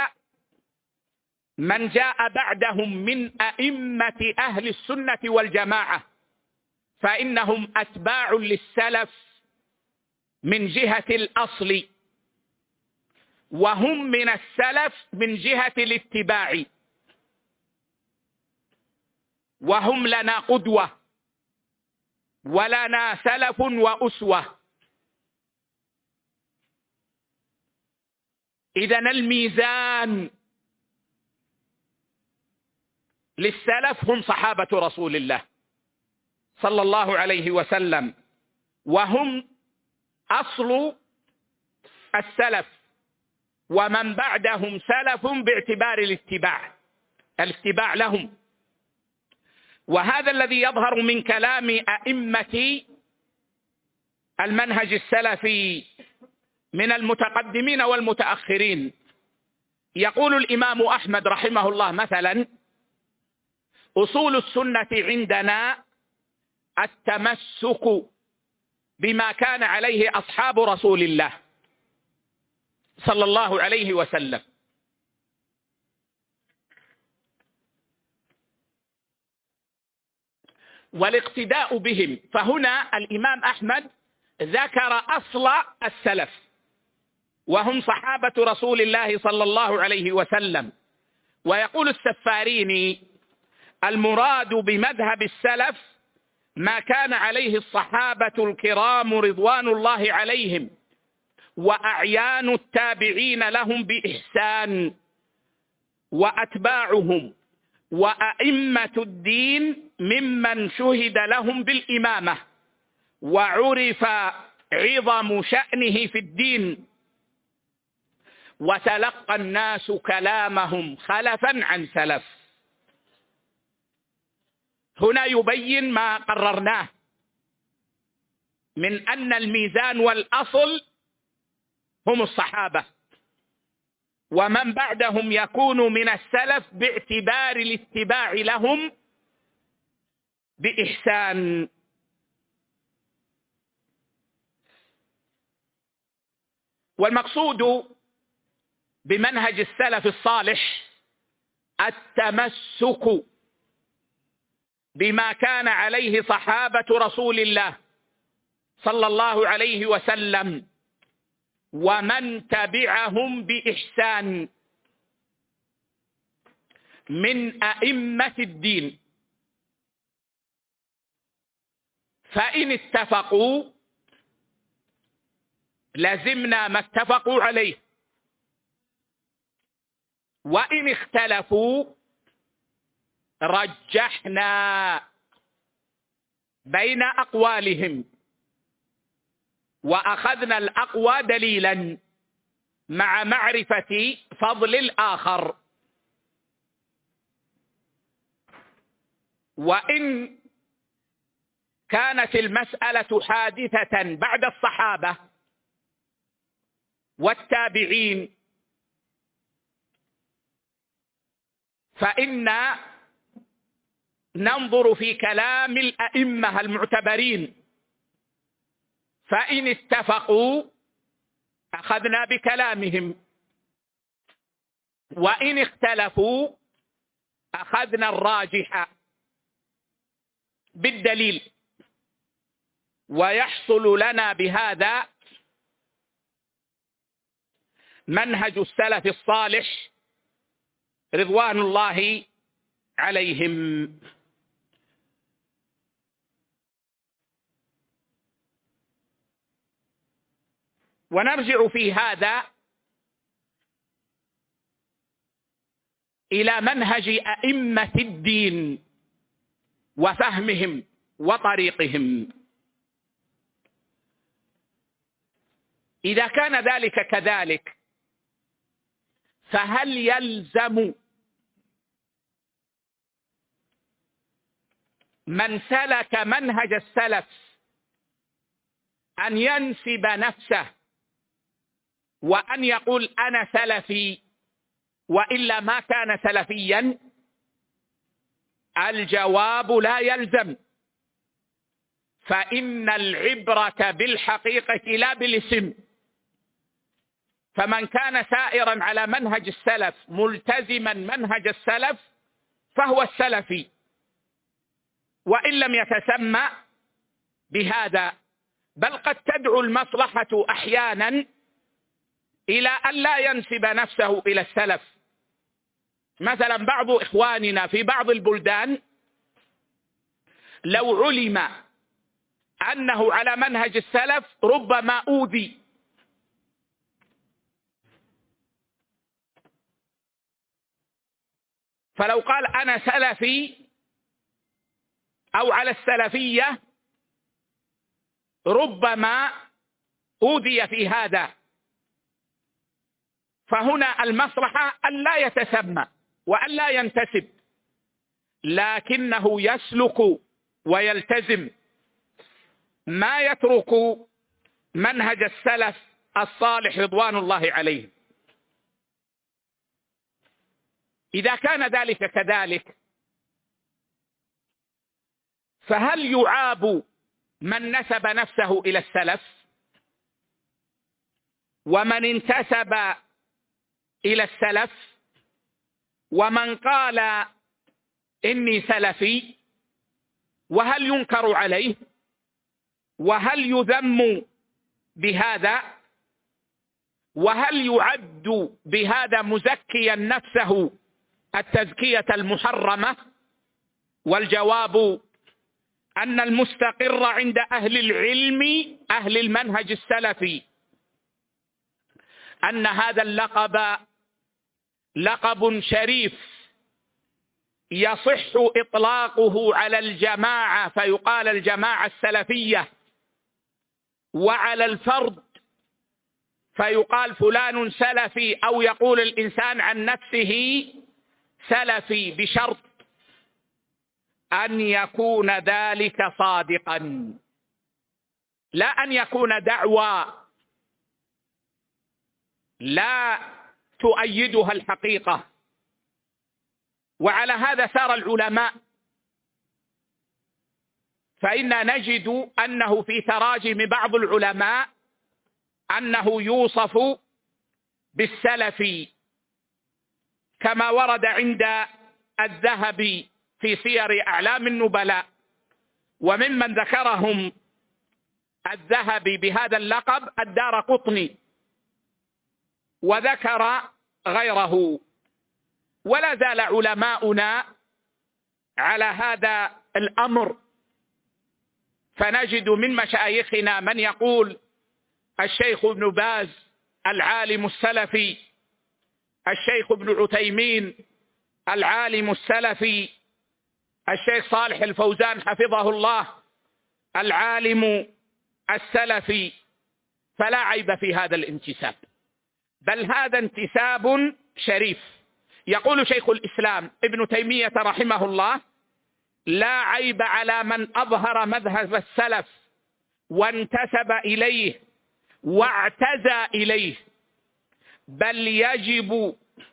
من جاء بعدهم من أئمة أهل السنة والجماعة فإنهم أتباع للسلف من جهة الأصل، وهم من السلف من جهة الاتباع، وهم لنا قدوة ولنا سلف وأسوة. إذن الميزان للسلف هم صحابة رسول الله صلى الله عليه وسلم، وهم أصل السلف، ومن بعدهم سلف باعتبار الاتباع الاتباع لهم. وهذا الذي يظهر من كلام أئمة المنهج السلفي من المتقدمين والمتأخرين. يقول الإمام أحمد رحمه الله مثلا: أصول السنة عندنا التمسك بما كان عليه أصحاب رسول الله صلى الله عليه وسلم، والاقتداء بهم. فهنا الإمام أحمد ذكر أصل السلف وهم صحابة رسول الله صلى الله عليه وسلم. ويقول السفاريني: المراد بمذهب السلف ما كان عليه الصحابة الكرام رضوان الله عليهم وأعيان التابعين لهم بإحسان وأتباعهم وأئمة الدين ممن شهد لهم بالإمامة وعرف عظم شأنه في الدين وتلقى الناس كلامهم خلفا عن سلف. هنا يبين ما قررناه من أن الميزان والأصل هم الصحابة، ومن بعدهم يكون من السلف باعتبار الاتباع لهم بإحسان. والمقصود بمنهج السلف الصالح التمسك بما كان عليه صحابة رسول الله صلى الله عليه وسلم ومن تبعهم بإحسان من أئمة الدين، فإن اتفقوا لزمنا ما اتفقوا عليه، وإن اختلفوا رجحنا بين أقوالهم وأخذنا الأقوى دليلا مع معرفة فضل الآخر. وإن كانت المسألة حادثة بعد الصحابة والتابعين فإن ننظر في كلام الأئمة المعتبرين، فإن اتفقوا أخذنا بكلامهم، وإن اختلفوا أخذنا الراجح بالدليل. ويحصل لنا بهذا منهج السلف الصالح رضوان الله عليهم. ونرجع في هذا إلى منهج أئمة الدين وفهمهم وطريقهم. إذا كان ذلك كذلك فهل يلزم من سلك منهج السلف أن ينسب نفسه وأن يقول أنا سلفي وإلا ما كان سلفيا؟ الجواب لا يلزم، فإن العبرة بالحقيقة لا بالاسم. فمن كان سائرا على منهج السلف ملتزما منهج السلف فهو السلفي، وإن لم يتسمى بهذا. بل قد تدعو المصلحة أحيانا إلى أن لا ينسب نفسه إلى السلف. مثلا بعض إخواننا في بعض البلدان لو علم أنه على منهج السلف ربما أوذي، فلو قال أنا سلفي أو على السلفية ربما أوذي في هذا. فهنا المصلحة أن لا يتسمى وأن لا ينتسب، لكنه يسلك ويلتزم ما يترك منهج السلف الصالح رضوان الله عليه. إذا كان ذلك كذلك فهل يعاب من نسب نفسه إلى السلف ومن انتسب إلى السلف ومن قال إني سلفي؟ وهل ينكر عليه؟ وهل يذم بهذا؟ وهل يعد بهذا مزكيا نفسه التزكية المحرمة؟ والجواب أن المستقر عند أهل العلم أهل المنهج السلفي أن هذا اللقب لقب شريف يصح إطلاقه على الجماعة فيقال الجماعة السلفية، وعلى الفرد فيقال فلان سلفي، أو يقول الإنسان عن نفسه سلفي، بشرط أن يكون ذلك صادقا، لا أن يكون دعوى لا تؤيدها الحقيقة. وعلى هذا سار العلماء، فإنا نجد أنه في تراجم بعض العلماء أنه يوصف بالسلف كما ورد عند الذهبي في سير أعلام النبلاء، وممن ذكرهم الذهبي بهذا اللقب الدارقطني، وذكر غيره. ولا زال علماؤنا على هذا الأمر، فنجد من مشايخنا من يقول الشيخ ابن باز العالم السلفي، الشيخ ابن عثيمين العالم السلفي، الشيخ صالح الفوزان حفظه الله العالم السلفي. فلا عيب في هذا الانتساب، بل هذا انتساب شريف. يقول شيخ الإسلام ابن تيمية رحمه الله: لا عيب على من أظهر مذهب السلف وانتسب إليه واعتزى إليه، بل يجب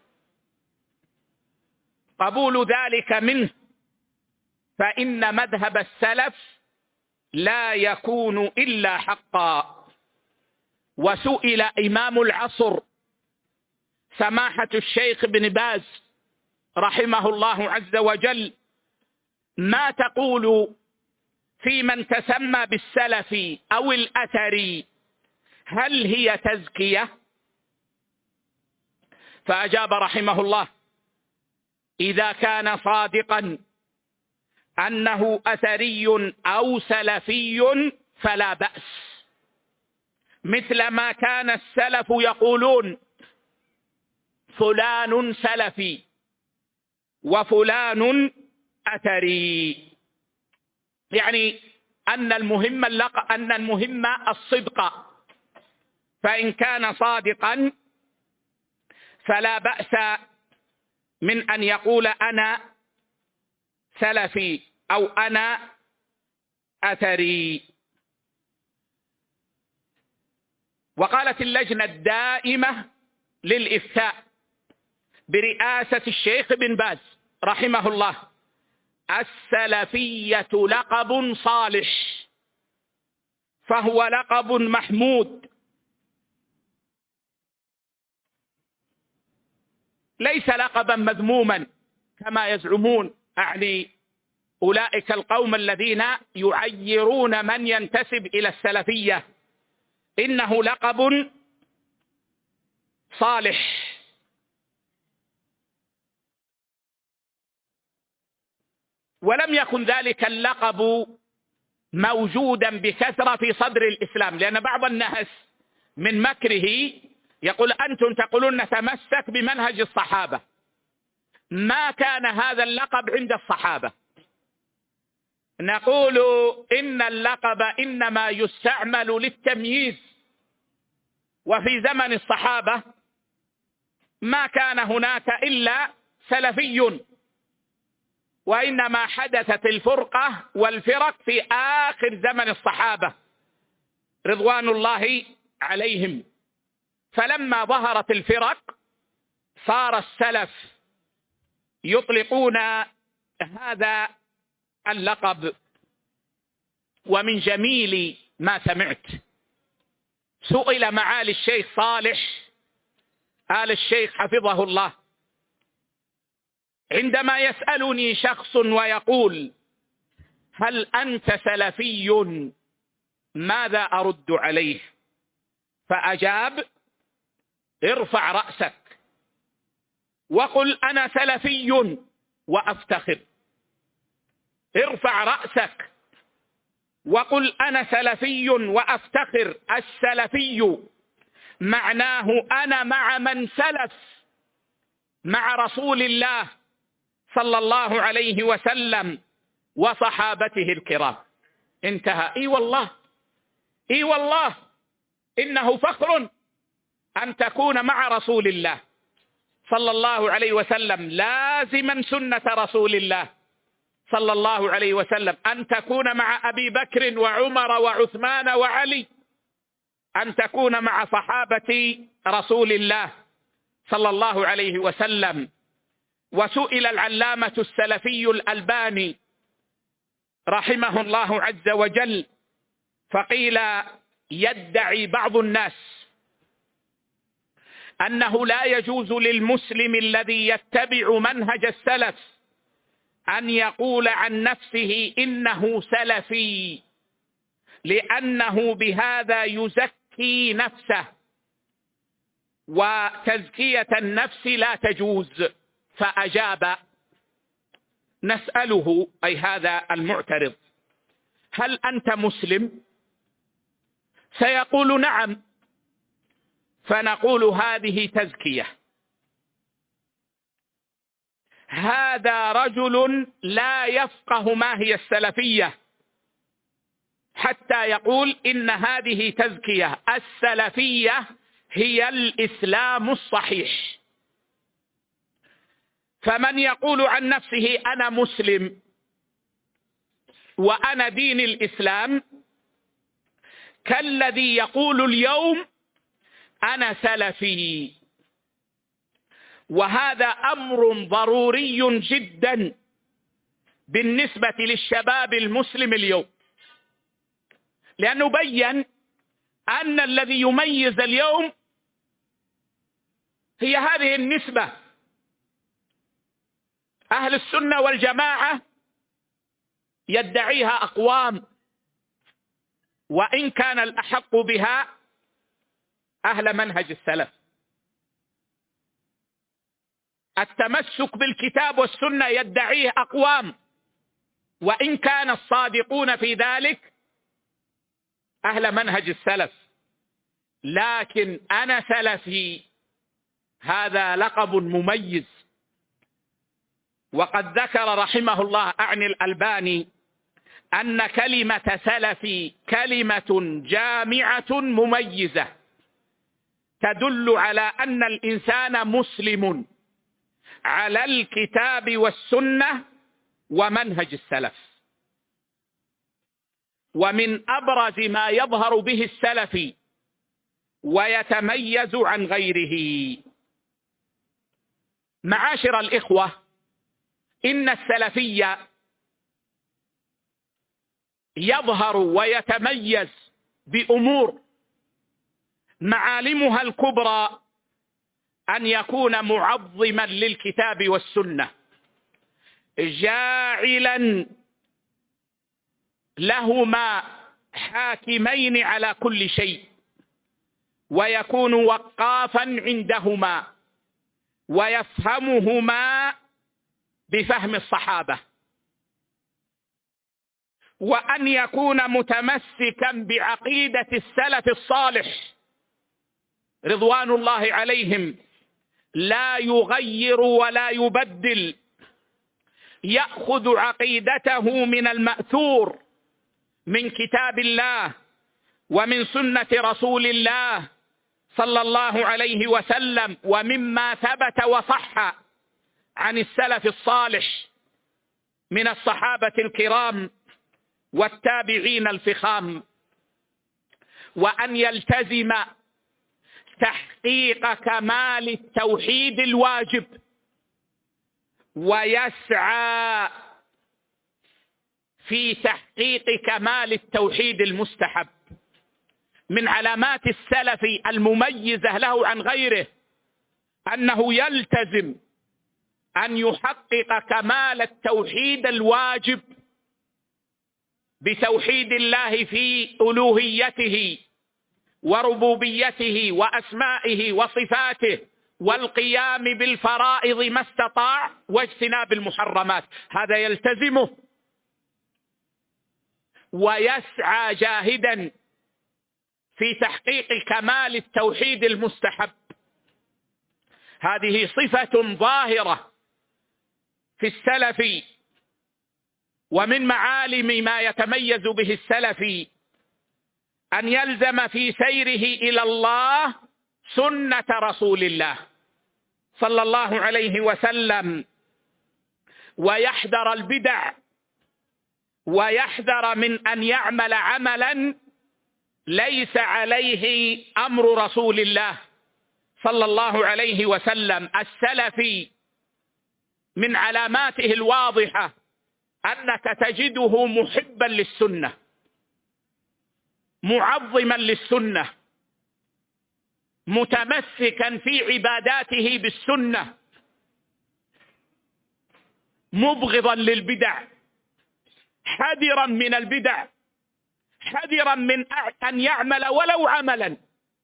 قبول ذلك منه، فإن مذهب السلف لا يكون إلا حقا. وسئل إمام العصر سماحة الشيخ ابن باز رحمه الله عز وجل: ما تقول في من تسمى بالسلف أو الأثري، هل هي تزكية؟ فأجاب رحمه الله: إذا كان صادقا أنه أثري أو سلفي فلا بأس، مثل ما كان السلف يقولون فلان سلفي وفلان أثري، يعني أن المهم اللق... أن المهم الصدق، فإن كان صادقا فلا بأس من أن يقول أنا سلفي أو أنا أثري. وقالت اللجنة الدائمة للإفتاء برئاسة الشيخ بن باز رحمه الله: السلفية لقب صالح، فهو لقب محمود، ليس لقبا مذموما كما يزعمون، أعني أولئك القوم الذين يعيرون من ينتسب إلى السلفية. إنه لقب صالح. ولم يكن ذلك اللقب موجودا بكثرة في صدر الإسلام، لأن بعض الناس من مكره يقول أنتم تقولون نتمسك بمنهج الصحابة. ما كان هذا اللقب عند الصحابة. نقول إن اللقب إنما يستعمل للتمييز، وفي زمن الصحابة ما كان هناك إلا سلفي، وإنما حدثت الفرقة والفرق في آخر زمن الصحابة رضوان الله عليهم. فلما ظهرت الفرق صار السلف يطلقون هذا اللقب. ومن جميل ما سمعت سئل معالي الشيخ صالح آل الشيخ حفظه الله: عندما يسألني شخص ويقول هل أنت سلفي، ماذا أرد عليه؟ فأجاب: ارفع رأسك وقل أنا سلفي وأفتخر. ارفع رأسك وقل أنا سلفي وأفتخر. السلفي معناه أنا مع من سلف، مع رسول الله صلى الله عليه وسلم وصحابته الكرام. انتهى. اي والله، اي والله إنه فخر أن تكون مع رسول الله صلى الله عليه وسلم، لازما سنة رسول الله صلى الله عليه وسلم، أن تكون مع أبي بكر وعمر وعثمان وعلي، أن تكون مع صحابة رسول الله صلى الله عليه وسلم. وسئل العلامة السلفي الألباني رحمه الله عز وجل، فقيل: يدعي بعض الناس أنه لا يجوز للمسلم الذي يتبع منهج السلف أن يقول عن نفسه إنه سلفي، لأنه بهذا يزكي نفسه، وتزكية النفس لا تجوز. فأجاب: نسأله، أي هذا المعترض: هل أنت مسلم؟ سيقول: نعم. فنقول: هذه تزكية. هذا رجل لا يفقه ما هي السلفية حتى يقول إن هذه تزكية. السلفية هي الإسلام الصحيح. فمن يقول عن نفسه أنا مسلم وأنا دين الإسلام كالذي يقول اليوم أنا سلفي، وهذا أمر ضروري جدا بالنسبة للشباب المسلم اليوم، لأنه بين أن الذي يميز اليوم هي هذه النسبة. أهل السنة والجماعة يدعيها أقوام، وإن كان الأحق بها أهل منهج السلف. التمسك بالكتاب والسنة يدعيه أقوام، وإن كان الصادقون في ذلك أهل منهج السلف. لكن أنا سلفي هذا لقب مميز. وقد ذكر رحمه الله أعني الألباني أن كلمة سلفي كلمة جامعة مميزة تدل على أن الإنسان مسلم على الكتاب والسنة ومنهج السلف. ومن أبرز ما يظهر به السلفي ويتميز عن غيره، معاشر الإخوة، إن السلفي يظهر ويتميز بأمور معالمها الكبرى أن يكون معظما للكتاب والسنة، جاعلا لهما حاكمين على كل شيء، ويكون وقافا عندهما ويفهمهما بفهم الصحابة، وأن يكون متمسكا بعقيدة السلف الصالح رضوان الله عليهم، لا يغير ولا يبدل، يأخذ عقيدته من المأثور من كتاب الله ومن سنة رسول الله صلى الله عليه وسلم، ومما ثبت وصح عن السلف الصالح من الصحابة الكرام والتابعين الفخام، وأن يلتزم تحقيق كمال التوحيد الواجب، ويسعى في تحقيق كمال التوحيد المستحب. من علامات السلف المميزة له عن غيره أنه يلتزم أن يحقق كمال التوحيد الواجب بتوحيد الله في ألوهيته وربوبيته وأسمائه وصفاته، والقيام بالفرائض ما استطاع، واجتناب المحرمات. هذا يلتزمه ويسعى جاهدا في تحقيق كمال التوحيد المستحب. هذه صفة ظاهرة في السلف. ومن معالم ما يتميز به السلف أن يلزم في سيره إلى الله سنة رسول الله صلى الله عليه وسلم، ويحذر البدع، ويحذر من أن يعمل عملا ليس عليه أمر رسول الله صلى الله عليه وسلم. السلفي من علاماته الواضحة أنك تجده محبا للسنة، معظما للسنة، متمسكا في عباداته بالسنة، مبغضا للبدع، حذرا من البدع، حذرا من أن يعمل ولو عملا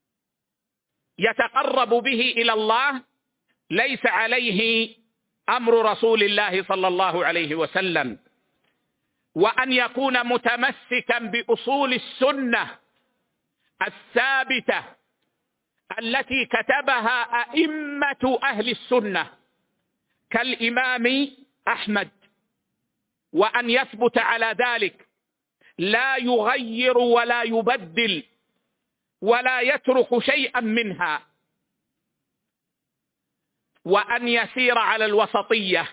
يتقرب به إلى الله ليس عليه أمر رسول الله صلى الله عليه وسلم، وأن يكون متمسكا بأصول السنة الثابتة التي كتبها أئمة أهل السنة كالإمام أحمد، وأن يثبت على ذلك، لا يغير ولا يبدل ولا يترك شيئا منها، وأن يسير على الوسطية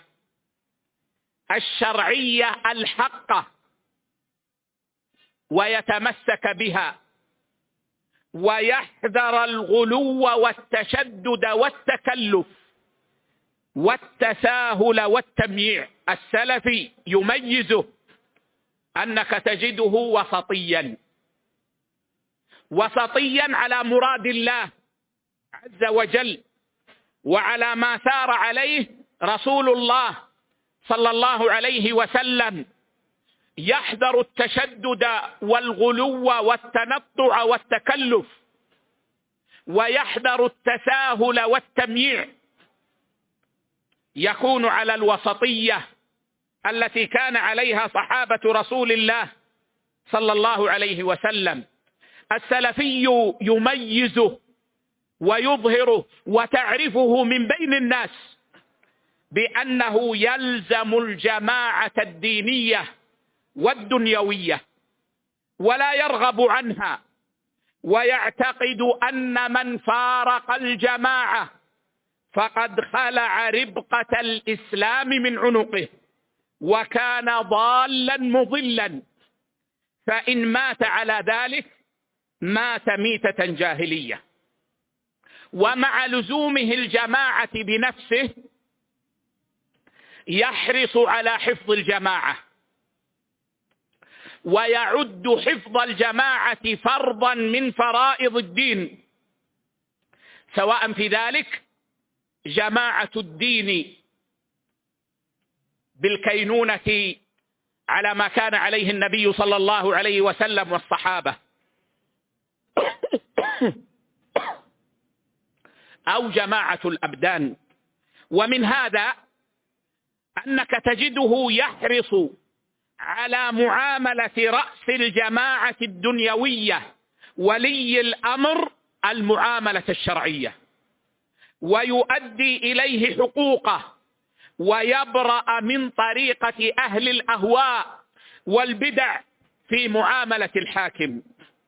الشرعية الحقة ويتمسك بها، ويحذر الغلو والتشدد والتكلف والتساهل والتمييع. السلفي يميزه أنك تجده وسطيا، وسطيا على مراد الله عز وجل وعلى ما سار عليه رسول الله صلى الله عليه وسلم، يحذر التشدد والغلو والتنطع والتكلف، ويحذر التساهل والتمييع، يكون على الوسطية التي كان عليها صحابة رسول الله صلى الله عليه وسلم. السلفي يميزه ويظهره وتعرفه من بين الناس بأنه يلزم الجماعة الدينية والدنيوية ولا يرغب عنها، ويعتقد أن من فارق الجماعة فقد خلع ربقة الإسلام من عنقه وكان ضالا مضلا، فإن مات على ذلك مات ميتة جاهلية. ومع لزومه الجماعة بنفسه يحرص على حفظ الجماعة، ويعد حفظ الجماعة فرضا من فرائض الدين، سواء في ذلك جماعة الدين بالكينونة على ما كان عليه النبي صلى الله عليه وسلم والصحابة، أو جماعة الأبدان. ومن هذا أنك تجده يحرص على معاملة رأس الجماعة الدنيوية ولي الأمر المعاملة الشرعية، ويؤدي إليه حقوقه، ويبرأ من طريقة أهل الأهواء والبدع في معاملة الحاكم.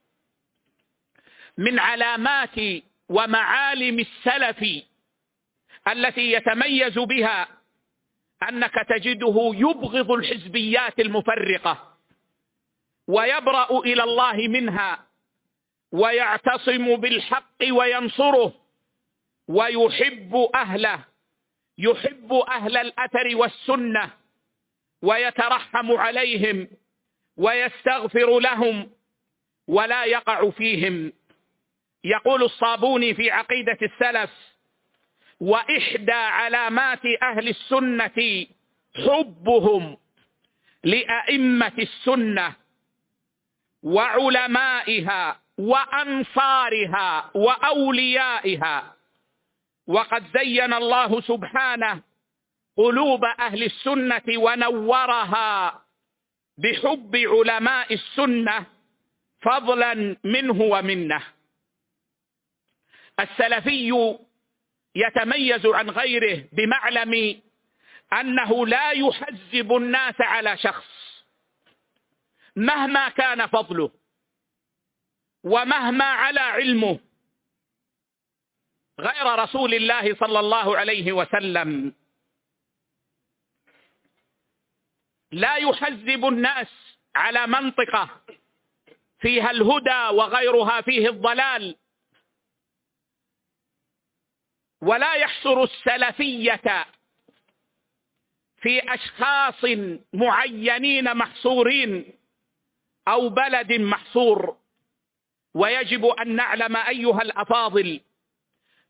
من علامات ومعالم السلف التي يتميز بها أنك تجده يبغض الحزبيات المفرقة ويبرأ إلى الله منها، ويعتصم بالحق وينصره، ويحب أهله، يحب أهل الأثر والسنة، ويترحم عليهم ويستغفر لهم ولا يقع فيهم. يقول الصابوني في عقيدة السلف: وإحدى علامات أهل السنة حبهم لأئمة السنة وعلمائها وأنصارها وأوليائها، وقد زين الله سبحانه قلوب أهل السنة ونورها بحب علماء السنة فضلا منه ومنه. السلفي يتميز عن غيره بمعلم أنه لا يحزب الناس على شخص مهما كان فضله ومهما علا علمه غير رسول الله صلى الله عليه وسلم. لا يحزب الناس على منطقة فيها الهدى وغيرها فيه الضلال، ولا يحصر السلفية في أشخاص معينين محصورين أو بلد محصور. ويجب أن نعلم أيها الأفاضل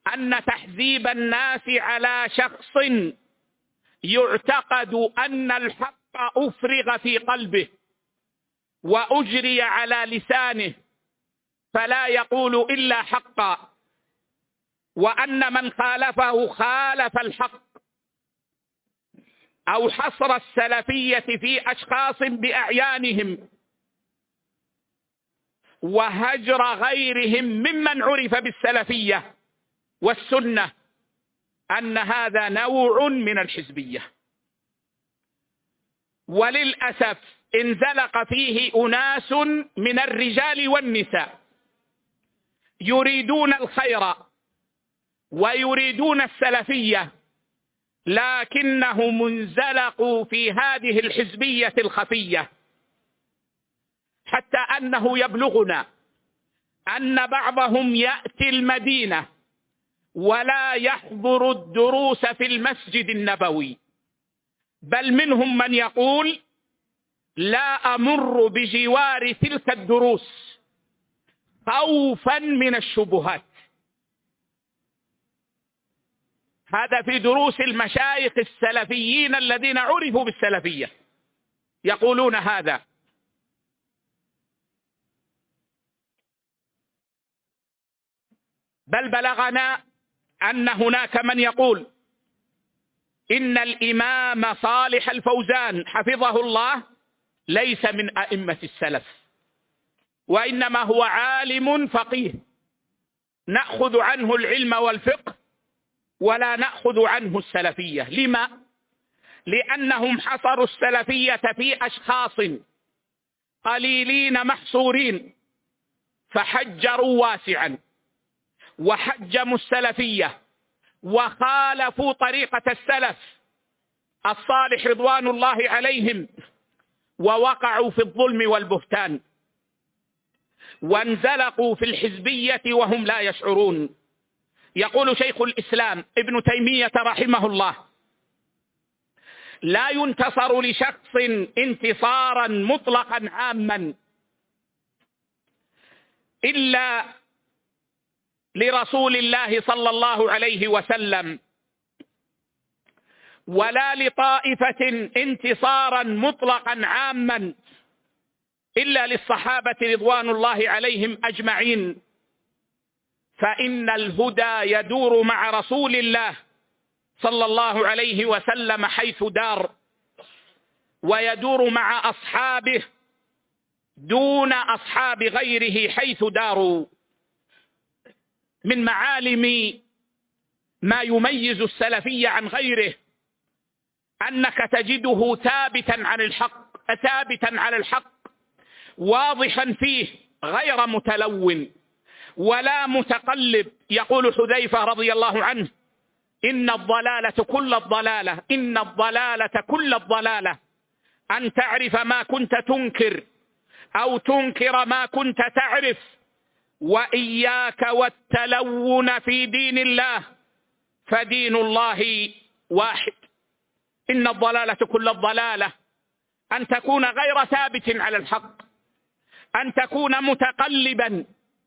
أن تحزيب الناس على شخص يعتقد أن الحق أفرغ في قلبه وأجري على لسانه فلا يقول إلا حقا، وأن من خالفه خالف الحق، أو حصر السلفية في أشخاص بأعيانهم وهجر غيرهم ممن عرف بالسلفية والسنة، أن هذا نوع من الحزبية. وللأسف انزلق فيه أناس من الرجال والنساء يريدون الخير ويريدون السلفية، لكنهم انزلقوا في هذه الحزبية الخفية، حتى أنه يبلغنا أن بعضهم يأتي المدينة ولا يحضر الدروس في المسجد النبوي، بل منهم من يقول لا أمر بجوار تلك الدروس خوفا من الشبهات. هذا في دروس المشايخ السلفيين الذين عرفوا بالسلفية يقولون هذا. بل بلغنا أن هناك من يقول إن الإمام صالح الفوزان حفظه الله ليس من أئمة السلف، وإنما هو عالم فقيه نأخذ عنه العلم والفقه ولا نأخذ عنه السلفية. لما؟ لأنهم حصروا السلفية في أشخاص قليلين محصورين، فحجروا واسعا وحجموا السلفية وخالفوا طريقة السلف الصالح رضوان الله عليهم، ووقعوا في الظلم والبهتان وانزلقوا في الحزبية وهم لا يشعرون. يقول شيخ الإسلام ابن تيمية رحمه الله: لا ينتصر لشخص انتصارا مطلقا عاما إلا لرسول الله صلى الله عليه وسلم، ولا لطائفة انتصارا مطلقا عاما إلا للصحابة رضوان الله عليهم أجمعين، فإن الهدى يدور مع رسول الله صلى الله عليه وسلم حيث دار، ويدور مع أصحابه دون أصحاب غيره حيث داروا. من معالم ما يميز السلفي عن غيره أنك تجده ثابتا عن الحق ثابتا على الحق واضحا فيه غير متلون ولا متقلب. يقول حذيفة رضي الله عنه: إن الضلالة كل الضلالة إن الضلالة كل الضلالة أن تعرف ما كنت تنكر أو تنكر ما كنت تعرف، وإياك والتلون في دين الله فدين الله واحد. إن الضلالة كل الضلالة أن تكون غير ثابت على الحق، أن تكون متقلبا،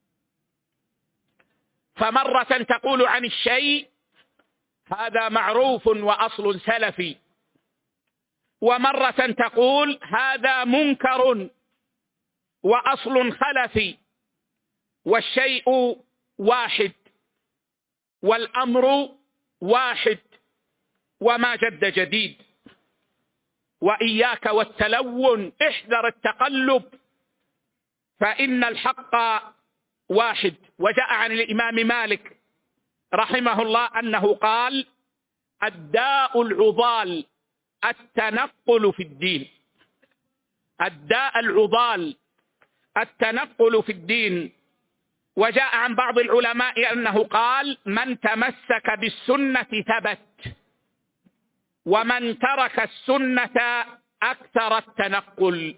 فمرة تقول عن الشيء هذا معروف وأصل سلفي، ومرة تقول هذا منكر وأصل خلفي، والشيء واحد والأمر واحد وما جد جديد. وإياك والتلون، احذر التقلب، فإن الحق واحد. وجاء عن الإمام مالك رحمه الله أنه قال: الداء العضال التنقل في الدين. الداء العضال التنقل في الدين. وجاء عن بعض العلماء أنه قال: من تمسك بالسنة ثبت، ومن ترك السنة أكثر التنقل.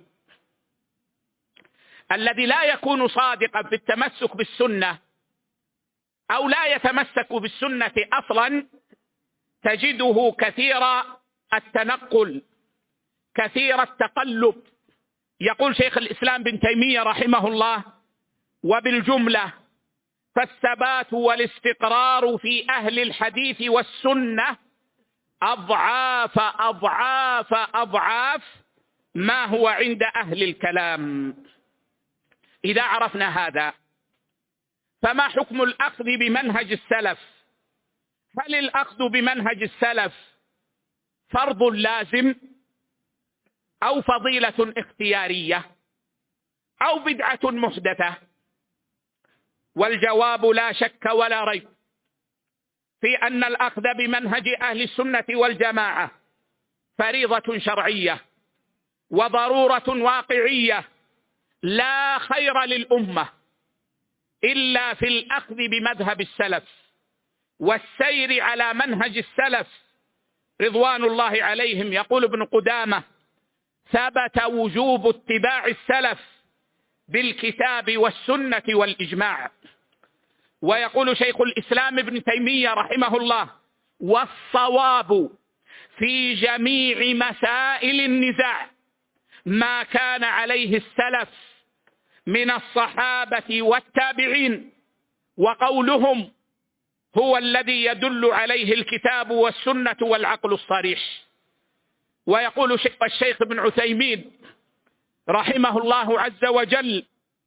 الذي لا يكون صادقا في التمسك بالسنة أو لا يتمسك بالسنة أصلا تجده كثير التنقل كثير التقلب. يقول شيخ الإسلام بن تيمية رحمه الله: وبالجملة فالثبات والاستقرار في أهل الحديث والسنة أضعاف أضعاف أضعاف ما هو عند أهل الكلام. إذا عرفنا هذا، فما حكم الأخذ بمنهج السلف؟ هل الأخذ بمنهج السلف فرض لازم أو فضيلة اختيارية أو بدعة محدثة؟ والجواب لا شك ولا ريب في أن الأخذ بمنهج أهل السنة والجماعة فريضة شرعية وضرورة واقعية، لا خير للأمة إلا في الأخذ بمذهب السلف والسير على منهج السلف رضوان الله عليهم. يقول ابن قدامة: ثبت وجوب اتباع السلف بالكتاب والسنة والإجماع. ويقول شيخ الإسلام ابن تيمية رحمه الله: والصواب في جميع مسائل النزاع ما كان عليه السلف من الصحابة والتابعين، وقولهم هو الذي يدل عليه الكتاب والسنة والعقل الصريح. ويقول الشيخ ابن عثيمين رحمه الله عز وجل: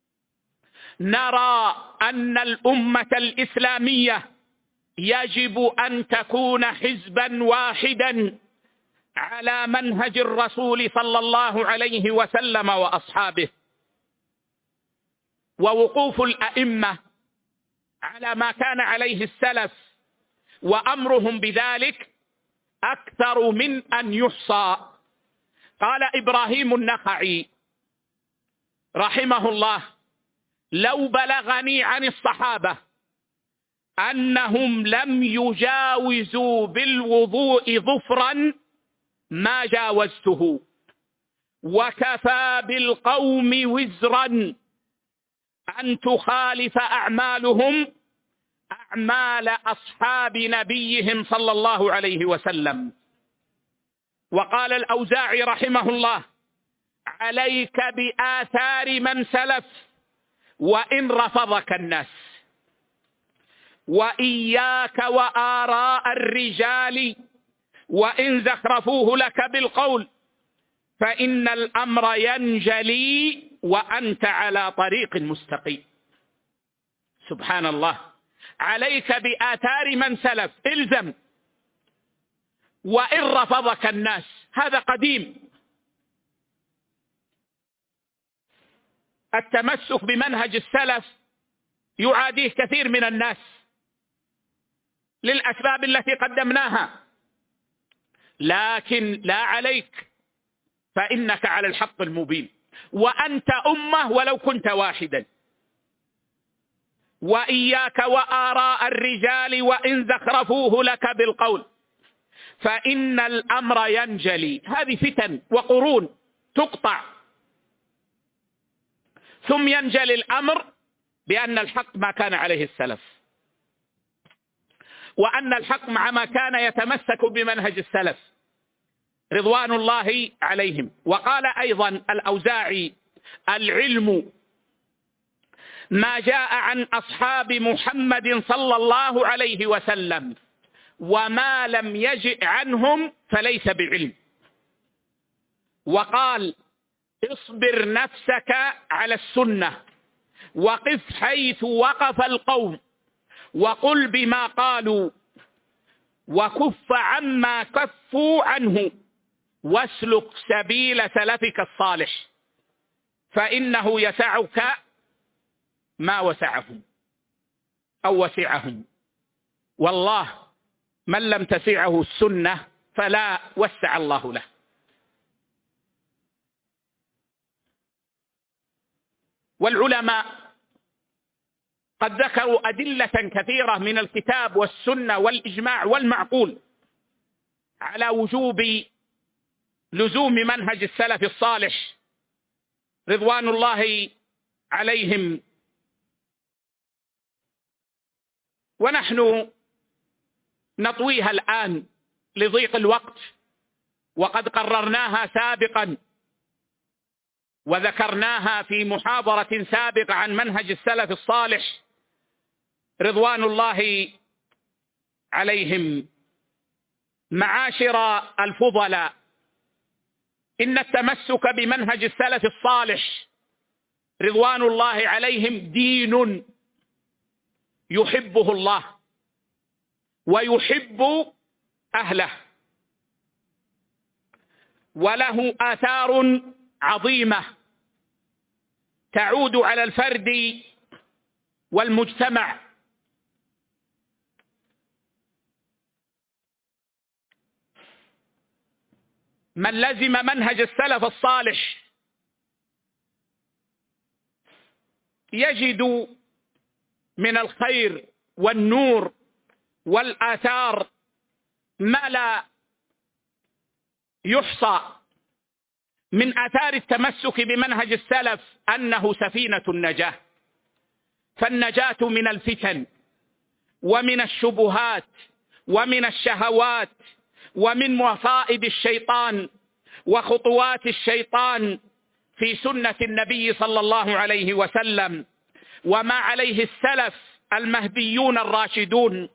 نرى أن الأمة الإسلامية يجب أن تكون حزبا واحدا على منهج الرسول صلى الله عليه وسلم وأصحابه، ووقوف الأئمة على ما كان عليه السلف وأمرهم بذلك أكثر من أن يحصى. قال إبراهيم النخعي رحمه الله: لو بلغني عن الصحابة أنهم لم يجاوزوا بالوضوء ظفرا ما جاوزته، وكفى بالقوم وزرا أن تخالف أعمالهم أعمال أصحاب نبيهم صلى الله عليه وسلم. وقال الأوزاعي رحمه الله: عليك بآثار من سلف وإن رفضك الناس، وإياك وآراء الرجال وإن زخرفوه لك بالقول، فإن الأمر ينجلي وأنت على طريق مستقيم. سبحان الله. عليك بآثار من سلف، الزم، وإن رفضك الناس. هذا قديم. التمسك بمنهج السلف يعاديه كثير من الناس للأسباب التي قدمناها، لكن لا عليك، فإنك على الحق المبين، وأنت أمة ولو كنت واحدا. وإياك وآراء الرجال وإن زخرفوه لك بالقول، فإن الأمر ينجلي. هذه فتن وقرون تقطع، ثم ينجلي الأمر بأن الحق ما كان عليه السلف، وأن الحق مع ما كان يتمسك بمنهج السلف رضوان الله عليهم. وقال أيضا الأوزاعي: العلم ما جاء عن أصحاب محمد صلى الله عليه وسلم، وما لم يجئ عنهم فليس بعلم. وقال: اصبر نفسك على السنة، وقف حيث وقف القوم، وقل بما قالوا، وكف عما كفوا عنه، واسلك سبيل سلفك الصالح، فإنه يسعك ما وسعهم أو وسعهم. والله من لم تسعه السنة فلا وسع الله له. والعلماء قد ذكروا أدلة كثيرة من الكتاب والسنة والإجماع والمعقول على وجوب لزوم منهج السلف الصالح رضوان الله عليهم، ونحن نطويها الآن لضيق الوقت، وقد قررناها سابقا وذكرناها في محاضرة سابقة عن منهج السلف الصالح رضوان الله عليهم. معاشر الفضلاء، إن التمسك بمنهج السلف الصالح رضوان الله عليهم دين يحبه الله ويحب أهله، وله آثار عظيمة تعود على الفرد والمجتمع. من لزم منهج السلف الصالح يجد من الخير والنور والآثار ما لا يحصى. من آثار التمسك بمنهج السلف أنه سفينة النجاة، فالنجاة من الفتن ومن الشبهات ومن الشهوات ومن مصائد الشيطان وخطوات الشيطان في سنة النبي صلى الله عليه وسلم وما عليه السلف المهديون الراشدون.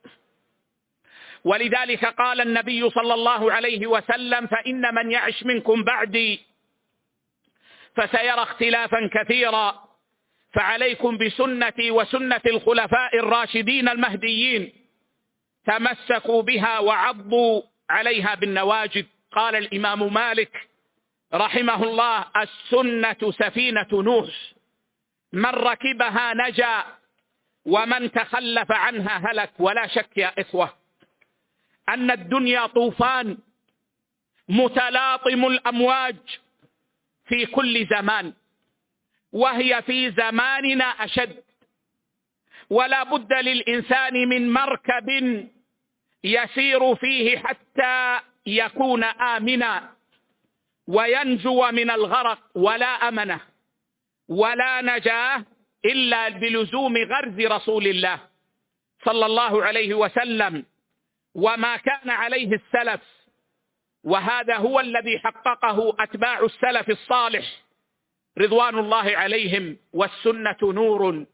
ولذلك قال النبي صلى الله عليه وسلم: فإن من يعش منكم بعدي فسيرى اختلافا كثيرا، فعليكم بسنتي وسنة الخلفاء الراشدين المهديين، تمسكوا بها وعضوا عليها بالنواجذ. قال الإمام مالك رحمه الله: السنة سفينة نوح، من ركبها نجا ومن تخلف عنها هلك. ولا شك يا إخوة أن الدنيا طوفان متلاطم الأمواج في كل زمان، وهي في زماننا أشد، ولا بد للإنسان من مركب يسير فيه حتى يكون آمنا وينجو من الغرق. ولا أمنه ولا نجاه إلا بلزوم غرز رسول الله صلى الله عليه وسلم وما كان عليه السلف، وهذا هو الذي حققه أتباع السلف الصالح رضوان الله عليهم. والسنة نور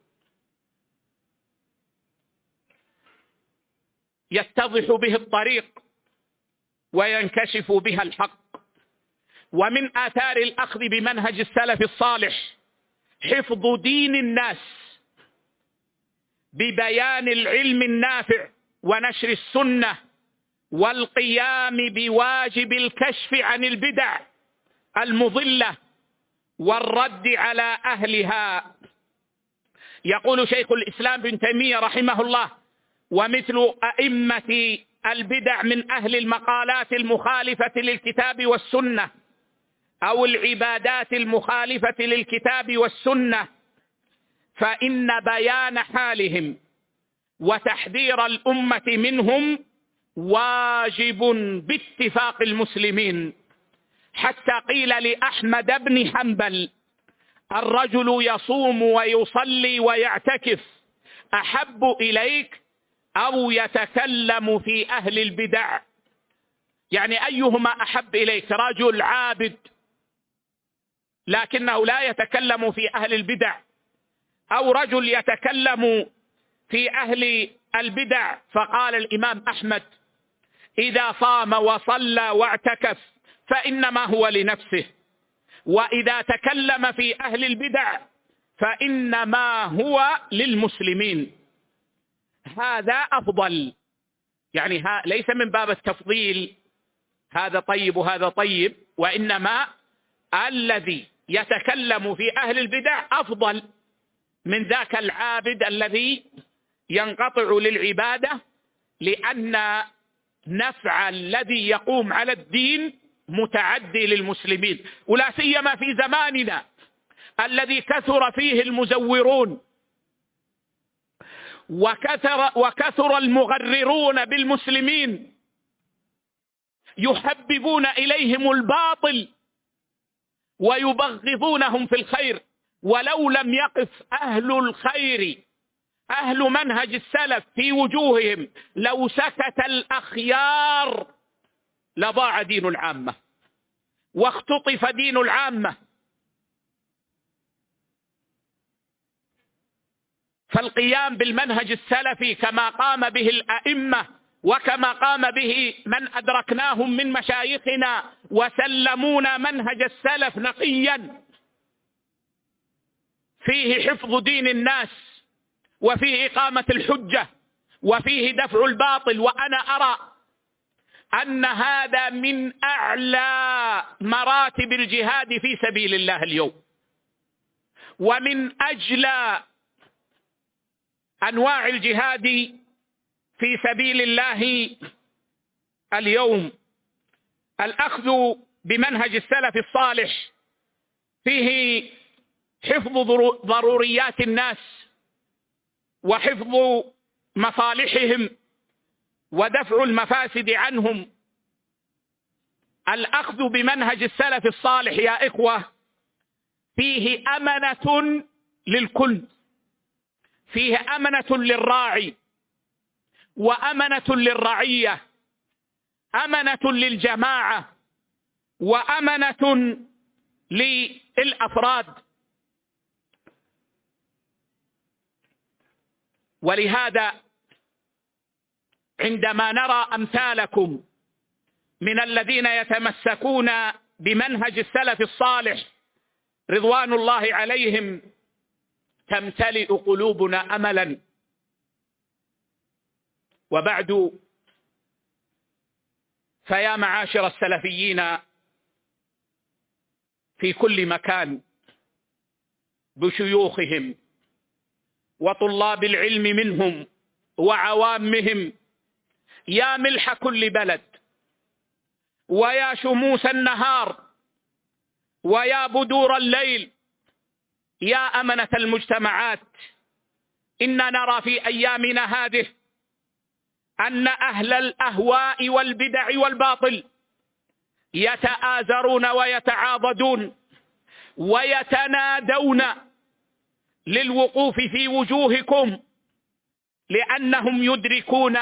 يتضح به الطريق وينكشف بها الحق. ومن آثار الأخذ بمنهج السلف الصالح حفظ دين الناس ببيان العلم النافع ونشر السنة والقيام بواجب الكشف عن البدع المضلة والرد على أهلها. يقول شيخ الإسلام ابن تيمية رحمه الله: ومثل أئمة البدع من أهل المقالات المخالفة للكتاب والسنة أو العبادات المخالفة للكتاب والسنة، فإن بيان حالهم وتحذير الأمة منهم واجب باتفاق المسلمين. حتى قيل لأحمد بن حنبل: الرجل يصوم ويصلي ويعتكف أحب إليك أو يتكلم في أهل البدع؟ يعني أيهما أحب إليك، رجل عابد لكنه لا يتكلم في أهل البدع، أو رجل يتكلم في أهل البدع؟ فقال الإمام أحمد: إذا صام وصلى واعتكف فإنما هو لنفسه، وإذا تكلم في أهل البدع فإنما هو للمسلمين. هذا أفضل، يعني ليس من باب التفضيل هذا طيب وهذا طيب، وإنما الذي يتكلم في أهل البدع أفضل من ذاك العابد الذي ينقطع للعبادة، لأن نفع الذي يقوم على الدين متعدي للمسلمين، ولا سيما في زماننا الذي كثر فيه المزورون وكثر, وكثر المغررون بالمسلمين يحببون إليهم الباطل ويبغضونهم في الخير. ولو لم يقف أهل الخير أهل منهج السلف في وجوههم لو سكت الأخيار لضاع دين العامة واختطف دين العامة. فالقيام بالمنهج السلفي كما قام به الأئمة وكما قام به من أدركناهم من مشايخنا وسلمونا منهج السلف نقيا فيه حفظ دين الناس وفيه إقامة الحجة وفيه دفع الباطل. وأنا أرى أن هذا من أعلى مراتب الجهاد في سبيل الله اليوم، ومن أجلى أنواع الجهاد في سبيل الله اليوم. الأخذ بمنهج السلف الصالح فيه حفظ ضروريات الناس وحفظ مصالحهم ودفع المفاسد عنهم. الأخذ بمنهج السلف الصالح يا إخوة فيه أمنة للكل، فيه أمنة للراعي وأمنة للرعية، أمنة للجماعة وأمنة للأفراد. ولهذا عندما نرى أمثالكم من الذين يتمسكون بمنهج السلف الصالح رضوان الله عليهم تمتلئ قلوبنا أملا. وبعد، فيا معاشر السلفيين في كل مكان بشيوخهم وطلاب العلم منهم وعوامهم، يا ملح كل بلد ويا شموس النهار ويا بدور الليل، يا أمنة المجتمعات، إن نرى في أيامنا هذه أن أهل الأهواء والبدع والباطل يتآزرون ويتعاضدون ويتنادون للوقوف في وجوهكم، لأنهم يدركون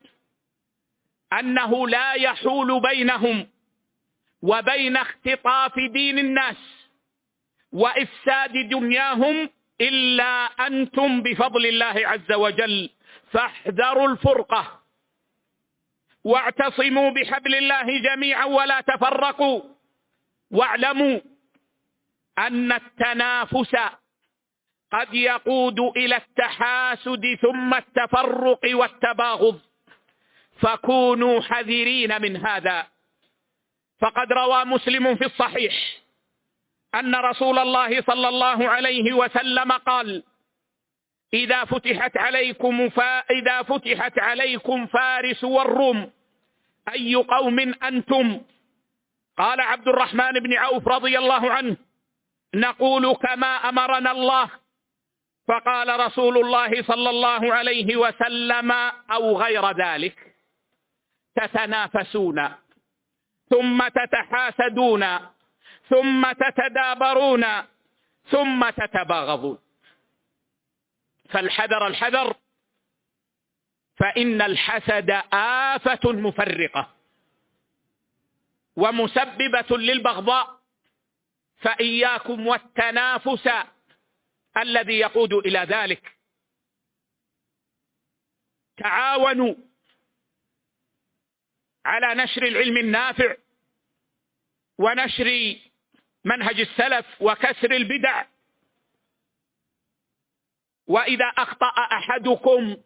أنه لا يحول بينهم وبين اختطاف دين الناس وإفساد دنياهم إلا أنتم بفضل الله عز وجل. فاحذروا الفرقة واعتصموا بحبل الله جميعا ولا تفرقوا، واعلموا أن التنافس قد يقود إلى التحاسد ثم التفرق والتباغض، فكونوا حذرين من هذا. فقد روى مسلم في الصحيح أن رسول الله صلى الله عليه وسلم قال: إذا فتحت عليكم فإذا فتحت عليكم فارس والروم أي قوم أنتم؟ قال عبد الرحمن بن عوف رضي الله عنه: نقول كما أمرنا الله. فقال رسول الله صلى الله عليه وسلم: أو غير ذلك، تتنافسون ثم تتحاسدون ثم تتدابرون ثم تتباغضون. فالحذر الحذر، فإن الحسد آفة مفرقة ومسببة للبغضاء، فإياكم والتنافس الذي يقود إلى ذلك. تعاونوا على نشر العلم النافع ونشر منهج السلف وكسر البدع. وإذا أخطأ أحدكم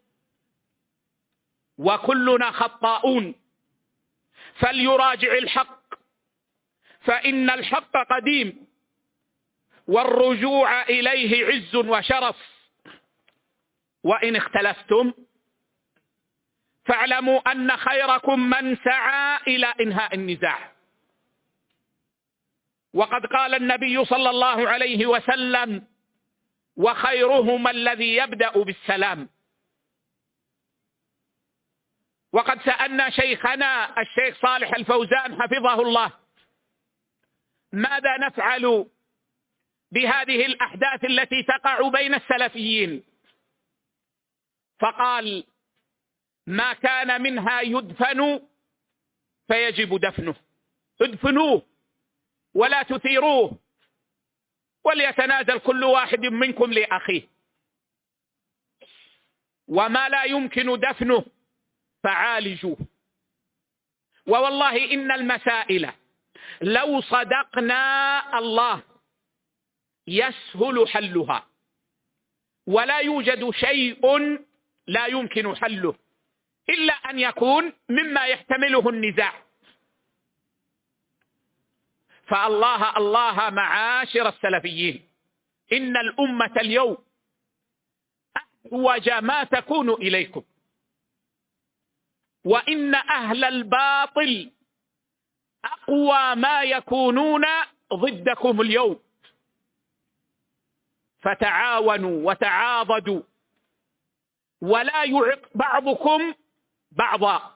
وكلنا خطاؤون فليراجع الحق، فإن الحق قديم والرجوع إليه عز وشرف. وإن اختلفتم فاعلموا أن خيركم من سعى إلى إنهاء النزاع. وقد قال النبي صلى الله عليه وسلم: وخيرهم الذي يبدأ بالسلام. وقد سألنا شيخنا الشيخ صالح الفوزان حفظه الله: ماذا نفعل بهذه الأحداث التي تقع بين السلفيين؟ فقال: ما كان منها يدفن فيجب دفنه، ادفنوه ولا تثيروه، وليتنازل كل واحد منكم لأخيه. وما لا يمكن دفنه فعالجوه. ووالله إن المسائل لو صدقنا الله يسهل حلها، ولا يوجد شيء لا يمكن حله إلا أن يكون مما يحتمله النزاع. فالله الله معاشر السلفيين، إن الأمة اليوم أحوج ما تكون إليكم، وإن أهل الباطل أقوى ما يكونون ضدكم اليوم. فتعاونوا وتعاضدوا ولا يعق بعضكم بعضا،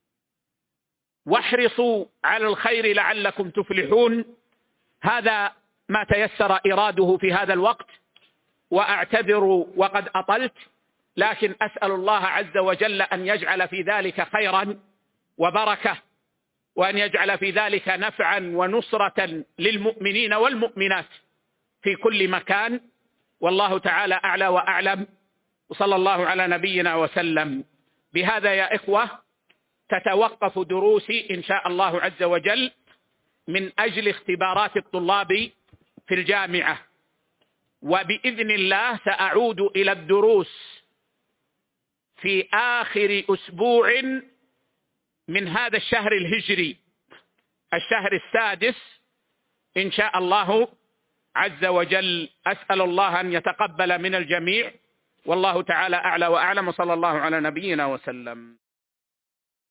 واحرصوا على الخير لعلكم تفلحون. هذا ما تيسر إراده في هذا الوقت، وأعتذر وقد أطلت، لكن أسأل الله عز وجل أن يجعل في ذلك خيرا وبركة، وأن يجعل في ذلك نفعا ونصرة للمؤمنين والمؤمنات في كل مكان. والله تعالى أعلى وأعلم، وصلى الله على نبينا وسلم. بهذا يا إخوة تتوقف دروسي إن شاء الله عز وجل من أجل اختبارات الطلاب في الجامعة، وبإذن الله سأعود إلى الدروس في آخر أسبوع من هذا الشهر الهجري، الشهر السادس إن شاء الله عز وجل. أسأل الله أن يتقبل من الجميع، والله تعالى أعلى وأعلم، وصلى الله على نبينا وسلم.